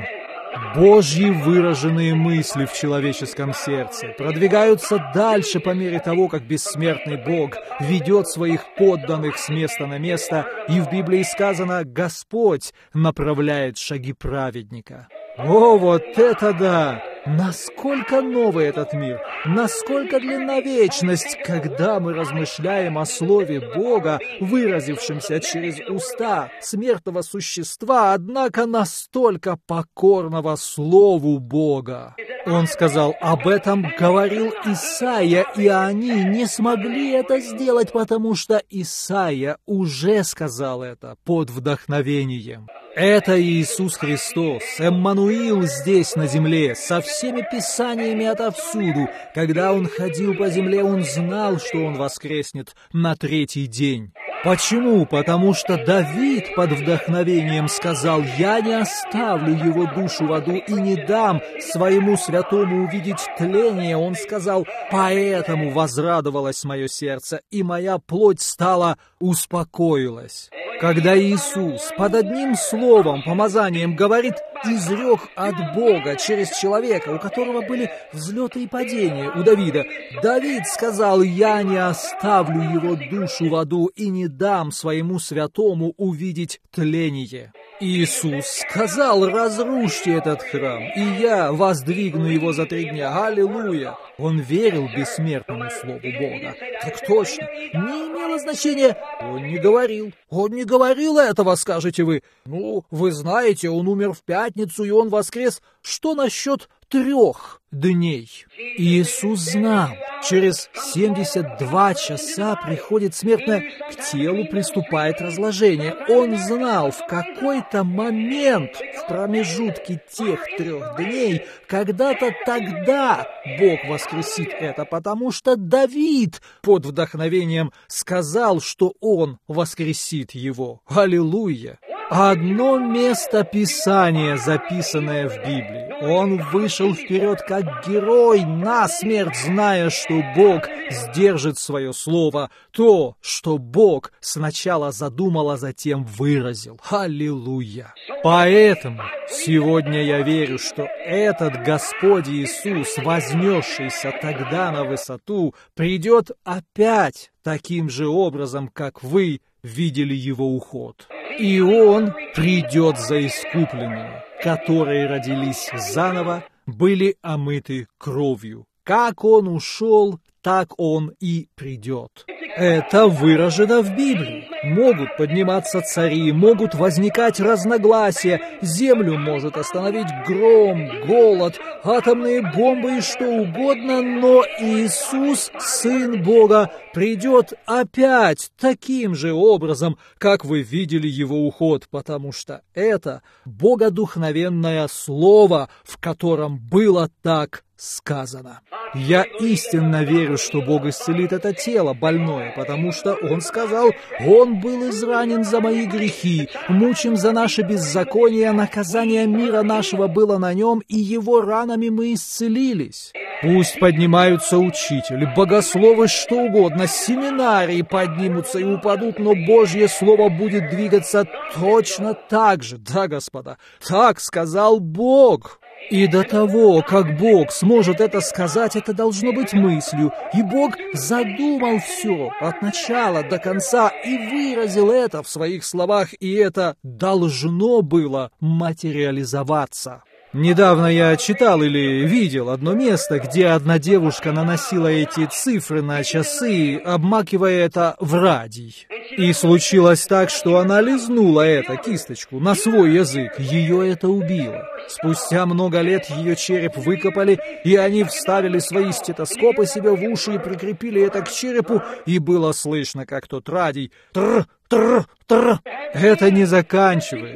Божьи выраженные мысли в человеческом сердце продвигаются дальше по мере того, как бессмертный Бог ведет своих подданных с места на место, и в Библии сказано «Господь направляет шаги праведника». О, вот это да! Насколько новый этот мир, насколько длинна вечность, когда мы размышляем о Слове Бога, выразившемся через уста смертного существа, однако настолько покорного Слову Бога. Он сказал, об этом говорил Исаия, и они не смогли это сделать, потому что Исаия уже сказал это под вдохновением. Это Иисус Христос, Эммануил здесь на земле, со всеми писаниями отовсюду. Когда Он ходил по земле, Он знал, что Он воскреснет на третий день. Почему? Потому что Давид под вдохновением сказал, «Я не оставлю его душу в аду и не дам своему святому увидеть тление». Он сказал, «Поэтому возрадовалось мое сердце, и моя плоть стала успокоилась». Когда Иисус под одним словом, помазанием говорит, изрек от Бога через человека, у которого были взлеты и падения у Давида, Давид сказал, «Я не оставлю его душу в аду и не дам своему святому увидеть тление». Иисус сказал, разрушьте этот храм, и я воздвигну его за три дня. Аллилуйя! Он верил бессмертному слову Бога. Так точно, не имело значения. Он не говорил. Он не говорил этого, скажете вы. Ну, вы знаете, он умер в пятницу, и он воскрес. Что насчет трех дней? Иисус знал, через семьдесят два часа приходит смертное, к телу приступает разложение. Он знал, в какой-то момент в промежутке тех трех дней, когда-то тогда Бог воскресит это, потому что Давид под вдохновением сказал, что Он воскресит его. Аллилуйя! Одно место Писания, записанное в Библии. Он вышел вперед как герой, насмерть зная, что Бог сдержит свое слово. То, что Бог сначала задумал, а затем выразил. Аллилуйя! Поэтому сегодня я верю, что этот Господь Иисус, вознесшийся тогда на высоту, придет опять таким же образом, как вы видели его уход. И Он придет за искупленными, которые родились заново, были омыты кровью. Как Он ушел, так Он и придет. Это выражено в Библии. Могут подниматься цари, могут возникать разногласия, землю может остановить гром, голод, атомные бомбы и что угодно, но Иисус, Сын Бога, придет опять таким же образом, как вы видели Его уход, потому что это богодухновенное слово, в котором было так сказано. Я истинно верю, что Бог исцелит это тело больное, потому что Он сказал, Он был изранен за мои грехи, мучим за наши беззакония, наказание мира нашего было на Нем, и Его ранами мы исцелились. Пусть поднимаются учители, богословы, что угодно, семинарии поднимутся и упадут, но Божье Слово будет двигаться точно так же. Да, господа, так сказал Бог. И до того, как Бог сможет это сказать, это должно быть мыслью. И Бог задумал все от начала до конца и выразил это в своих словах, и это должно было материализоваться. Недавно я читал или видел одно место, где одна девушка наносила эти цифры на часы, обмакивая это в радий. И случилось так, что она лизнула эту кисточку на свой язык. Ее это убило. Спустя много лет ее череп выкопали, и они вставили свои стетоскопы себе в уши и прикрепили это к черепу, и было слышно, как тот радий «тр-тр-тр». Это не заканчивается.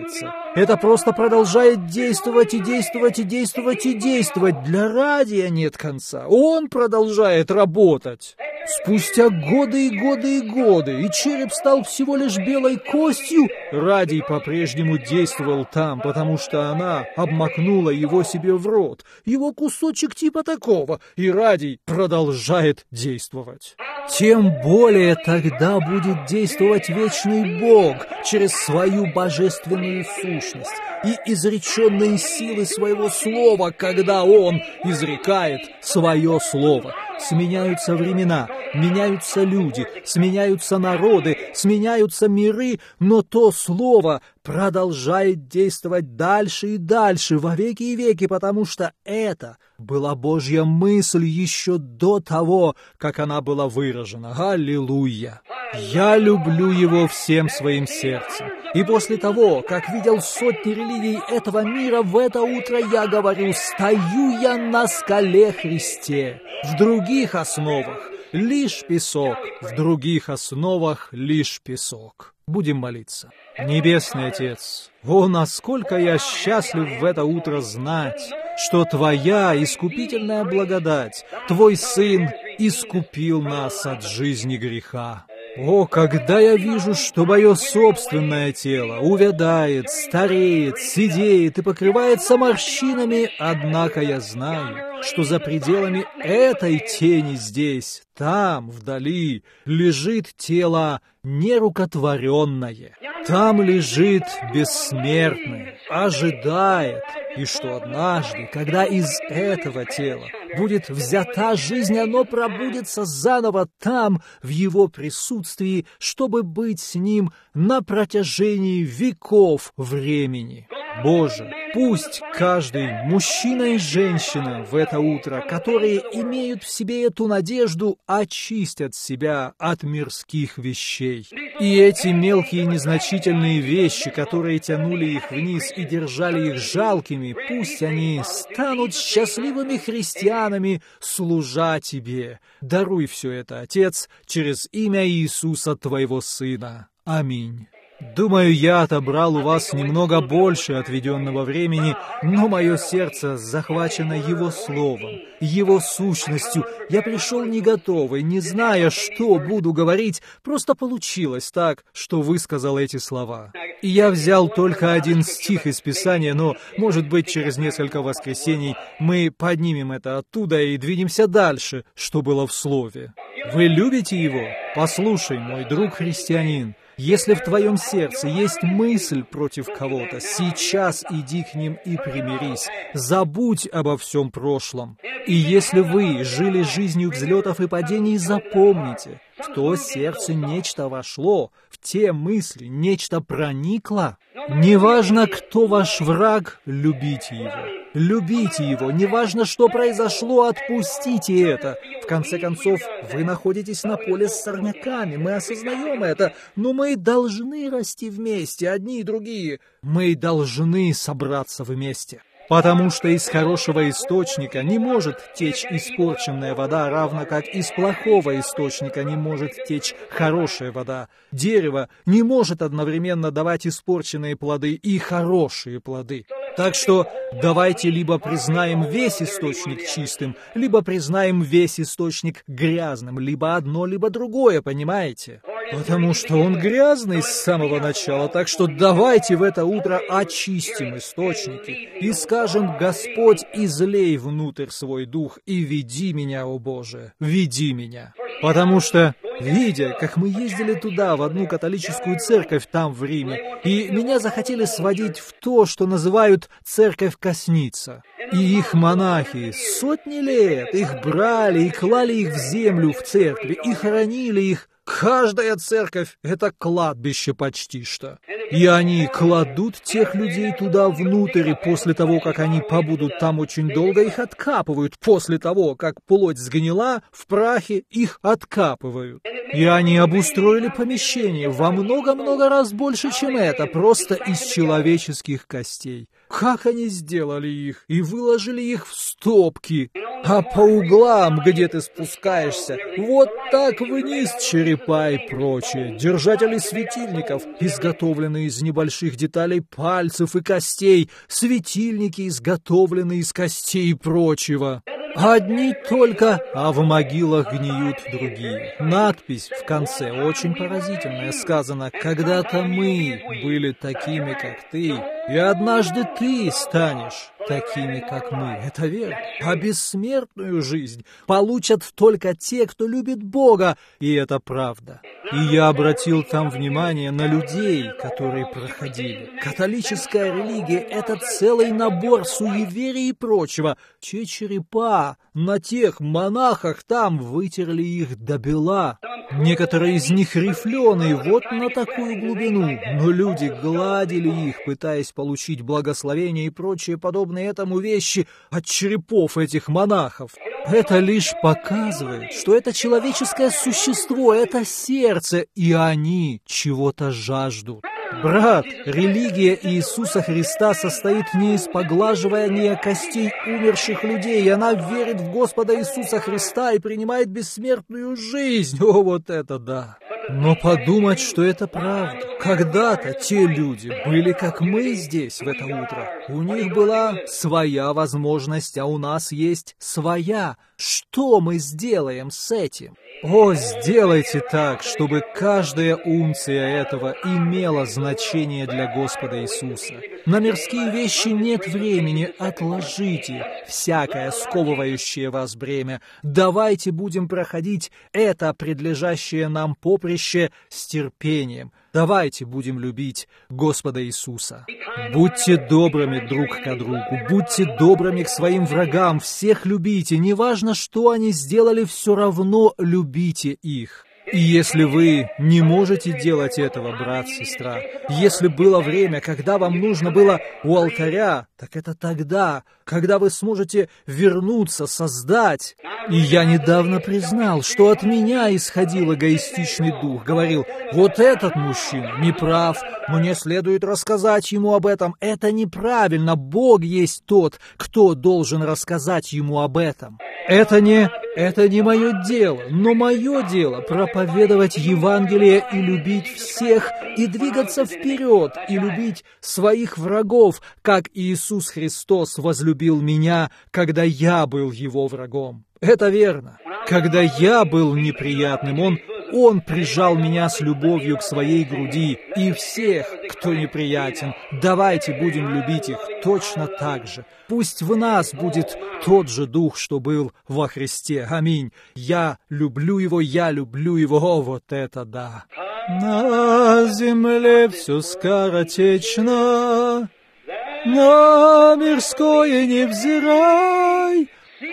Это просто продолжает действовать и действовать и действовать и действовать. Для радия нет конца. Он продолжает работать. Спустя годы и годы и годы, и череп стал всего лишь белой костью, радий по-прежнему действовал там, потому что она обмакнула его себе в рот. Его кусочек типа такого, и радий продолжает действовать. Тем более тогда будет действовать вечный Бог через свою божественную сущность и изреченные силы своего слова, когда Он изрекает свое слово. Сменяются времена, меняются люди, сменяются народы, сменяются миры, но то слово продолжает действовать дальше и дальше, во веки и веки, потому что это была Божья мысль еще до того, как она была выражена. Аллилуйя! Я люблю Его всем своим сердцем. И после того, как видел сотни религий этого мира, в это утро я говорю: стою я на скале Христе. В других основах лишь песок, в других основах лишь песок. Будем молиться. Небесный Отец, о, насколько я счастлив в это утро знать, что Твоя искупительная благодать, Твой Сын искупил нас от жизни греха. О, когда я вижу, что мое собственное тело увядает, стареет, сидеет и покрывается морщинами, однако я знаю, что за пределами этой тени здесь, там, вдали, лежит тело нерукотворенное. Там лежит бессмертное, ожидает, и что однажды, когда из этого тела будет взята жизнь, оно пробудется заново там, в его присутствии, чтобы быть с ним на протяжении веков времени. Боже, пусть каждый мужчина и женщина в это утро, которые имеют в себе эту надежду, очистят себя от мирских вещей. И эти мелкие незначительные вещи, которые тянули их вниз и держали их жалкими, пусть они станут счастливыми христианами, служа Тебе. Даруй все это, Отец, через имя Иисуса, Твоего Сына. Аминь. Думаю, я отобрал у вас немного больше отведенного времени, но мое сердце захвачено Его Словом, Его сущностью. Я пришел не готовый, не зная, что буду говорить, просто получилось так, что высказал эти слова. И я взял только один стих из Писания, но, может быть, через несколько воскресений мы поднимем это оттуда и двинемся дальше, что было в Слове. Вы любите его? Послушай, мой друг христианин. Если в твоем сердце есть мысль против кого-то, сейчас иди к ним и примирись. Забудь обо всем прошлом. И если вы жили жизнью взлетов и падений, запомните, в то сердце нечто вошло, в те мысли нечто проникло. Неважно, кто ваш враг, любите его. Любите его, неважно, что произошло, отпустите это. В конце концов, вы находитесь на поле с сорняками, мы осознаем это, но мы должны расти вместе, одни и другие. Мы должны собраться вместе. Потому что из хорошего источника не может течь испорченная вода, равно как из плохого источника не может течь хорошая вода. Дерево не может одновременно давать испорченные плоды и хорошие плоды. Так что давайте либо признаем весь источник чистым, либо признаем весь источник грязным, либо одно, либо другое, понимаете? Потому что он грязный с самого начала, так что давайте в это утро очистим источники и скажем: Господь, излей внутрь свой дух и веди меня, о Боже, веди меня. Потому что, видя, как мы ездили туда, в одну католическую церковь там в Риме, и меня захотели сводить в то, что называют церковь Косница. И их монахи сотни лет их брали и клали их в землю в церкви, и хоронили их. Каждая церковь — это кладбище почти что. И они кладут тех людей туда внутрь, и после того, как они побудут там очень долго, их откапывают. После того, как плоть сгнила, в прахе их откапывают. И они обустроили помещение во много-много раз больше, чем это, просто из человеческих костей. Как они сделали их и выложили их в стопки. А по углам, где ты спускаешься, вот так вниз черепа и прочее. Держатели светильников, изготовленные из небольших деталей пальцев и костей. Светильники, изготовленные из костей и прочего. Одни только, а в могилах гниют другие. Надпись в конце очень поразительная. Сказано: «Когда-то мы были такими, как ты, и однажды ты станешь такими, как мы». Это верно. А бессмертную жизнь получат только те, кто любит Бога, и это правда. И я обратил там внимание на людей, которые проходили. Католическая религия — это целый набор суеверий и прочего. Те черепа на тех монахах там вытерли их до бела. Некоторые из них рифленые вот на такую глубину, но люди гладили их, пытаясь получить благословение и прочие подобные этому вещи от черепов этих монахов. Это лишь показывает, что это человеческое существо, это сердце, и они чего-то жаждут. Брат, религия Иисуса Христа состоит не из поглаживания костей умерших людей. Она верит в Господа Иисуса Христа и принимает бессмертную жизнь. О, вот это да! Но подумать, что это правда. Когда-то те люди были, как мы здесь в это утро. У них была своя возможность, а у нас есть своя. Что мы сделаем с этим? О, сделайте так, чтобы каждая унция этого имела значение для Господа Иисуса. На мирские вещи нет времени, отложите всякое сковывающее вас бремя. Давайте будем проходить это предлежащее нам поприще с терпением. Давайте будем любить Господа Иисуса. Будьте добрыми друг к другу, будьте добрыми к своим врагам, всех любите, неважно, что они сделали, все равно любите их. И если вы не можете делать этого, брат, сестра, если было время, когда вам нужно было у алтаря, так это тогда, когда вы сможете вернуться, создать. И я недавно признал, что от меня исходил эгоистичный дух, говорил: вот этот мужчина не прав, мне следует рассказать ему об этом. Это неправильно, Бог есть тот, кто должен рассказать ему об этом. Это не... Это не мое дело, но мое дело проповедовать Евангелие и любить всех, и двигаться вперед, и любить своих врагов, как Иисус Христос возлюбил меня, когда я был его врагом. Это верно. Когда я был неприятным, Он, Он прижал меня с любовью к своей груди, и всех, кто неприятен, давайте будем любить их точно так же. Пусть в нас будет тот же дух, что был во Христе. Аминь. Я люблю Его, я люблю Его. О, вот это да! На земле все скоротечно, на мирское не взирай.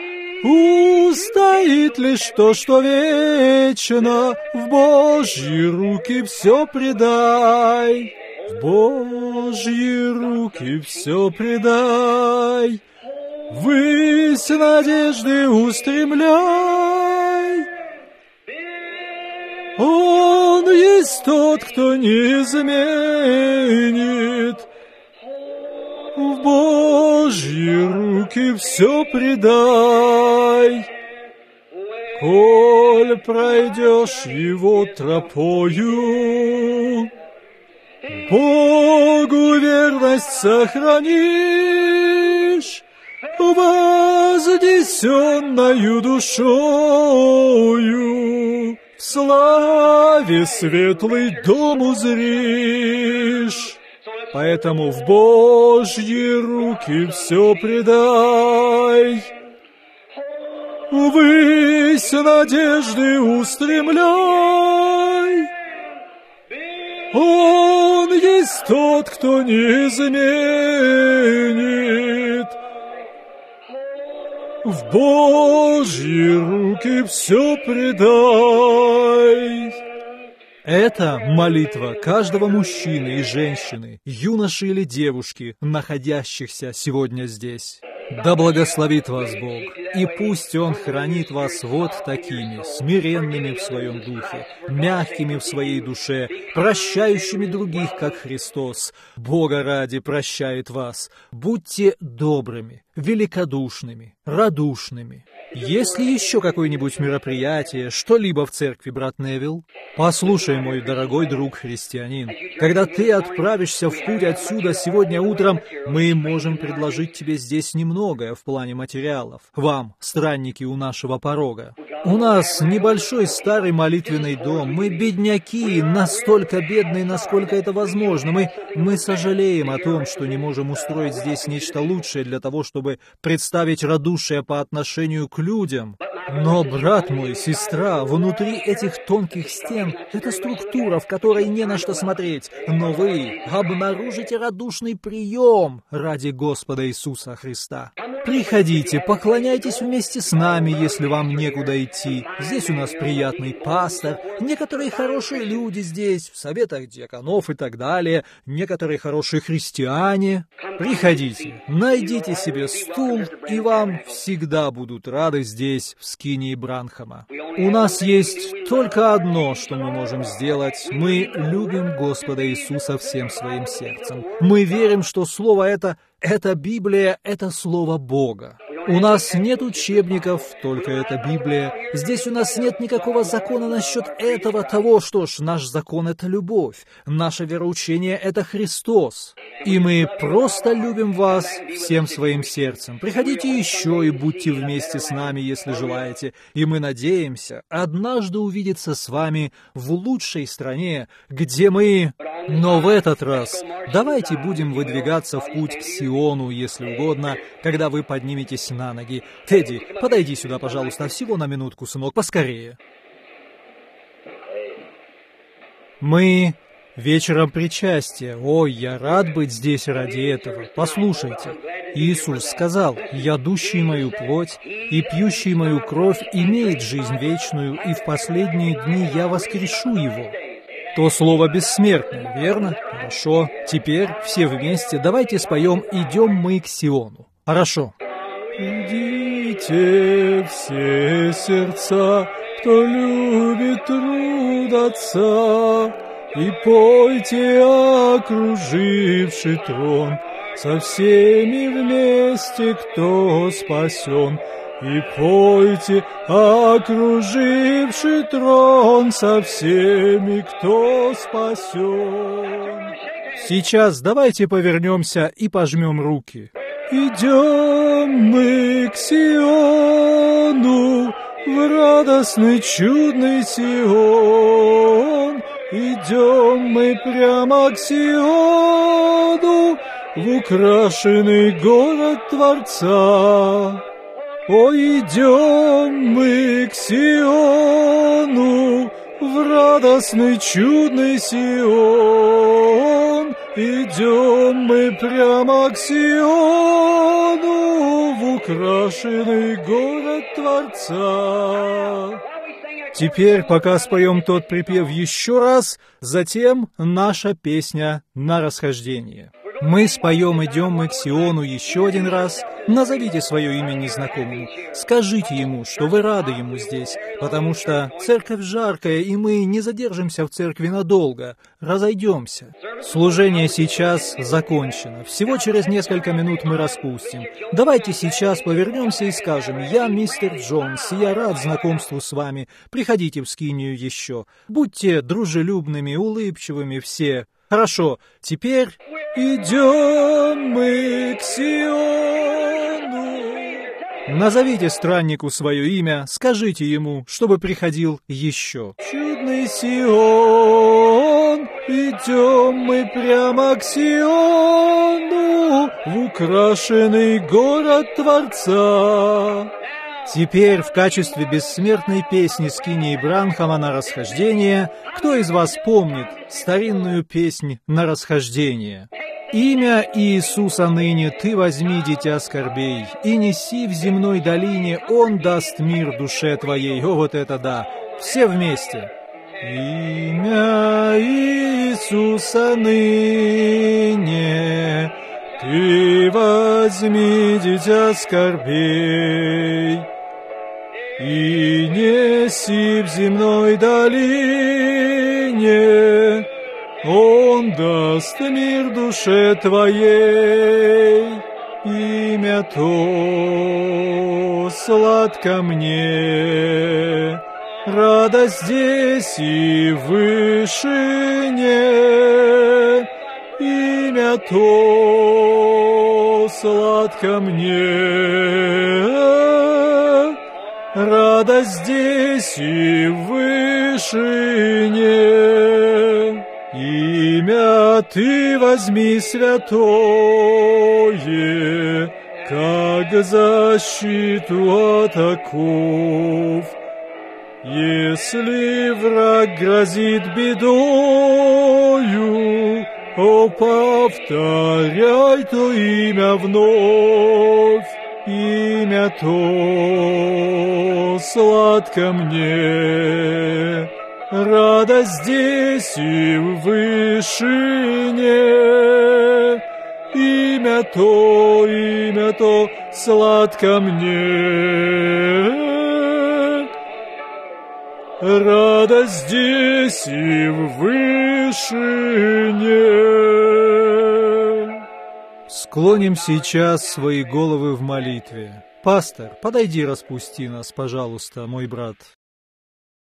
Устоит лишь то, что вечно, в Божьи руки все предай. В Божьи руки все предай, ввысь надежды устремляй. Он есть тот, кто не изменит. В Божьи руки все предай. Коль пройдешь его тропою, Богу верность сохранишь, вознесенною душою в славе светлый дом узришь. Поэтому в Божьи руки все предай, ввысь надежды устремляй. Он есть тот, кто не изменит. В Божьи руки все предай. Это молитва каждого мужчины и женщины, юноши или девушки, находящихся сегодня здесь. Да благословит вас Бог, и пусть Он хранит вас вот такими, смиренными в своем духе, мягкими в своей душе, прощающими других, как Христос. Бога ради прощает вас. Будьте добрыми, великодушными, радушными. Есть ли еще какое-нибудь мероприятие, что-либо в церкви, брат Невилл? Послушай, мой дорогой друг-христианин, когда ты отправишься в путь отсюда сегодня утром, мы можем предложить тебе здесь немногое в плане материалов, вам, странники у нашего порога. У нас небольшой старый молитвенный дом, мы бедняки, настолько бедные, насколько это возможно. Мы, мы сожалеем о том, что не можем устроить здесь нечто лучшее для того, чтобы представить радушие по отношению к людям. Но, брат мой, сестра, внутри этих тонких стен это структура, в которой не на что смотреть. Но вы обнаружите радушный прием ради Господа Иисуса Христа. Приходите, поклоняйтесь вместе с нами, если вам некуда идти. Здесь у нас приятный пастор, некоторые хорошие люди здесь, в советах диаконов и так далее, некоторые хорошие христиане. Приходите, найдите себе стул, и вам всегда будут рады здесь, в скинии Бранхама. У нас есть только одно, что мы можем сделать. Мы любим Господа Иисуса всем своим сердцем. Мы верим, что Слово это, это Библия, это Слово Бога. У нас нет учебников, только это Библия. Здесь у нас нет никакого закона насчет этого, того, что ж, наш закон — это любовь. Наше вероучение — это Христос. И мы просто любим вас всем своим сердцем. Приходите еще и будьте вместе с нами, если желаете. И мы надеемся однажды увидеться с вами в лучшей стране, где мы... Но в этот раз давайте будем выдвигаться в путь к Сиону, если угодно, когда вы подниметесь на ноги. Тедди, подойди сюда, пожалуйста, всего на минутку, сынок, поскорее. Мы вечером причастия. Ой, я рад быть здесь ради этого. Послушайте, Иисус сказал: «Ядущий мою плоть и пьющий мою кровь имеет жизнь вечную, и в последние дни я воскрешу его». То слово бессмертное, верно? Хорошо. Теперь все вместе давайте споем «Идем мы к Сиону». Хорошо. Идите все сердца, кто любит труд Отца, и пойте, окруживший трон, со всеми вместе, кто спасен. И пойте, окруживший трон, со всеми, кто спасен. Сейчас давайте повернемся и пожмем руки. Идем мы к Сиону, в радостный чудный Сион. Идем мы прямо к Сиону, в украшенный город Творца. Ой, идем мы к Сиону, в радостный чудный Сион. Идем мы прямо к Сиону, в украшенный город Творца. Теперь, пока споем тот припев еще раз, затем наша песня на расхождение. Мы споем «Идем мы к Сиону» еще один раз. Назовите свое имя незнакомому. Скажите ему, что вы рады ему здесь, потому что церковь жаркая, и мы не задержимся в церкви надолго. Разойдемся. Служение сейчас закончено. Всего через несколько минут мы распустим. Давайте сейчас повернемся и скажем: «Я мистер Джонс, и я рад знакомству с вами. Приходите в скинию еще. Будьте дружелюбными, улыбчивыми все». Хорошо, теперь идем мы к Сиону. Назовите страннику свое имя, скажите ему, чтобы приходил еще. Чудный Сион, идем мы прямо к Сиону, в украшенный город Творца. Теперь в качестве бессмертной песни скинии Бранхама на расхождение, кто из вас помнит старинную песнь на расхождение? «Имя Иисуса ныне ты возьми, дитя скорбей, и неси в земной долине, Он даст мир душе твоей». О, вот это да! Все вместе. Имя Иисуса ныне Ты возьми дитя скорбей и неси в земной долине, Он даст мир душе твоей. Имя то сладко мне, радость здесь и в вышине. Имя то сладко мне, радость здесь и в вышине. Имя ты возьми святое, как защиту от оков. Если враг грозит бедою, о, повторяй то имя вновь. Имя то сладко мне, радость здесь и в вышине. Имя то, имя то сладко мне, радость здесь и в вышине. Склоним сейчас свои головы в молитве. Пастор, подойди, распусти нас, пожалуйста, мой брат.